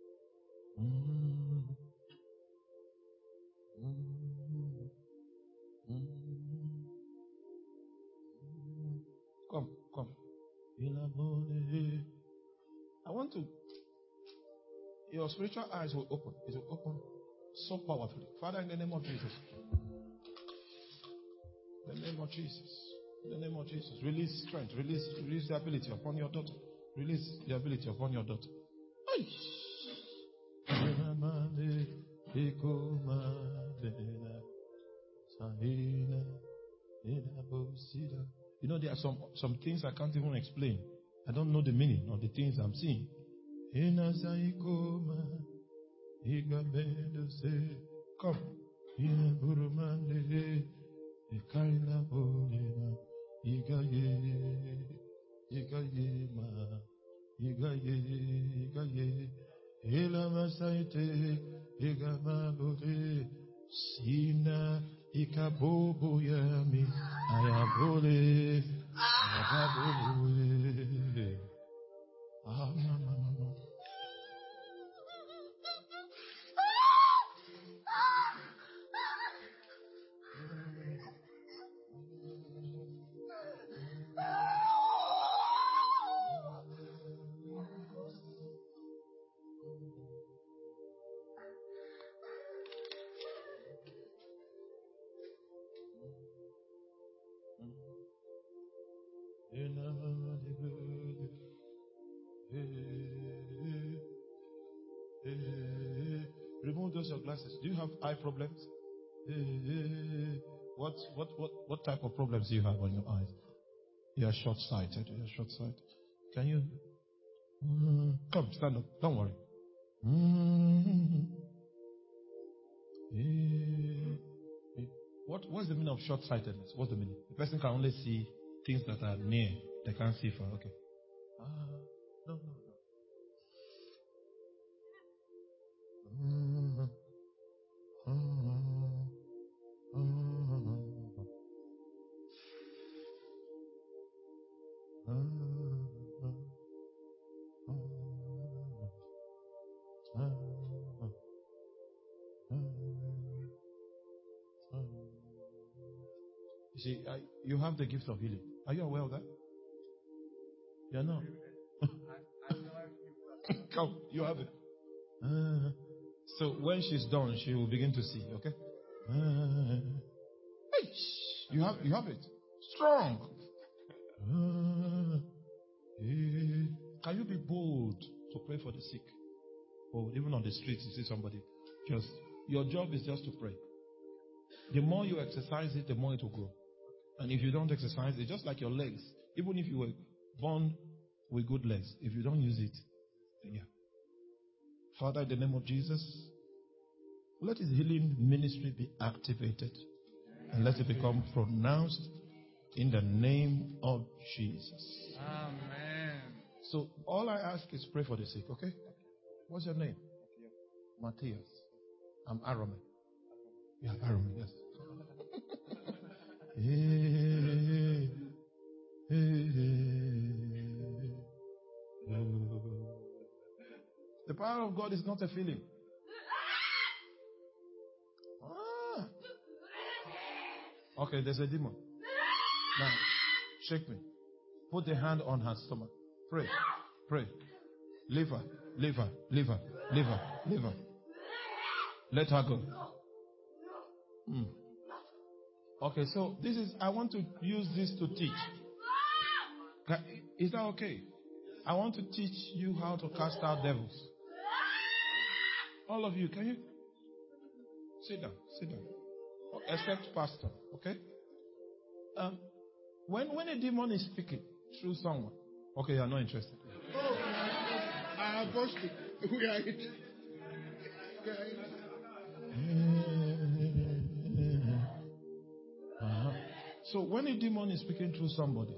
Mm. Mm. Mm. Come, come. I want to. Your spiritual eyes will open. It will open so powerfully. Father, in the name of Jesus. In the name of Jesus. In the name of Jesus. Release strength. Release, release the ability upon your daughter. Release the ability upon your daughter. You know, there are some, some things I can't even explain. I don't know the meaning of the things I'm seeing. Come. Sina ikabobo yami ayabole ayabole ah mama mama. Remove those your glasses. Do you have eye problems? What what what what type of problems do you have on your eyes? You are short-sighted. You are short-sighted. Can you mm, come stand up? Don't worry. Mm, what what's the meaning of short-sightedness? What's the meaning? The person can only see things that are near. They can't see far. Okay. Ah, no, no, no. Mm, mm, You see, I, you have the gift of healing. Are you aware of that? Yeah, no. Come, you have it. Uh, so when she's done, she will begin to see. Okay. Uh, you have, you have it. Strong. Uh, can you be bold to pray for the sick? Or even on the streets, you see somebody. Just your job is just to pray. The more you exercise it, the more it will grow. And if you don't exercise it, just like your legs, even if you were born with good legs, if you don't use it, then yeah. Father, in the name of Jesus, let his healing ministry be activated and let it become pronounced in the name of Jesus. Amen. So all I ask is pray for the sick, okay? What's your name? Matthias. I'm Aaron. Yeah, Aaron, yes. Hey, hey, hey. The power of God is not a feeling. Ah. Okay, there's a demon. Now, shake me. Put the hand on her stomach. Pray. Pray. Leave her. Leave her. Leave her. Leave her. Leave her. Let her go. Hmm. Okay, so this is, I want to use this to teach. Is that okay? I want to teach you how to cast out devils. All of you, can you? Sit down. Sit down. Except pastor, okay? Um, when, when a demon is speaking through someone, okay, you are not interested. Oh, I have watched it. We are it. We are it. Uh-huh. So when a demon is speaking through somebody,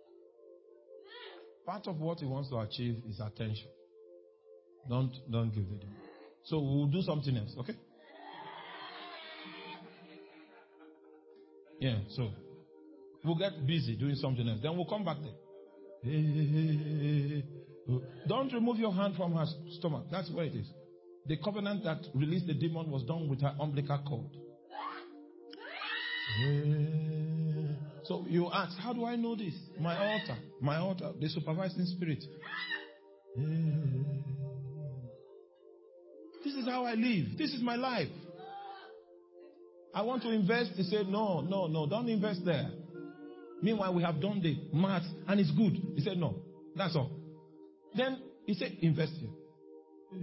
part of what he wants to achieve is attention. Don't don't give the demon. So we'll do something else, okay? Yeah, so we'll get busy doing something else. Then we'll come back there. Don't remove your hand from her stomach. That's where it is. The covenant that released the demon was done with her umbilical cord. So you ask, how do I know this? My altar, my altar, the supervising spirit. This is how I live. This is my life. I want to invest. He said, no, no, no, don't invest there. Meanwhile, we have done the math and it's good. He said, no, that's all. Then he said, invest here.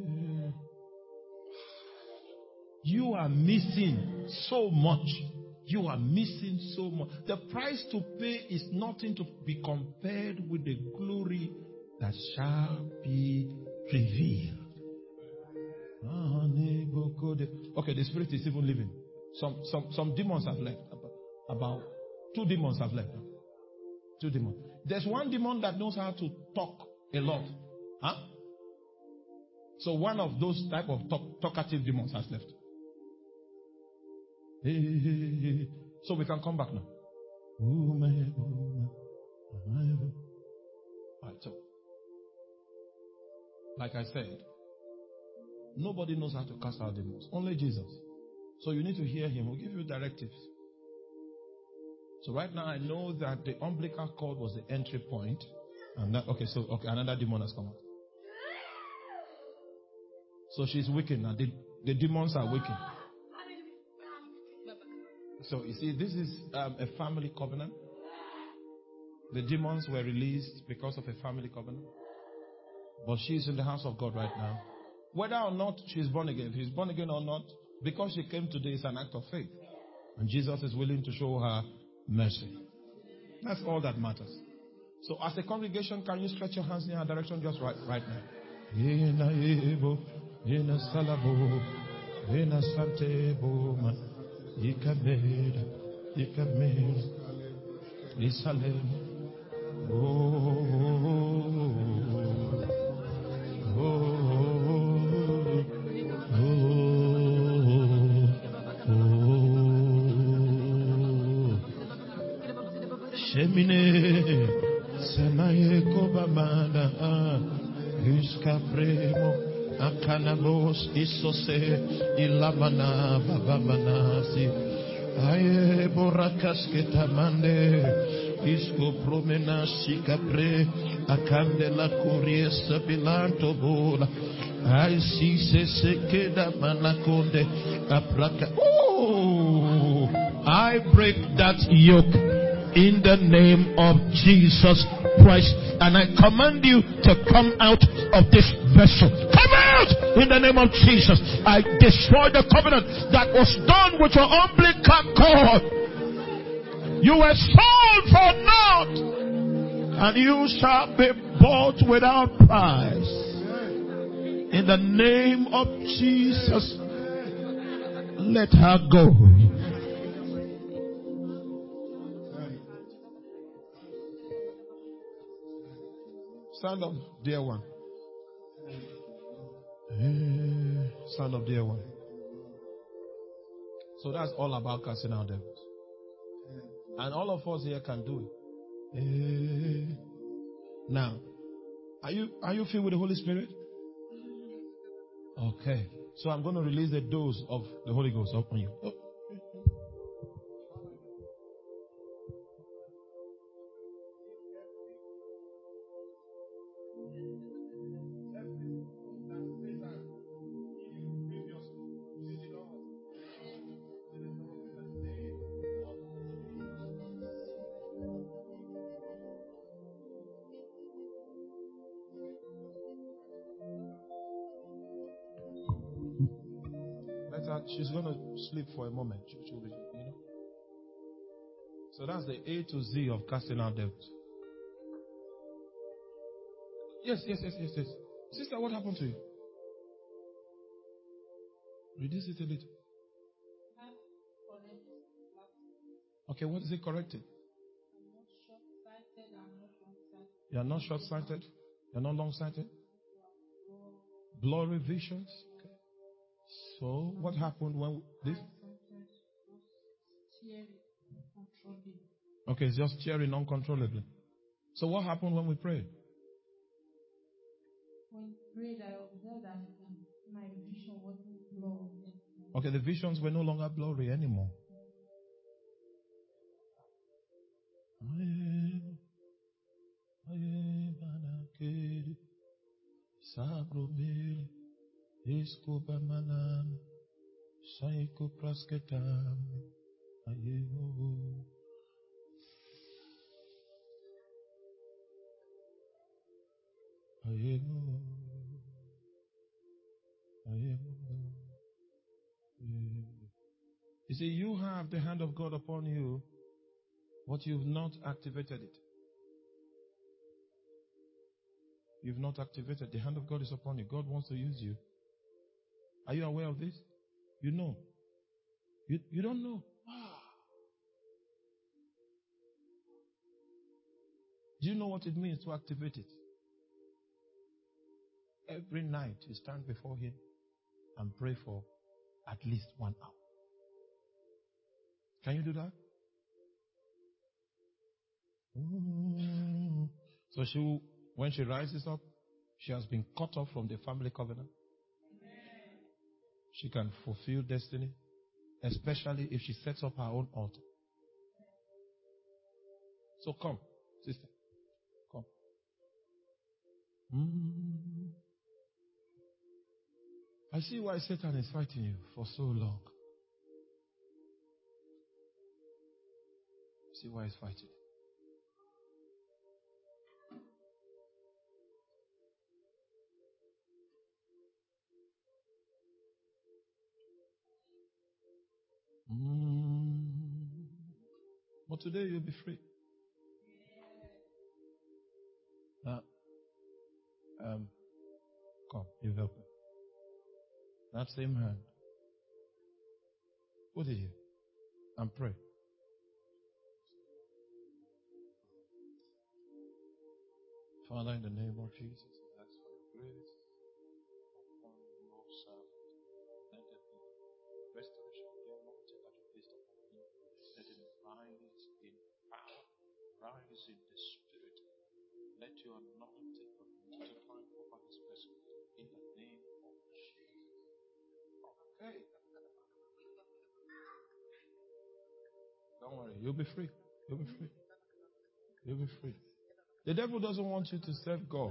You are missing so much. You are missing so much. The price to pay is nothing to be compared with the glory that shall be revealed. Okay, the spirit is even living. Some some some demons have left. About two demons have left. Two demons. There's one demon that knows how to talk a lot. Huh? So one of those type of talk, talkative demons has left. So we can come back now. Alright, so like I said, nobody knows how to cast out demons. Only Jesus. So you need to hear him. We'll give you directives. So right now I know that the umbilical cord was the entry point. And that, okay, so okay, another demon has come out. So she's weakened now. The, the demons are weakened. So you see, this is um, a family covenant. The demons were released because of a family covenant. But she's in the house of God right now. Whether or not she's born again, if she's born again or not, because she came today is an act of faith. And Jesus is willing to show her mercy. That's all that matters. So as a congregation, can you stretch your hands in her direction just right, right now? Ikamera, Ikamera, Isalem. Oh, oh, oh, oh. Shemine, Samaye Kobamana, Iskapremo. Akanabos isose ilamana babamanasi aye borakas ketamande isko promena sikapre akande la kuriesa bilanto bola I see se sekeda manakonde apraka. Oh, I break that yoke in the name of Jesus Christ, and I command you to come out of this vessel. Come out in the name of Jesus. I destroy the covenant that was done with your umbilical cord. You were sold for naught, and you shall be bought without price. In the name of Jesus, let her go. Stand up, dear one. Eh, Stand up, dear one. So that's all about casting out devils. And all of us here can do it. Eh. Now, are you are you filled with the Holy Spirit? Okay. So I'm going to release the dose of the Holy Ghost upon you. Oh. She's going to sleep for a moment. She, she'll be, you know. So that's the A to Z of casting out devils. Yes, yes, yes, yes, yes. Sister, what happened to you? Reduce it a little. Okay, what is it corrected? You are not short-sighted. You are not long-sighted. Blurry visions. Okay. So, what happened when this? Okay, it's just tearing uncontrollably. So, what happened when we prayed? When we prayed, I observed that my vision wasn't blurry. Okay, the visions were no longer blurry anymore. You see, you have the hand of God upon you, but you've not activated it. You've not activated. The hand of God is upon you. God wants to use you. Are you aware of this? You know. You, you don't know. Do you know what it means to activate it? Every night you stand before Him and pray for at least one hour. Can you do that? Mm. So she, when she rises up, she has been cut off from the family covenant. She can fulfill destiny, especially if she sets up her own altar. So come, sister. Come. Mm. I see why Satan is fighting you for so long. See why he's fighting. Mm. But today you'll be free. Now, um, come, you help me. That same hand. Put it here and pray. Father, in the name of Jesus, I ask for your grace upon your servant. Let there be restoration of the anointing that you placed upon him. Let him rise in power, rise in the spirit. Let your anointing multiply over his person. In the name of Jesus. Okay. Don't worry, you'll be free. You'll be free. You'll be free. The devil doesn't want you to serve God.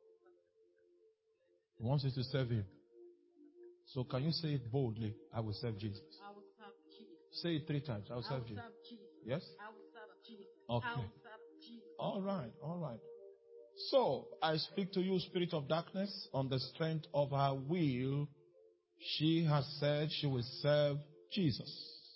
He wants you to serve him. So can you say it boldly? I will serve Jesus. I will serve Jesus. Say it three times. I will serve I will Jesus. serve Jesus. Yes? I will serve Jesus. Okay. I will serve Jesus. All right. All right. So I speak to you, spirit of darkness, on the strength of her will. She has said she will serve Jesus.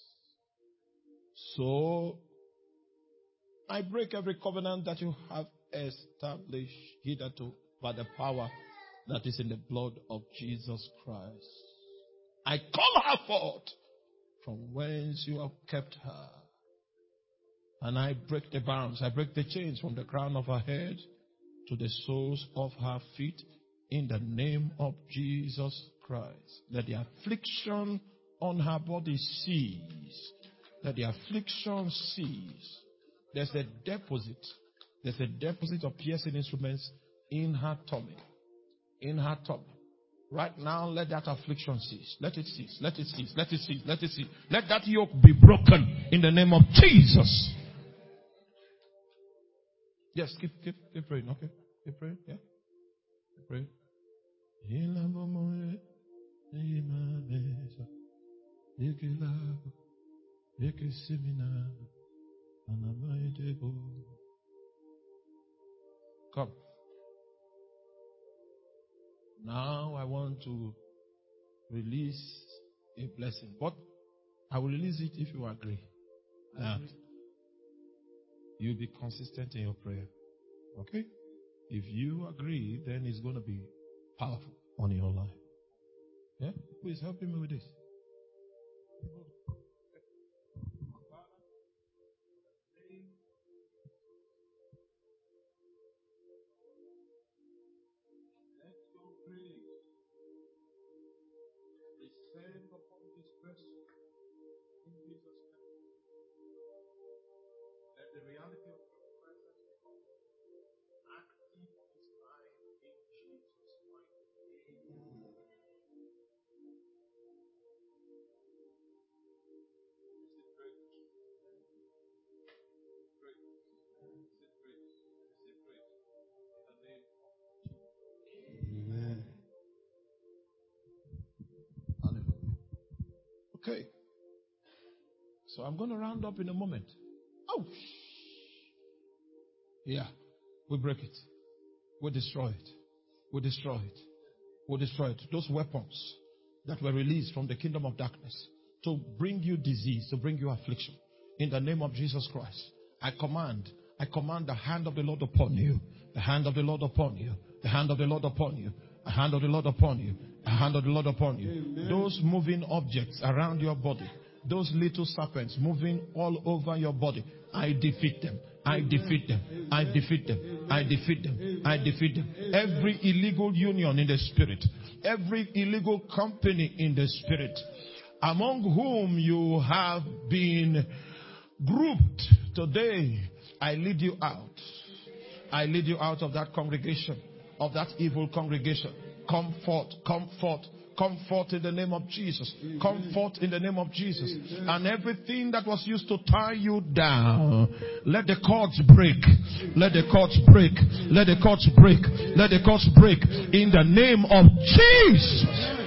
So I break every covenant that you have established hitherto by the power that is in the blood of Jesus Christ. I call her forth from whence you have kept her. And I break the bonds, I break the chains from the crown of her head to the soles of her feet in the name of Jesus Christ. Let the affliction on her body cease. Let the affliction cease. There's a deposit. There's a deposit of piercing instruments in her tummy. In her tummy. Right now, let that affliction cease. Let it cease. Let it cease. Let it cease. Let it cease. Let that yoke be broken in the name of Jesus. Yes, keep, keep, keep praying. Okay, keep praying. Yeah, keep praying. Come. Now I want to release a blessing, but I will release it if you agree. That you'll be consistent in your prayer. Okay? If you agree, then it's going to be powerful on your life. Yeah? Who is helping me with this? Okay. So I'm going to round up in a moment. Oh. Yeah. We break it. We destroy it. We destroy it. We destroy it. Those weapons that were released from the kingdom of darkness to bring you disease, to bring you affliction. In the name of Jesus Christ, I command, I command the hand of the Lord upon you. The hand of the Lord upon you. The hand of the Lord upon you. The hand of the Lord upon you. The hand of the Lord upon you. Amen. Those moving objects around your body, those little serpents moving all over your body, I defeat them. I defeat them. I defeat them. I defeat them. I defeat them. Every illegal union in the spirit, every illegal company in the spirit, among whom you have been grouped, today I lead you out. I lead you out of that congregation, of that evil congregation. Come forth, come forth, come forth in the name of Jesus. Come forth in the name of Jesus. And everything that was used to tie you down, let the cords break. Let the cords break. Let the cords break. Let the cords break in the name of Jesus.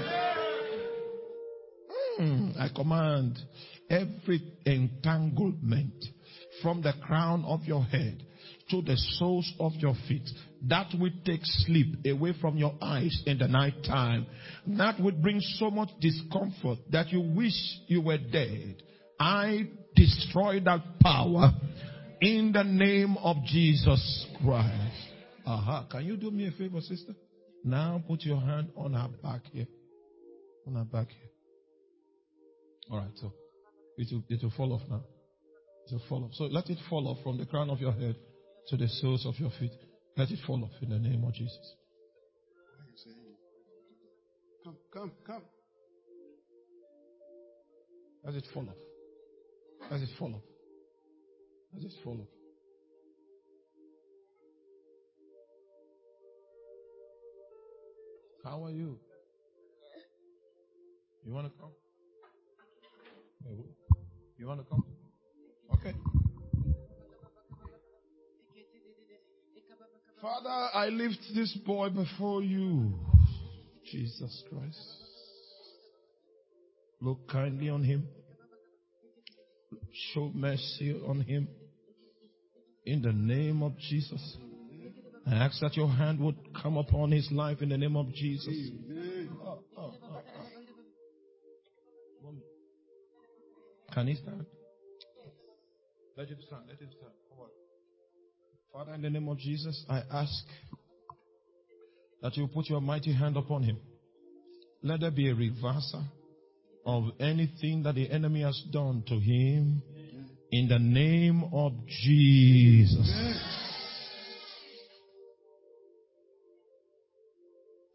Mm, I command every entanglement from the crown of your head to the soles of your feet, that will take sleep away from your eyes in the night time. That would bring so much discomfort that you wish you were dead. I destroy that power in the name of Jesus Christ. Aha. Can you do me a favor, sister? Now put your hand on her back here. On her back here. Alright, so it will, it will fall off now. It will fall off. So let it fall off from the crown of your head to the soles of your feet. Let it fall off in the name of Jesus. Come, come, come. Let it fall off. Let it fall off. Let it fall off. How are you? You want to come? You want to come? Okay. Father, I lift this boy before you. Jesus Christ. Look kindly on him. Show mercy on him. In the name of Jesus. I ask that your hand would come upon his life in the name of Jesus. Oh, oh, oh, oh. Can he stand? Let him stand. Let him stand. Come on. Father, in the name of Jesus, I ask that you put your mighty hand upon him. Let there be a reversal of anything that the enemy has done to him in the name of Jesus.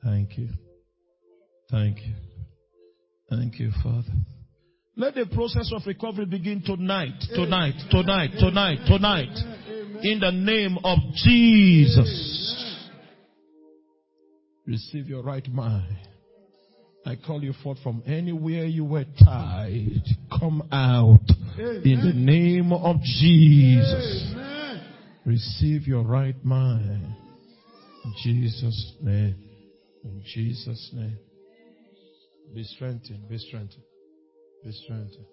Thank you. Thank you. Thank you, Father. Let the process of recovery begin tonight, tonight, tonight, tonight, tonight. In the name of Jesus. Receive your right mind. I call you forth from anywhere you were tied. Come out in the name of Jesus. Receive your right mind. In Jesus' name. In Jesus' name. Be strengthened. Be strengthened. Be strengthened.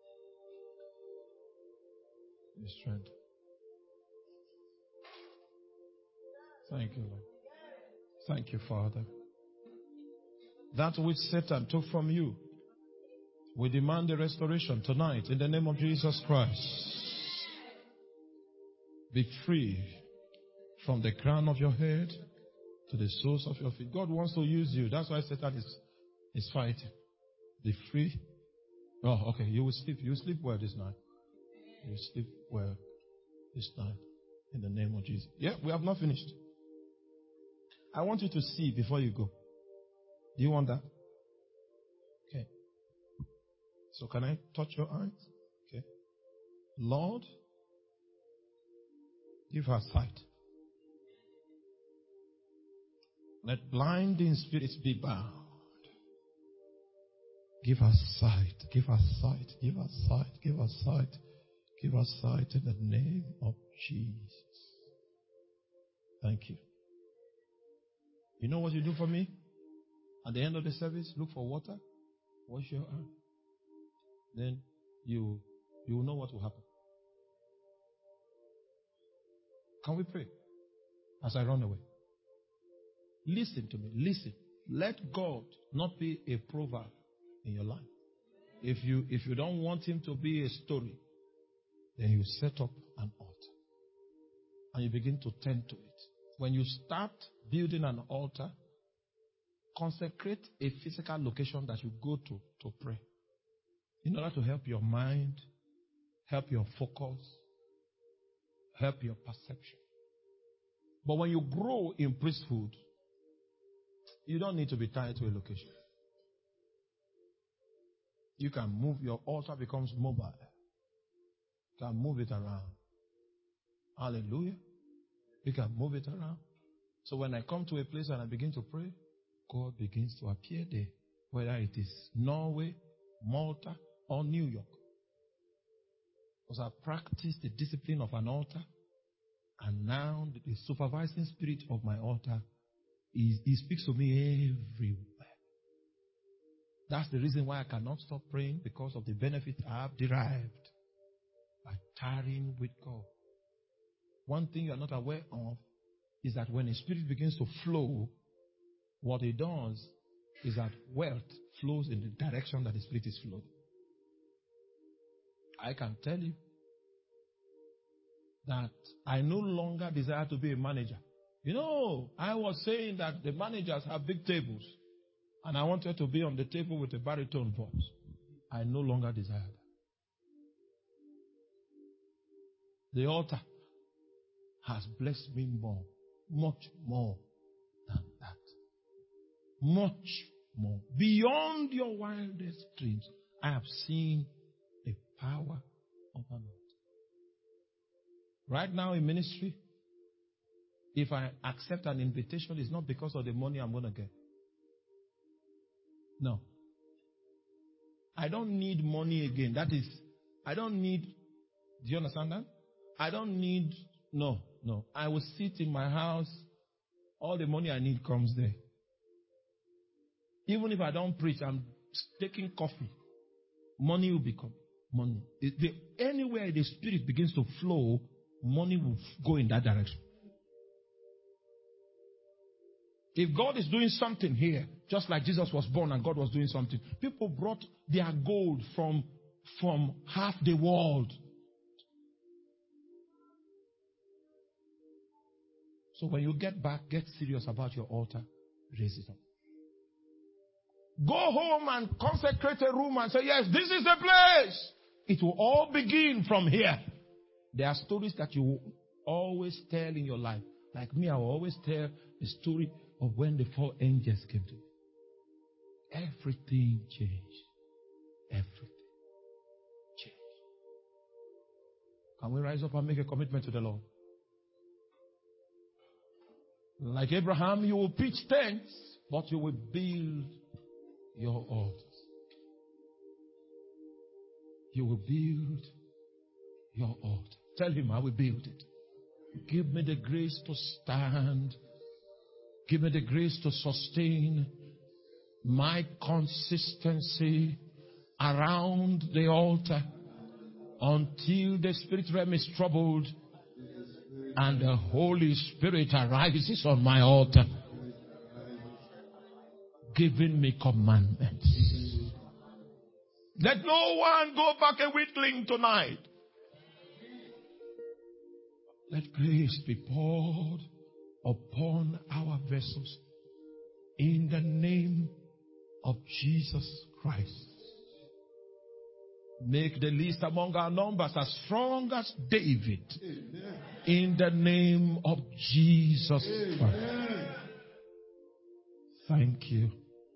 Be strengthened. Thank you, Lord. Thank you, Father. That which Satan took from you, we demand a restoration tonight in the name of Jesus Christ. Be free from the crown of your head to the soles of your feet. God wants to use you. That's why Satan is, is fighting. Be free. Oh, okay. You will sleep. You will sleep well this night. You will sleep well this night in the name of Jesus. Yeah, we have not finished. I want you to see before you go. Do you want that? Okay. So can I touch your eyes? Okay. Lord, give her sight. Let blinding spirits be bound. Give her sight. Give her sight. Give her sight. Give her sight. Give her sight in the name of Jesus. Thank you. You know what you do for me? At the end of the service, look for water, wash your arm. Then you you will know what will happen. Can we pray as I run away? Listen to me. Listen. Let God not be a proverb in your life. If you if you don't want him to be a story, then you set up an altar and you begin to tend to it. When you start building an altar, consecrate a physical location that you go to to pray in order to help your mind, help your focus, help your perception. But when you grow in priesthood, you don't need to be tied to a location. You can move, your altar becomes mobile. You can move it around. Hallelujah. You can move it around. So when I come to a place and I begin to pray, God begins to appear there, whether it is Norway, Malta, or New York. Because I practice the discipline of an altar, and now the supervising spirit of my altar, he, he speaks to me everywhere. That's the reason why I cannot stop praying, because of the benefit I have derived by tarrying with God. One thing you are not aware of is that when a spirit begins to flow, what it does is that wealth flows in the direction that the spirit is flowing. I can tell you that I no longer desire to be a manager. You know, I was saying that the managers have big tables, and I wanted to be on the table with a baritone voice. I no longer desire that. The altar has blessed me more, much more than that. Much more. Beyond your wildest dreams, I have seen the power of an altar. Right now in ministry, if I accept an invitation, it's not because of the money I'm going to get. No. I don't need money again. That is, I don't need, do you understand that? I don't need, no, no. I will sit in my house. All the money I need comes there. Even if I don't preach, I'm taking coffee. Money will become money. It, the, anywhere the spirit begins to flow, money will go in that direction. If God is doing something here, just like Jesus was born and God was doing something, people brought their gold from, from half the world. So when you get back, get serious about your altar, raise it up. Go home and consecrate a room and say, yes, this is the place. It will all begin from here. There are stories that you will always tell in your life. Like me, I will always tell a story of when the four angels came to me. Everything changed. Everything changed. Can we rise up and make a commitment to the Lord? Like Abraham, you will pitch tents, but you will build your altars. You will build your altar. Tell him, I will build it. Give me the grace to stand. Give me the grace to sustain my consistency around the altar until the spirit realm is troubled and the Holy Spirit arises on my altar, giving me commandments. Let no one go back a weakling tonight. Let grace be poured upon our vessels in the name of Jesus Christ. Make the least among our numbers as strong as David. Amen. In the name of Jesus Christ. Amen. Thank you.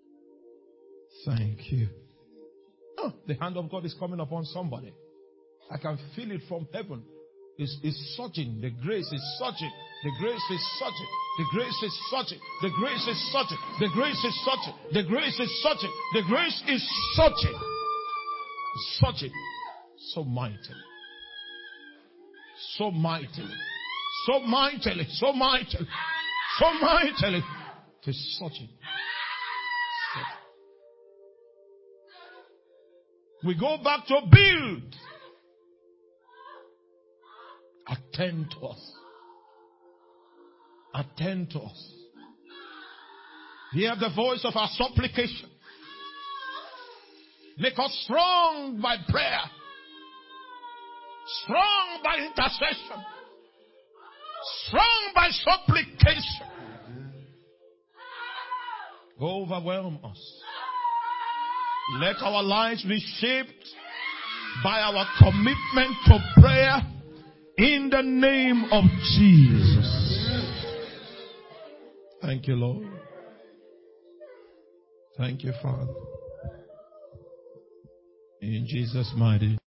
Thank you. Oh, the hand of God is coming upon somebody. I can feel it from heaven. It's, it's surging. The grace is surging. The grace is surging. The grace is surging. The grace is surging. The grace is surging. The grace is surging. The grace is surging. Surging. So mightily. So mightily. So mightily. So mightily. So mightily. It is surging. We go back to build. Attend to us. Attend to us. Hear the voice of our supplication. Make us strong by prayer. Strong by intercession. Strong by supplication. Overwhelm us. Let our lives be shaped by our commitment to prayer in the name of Jesus. Thank you, Lord. Thank you, Father. In Jesus' mighty name.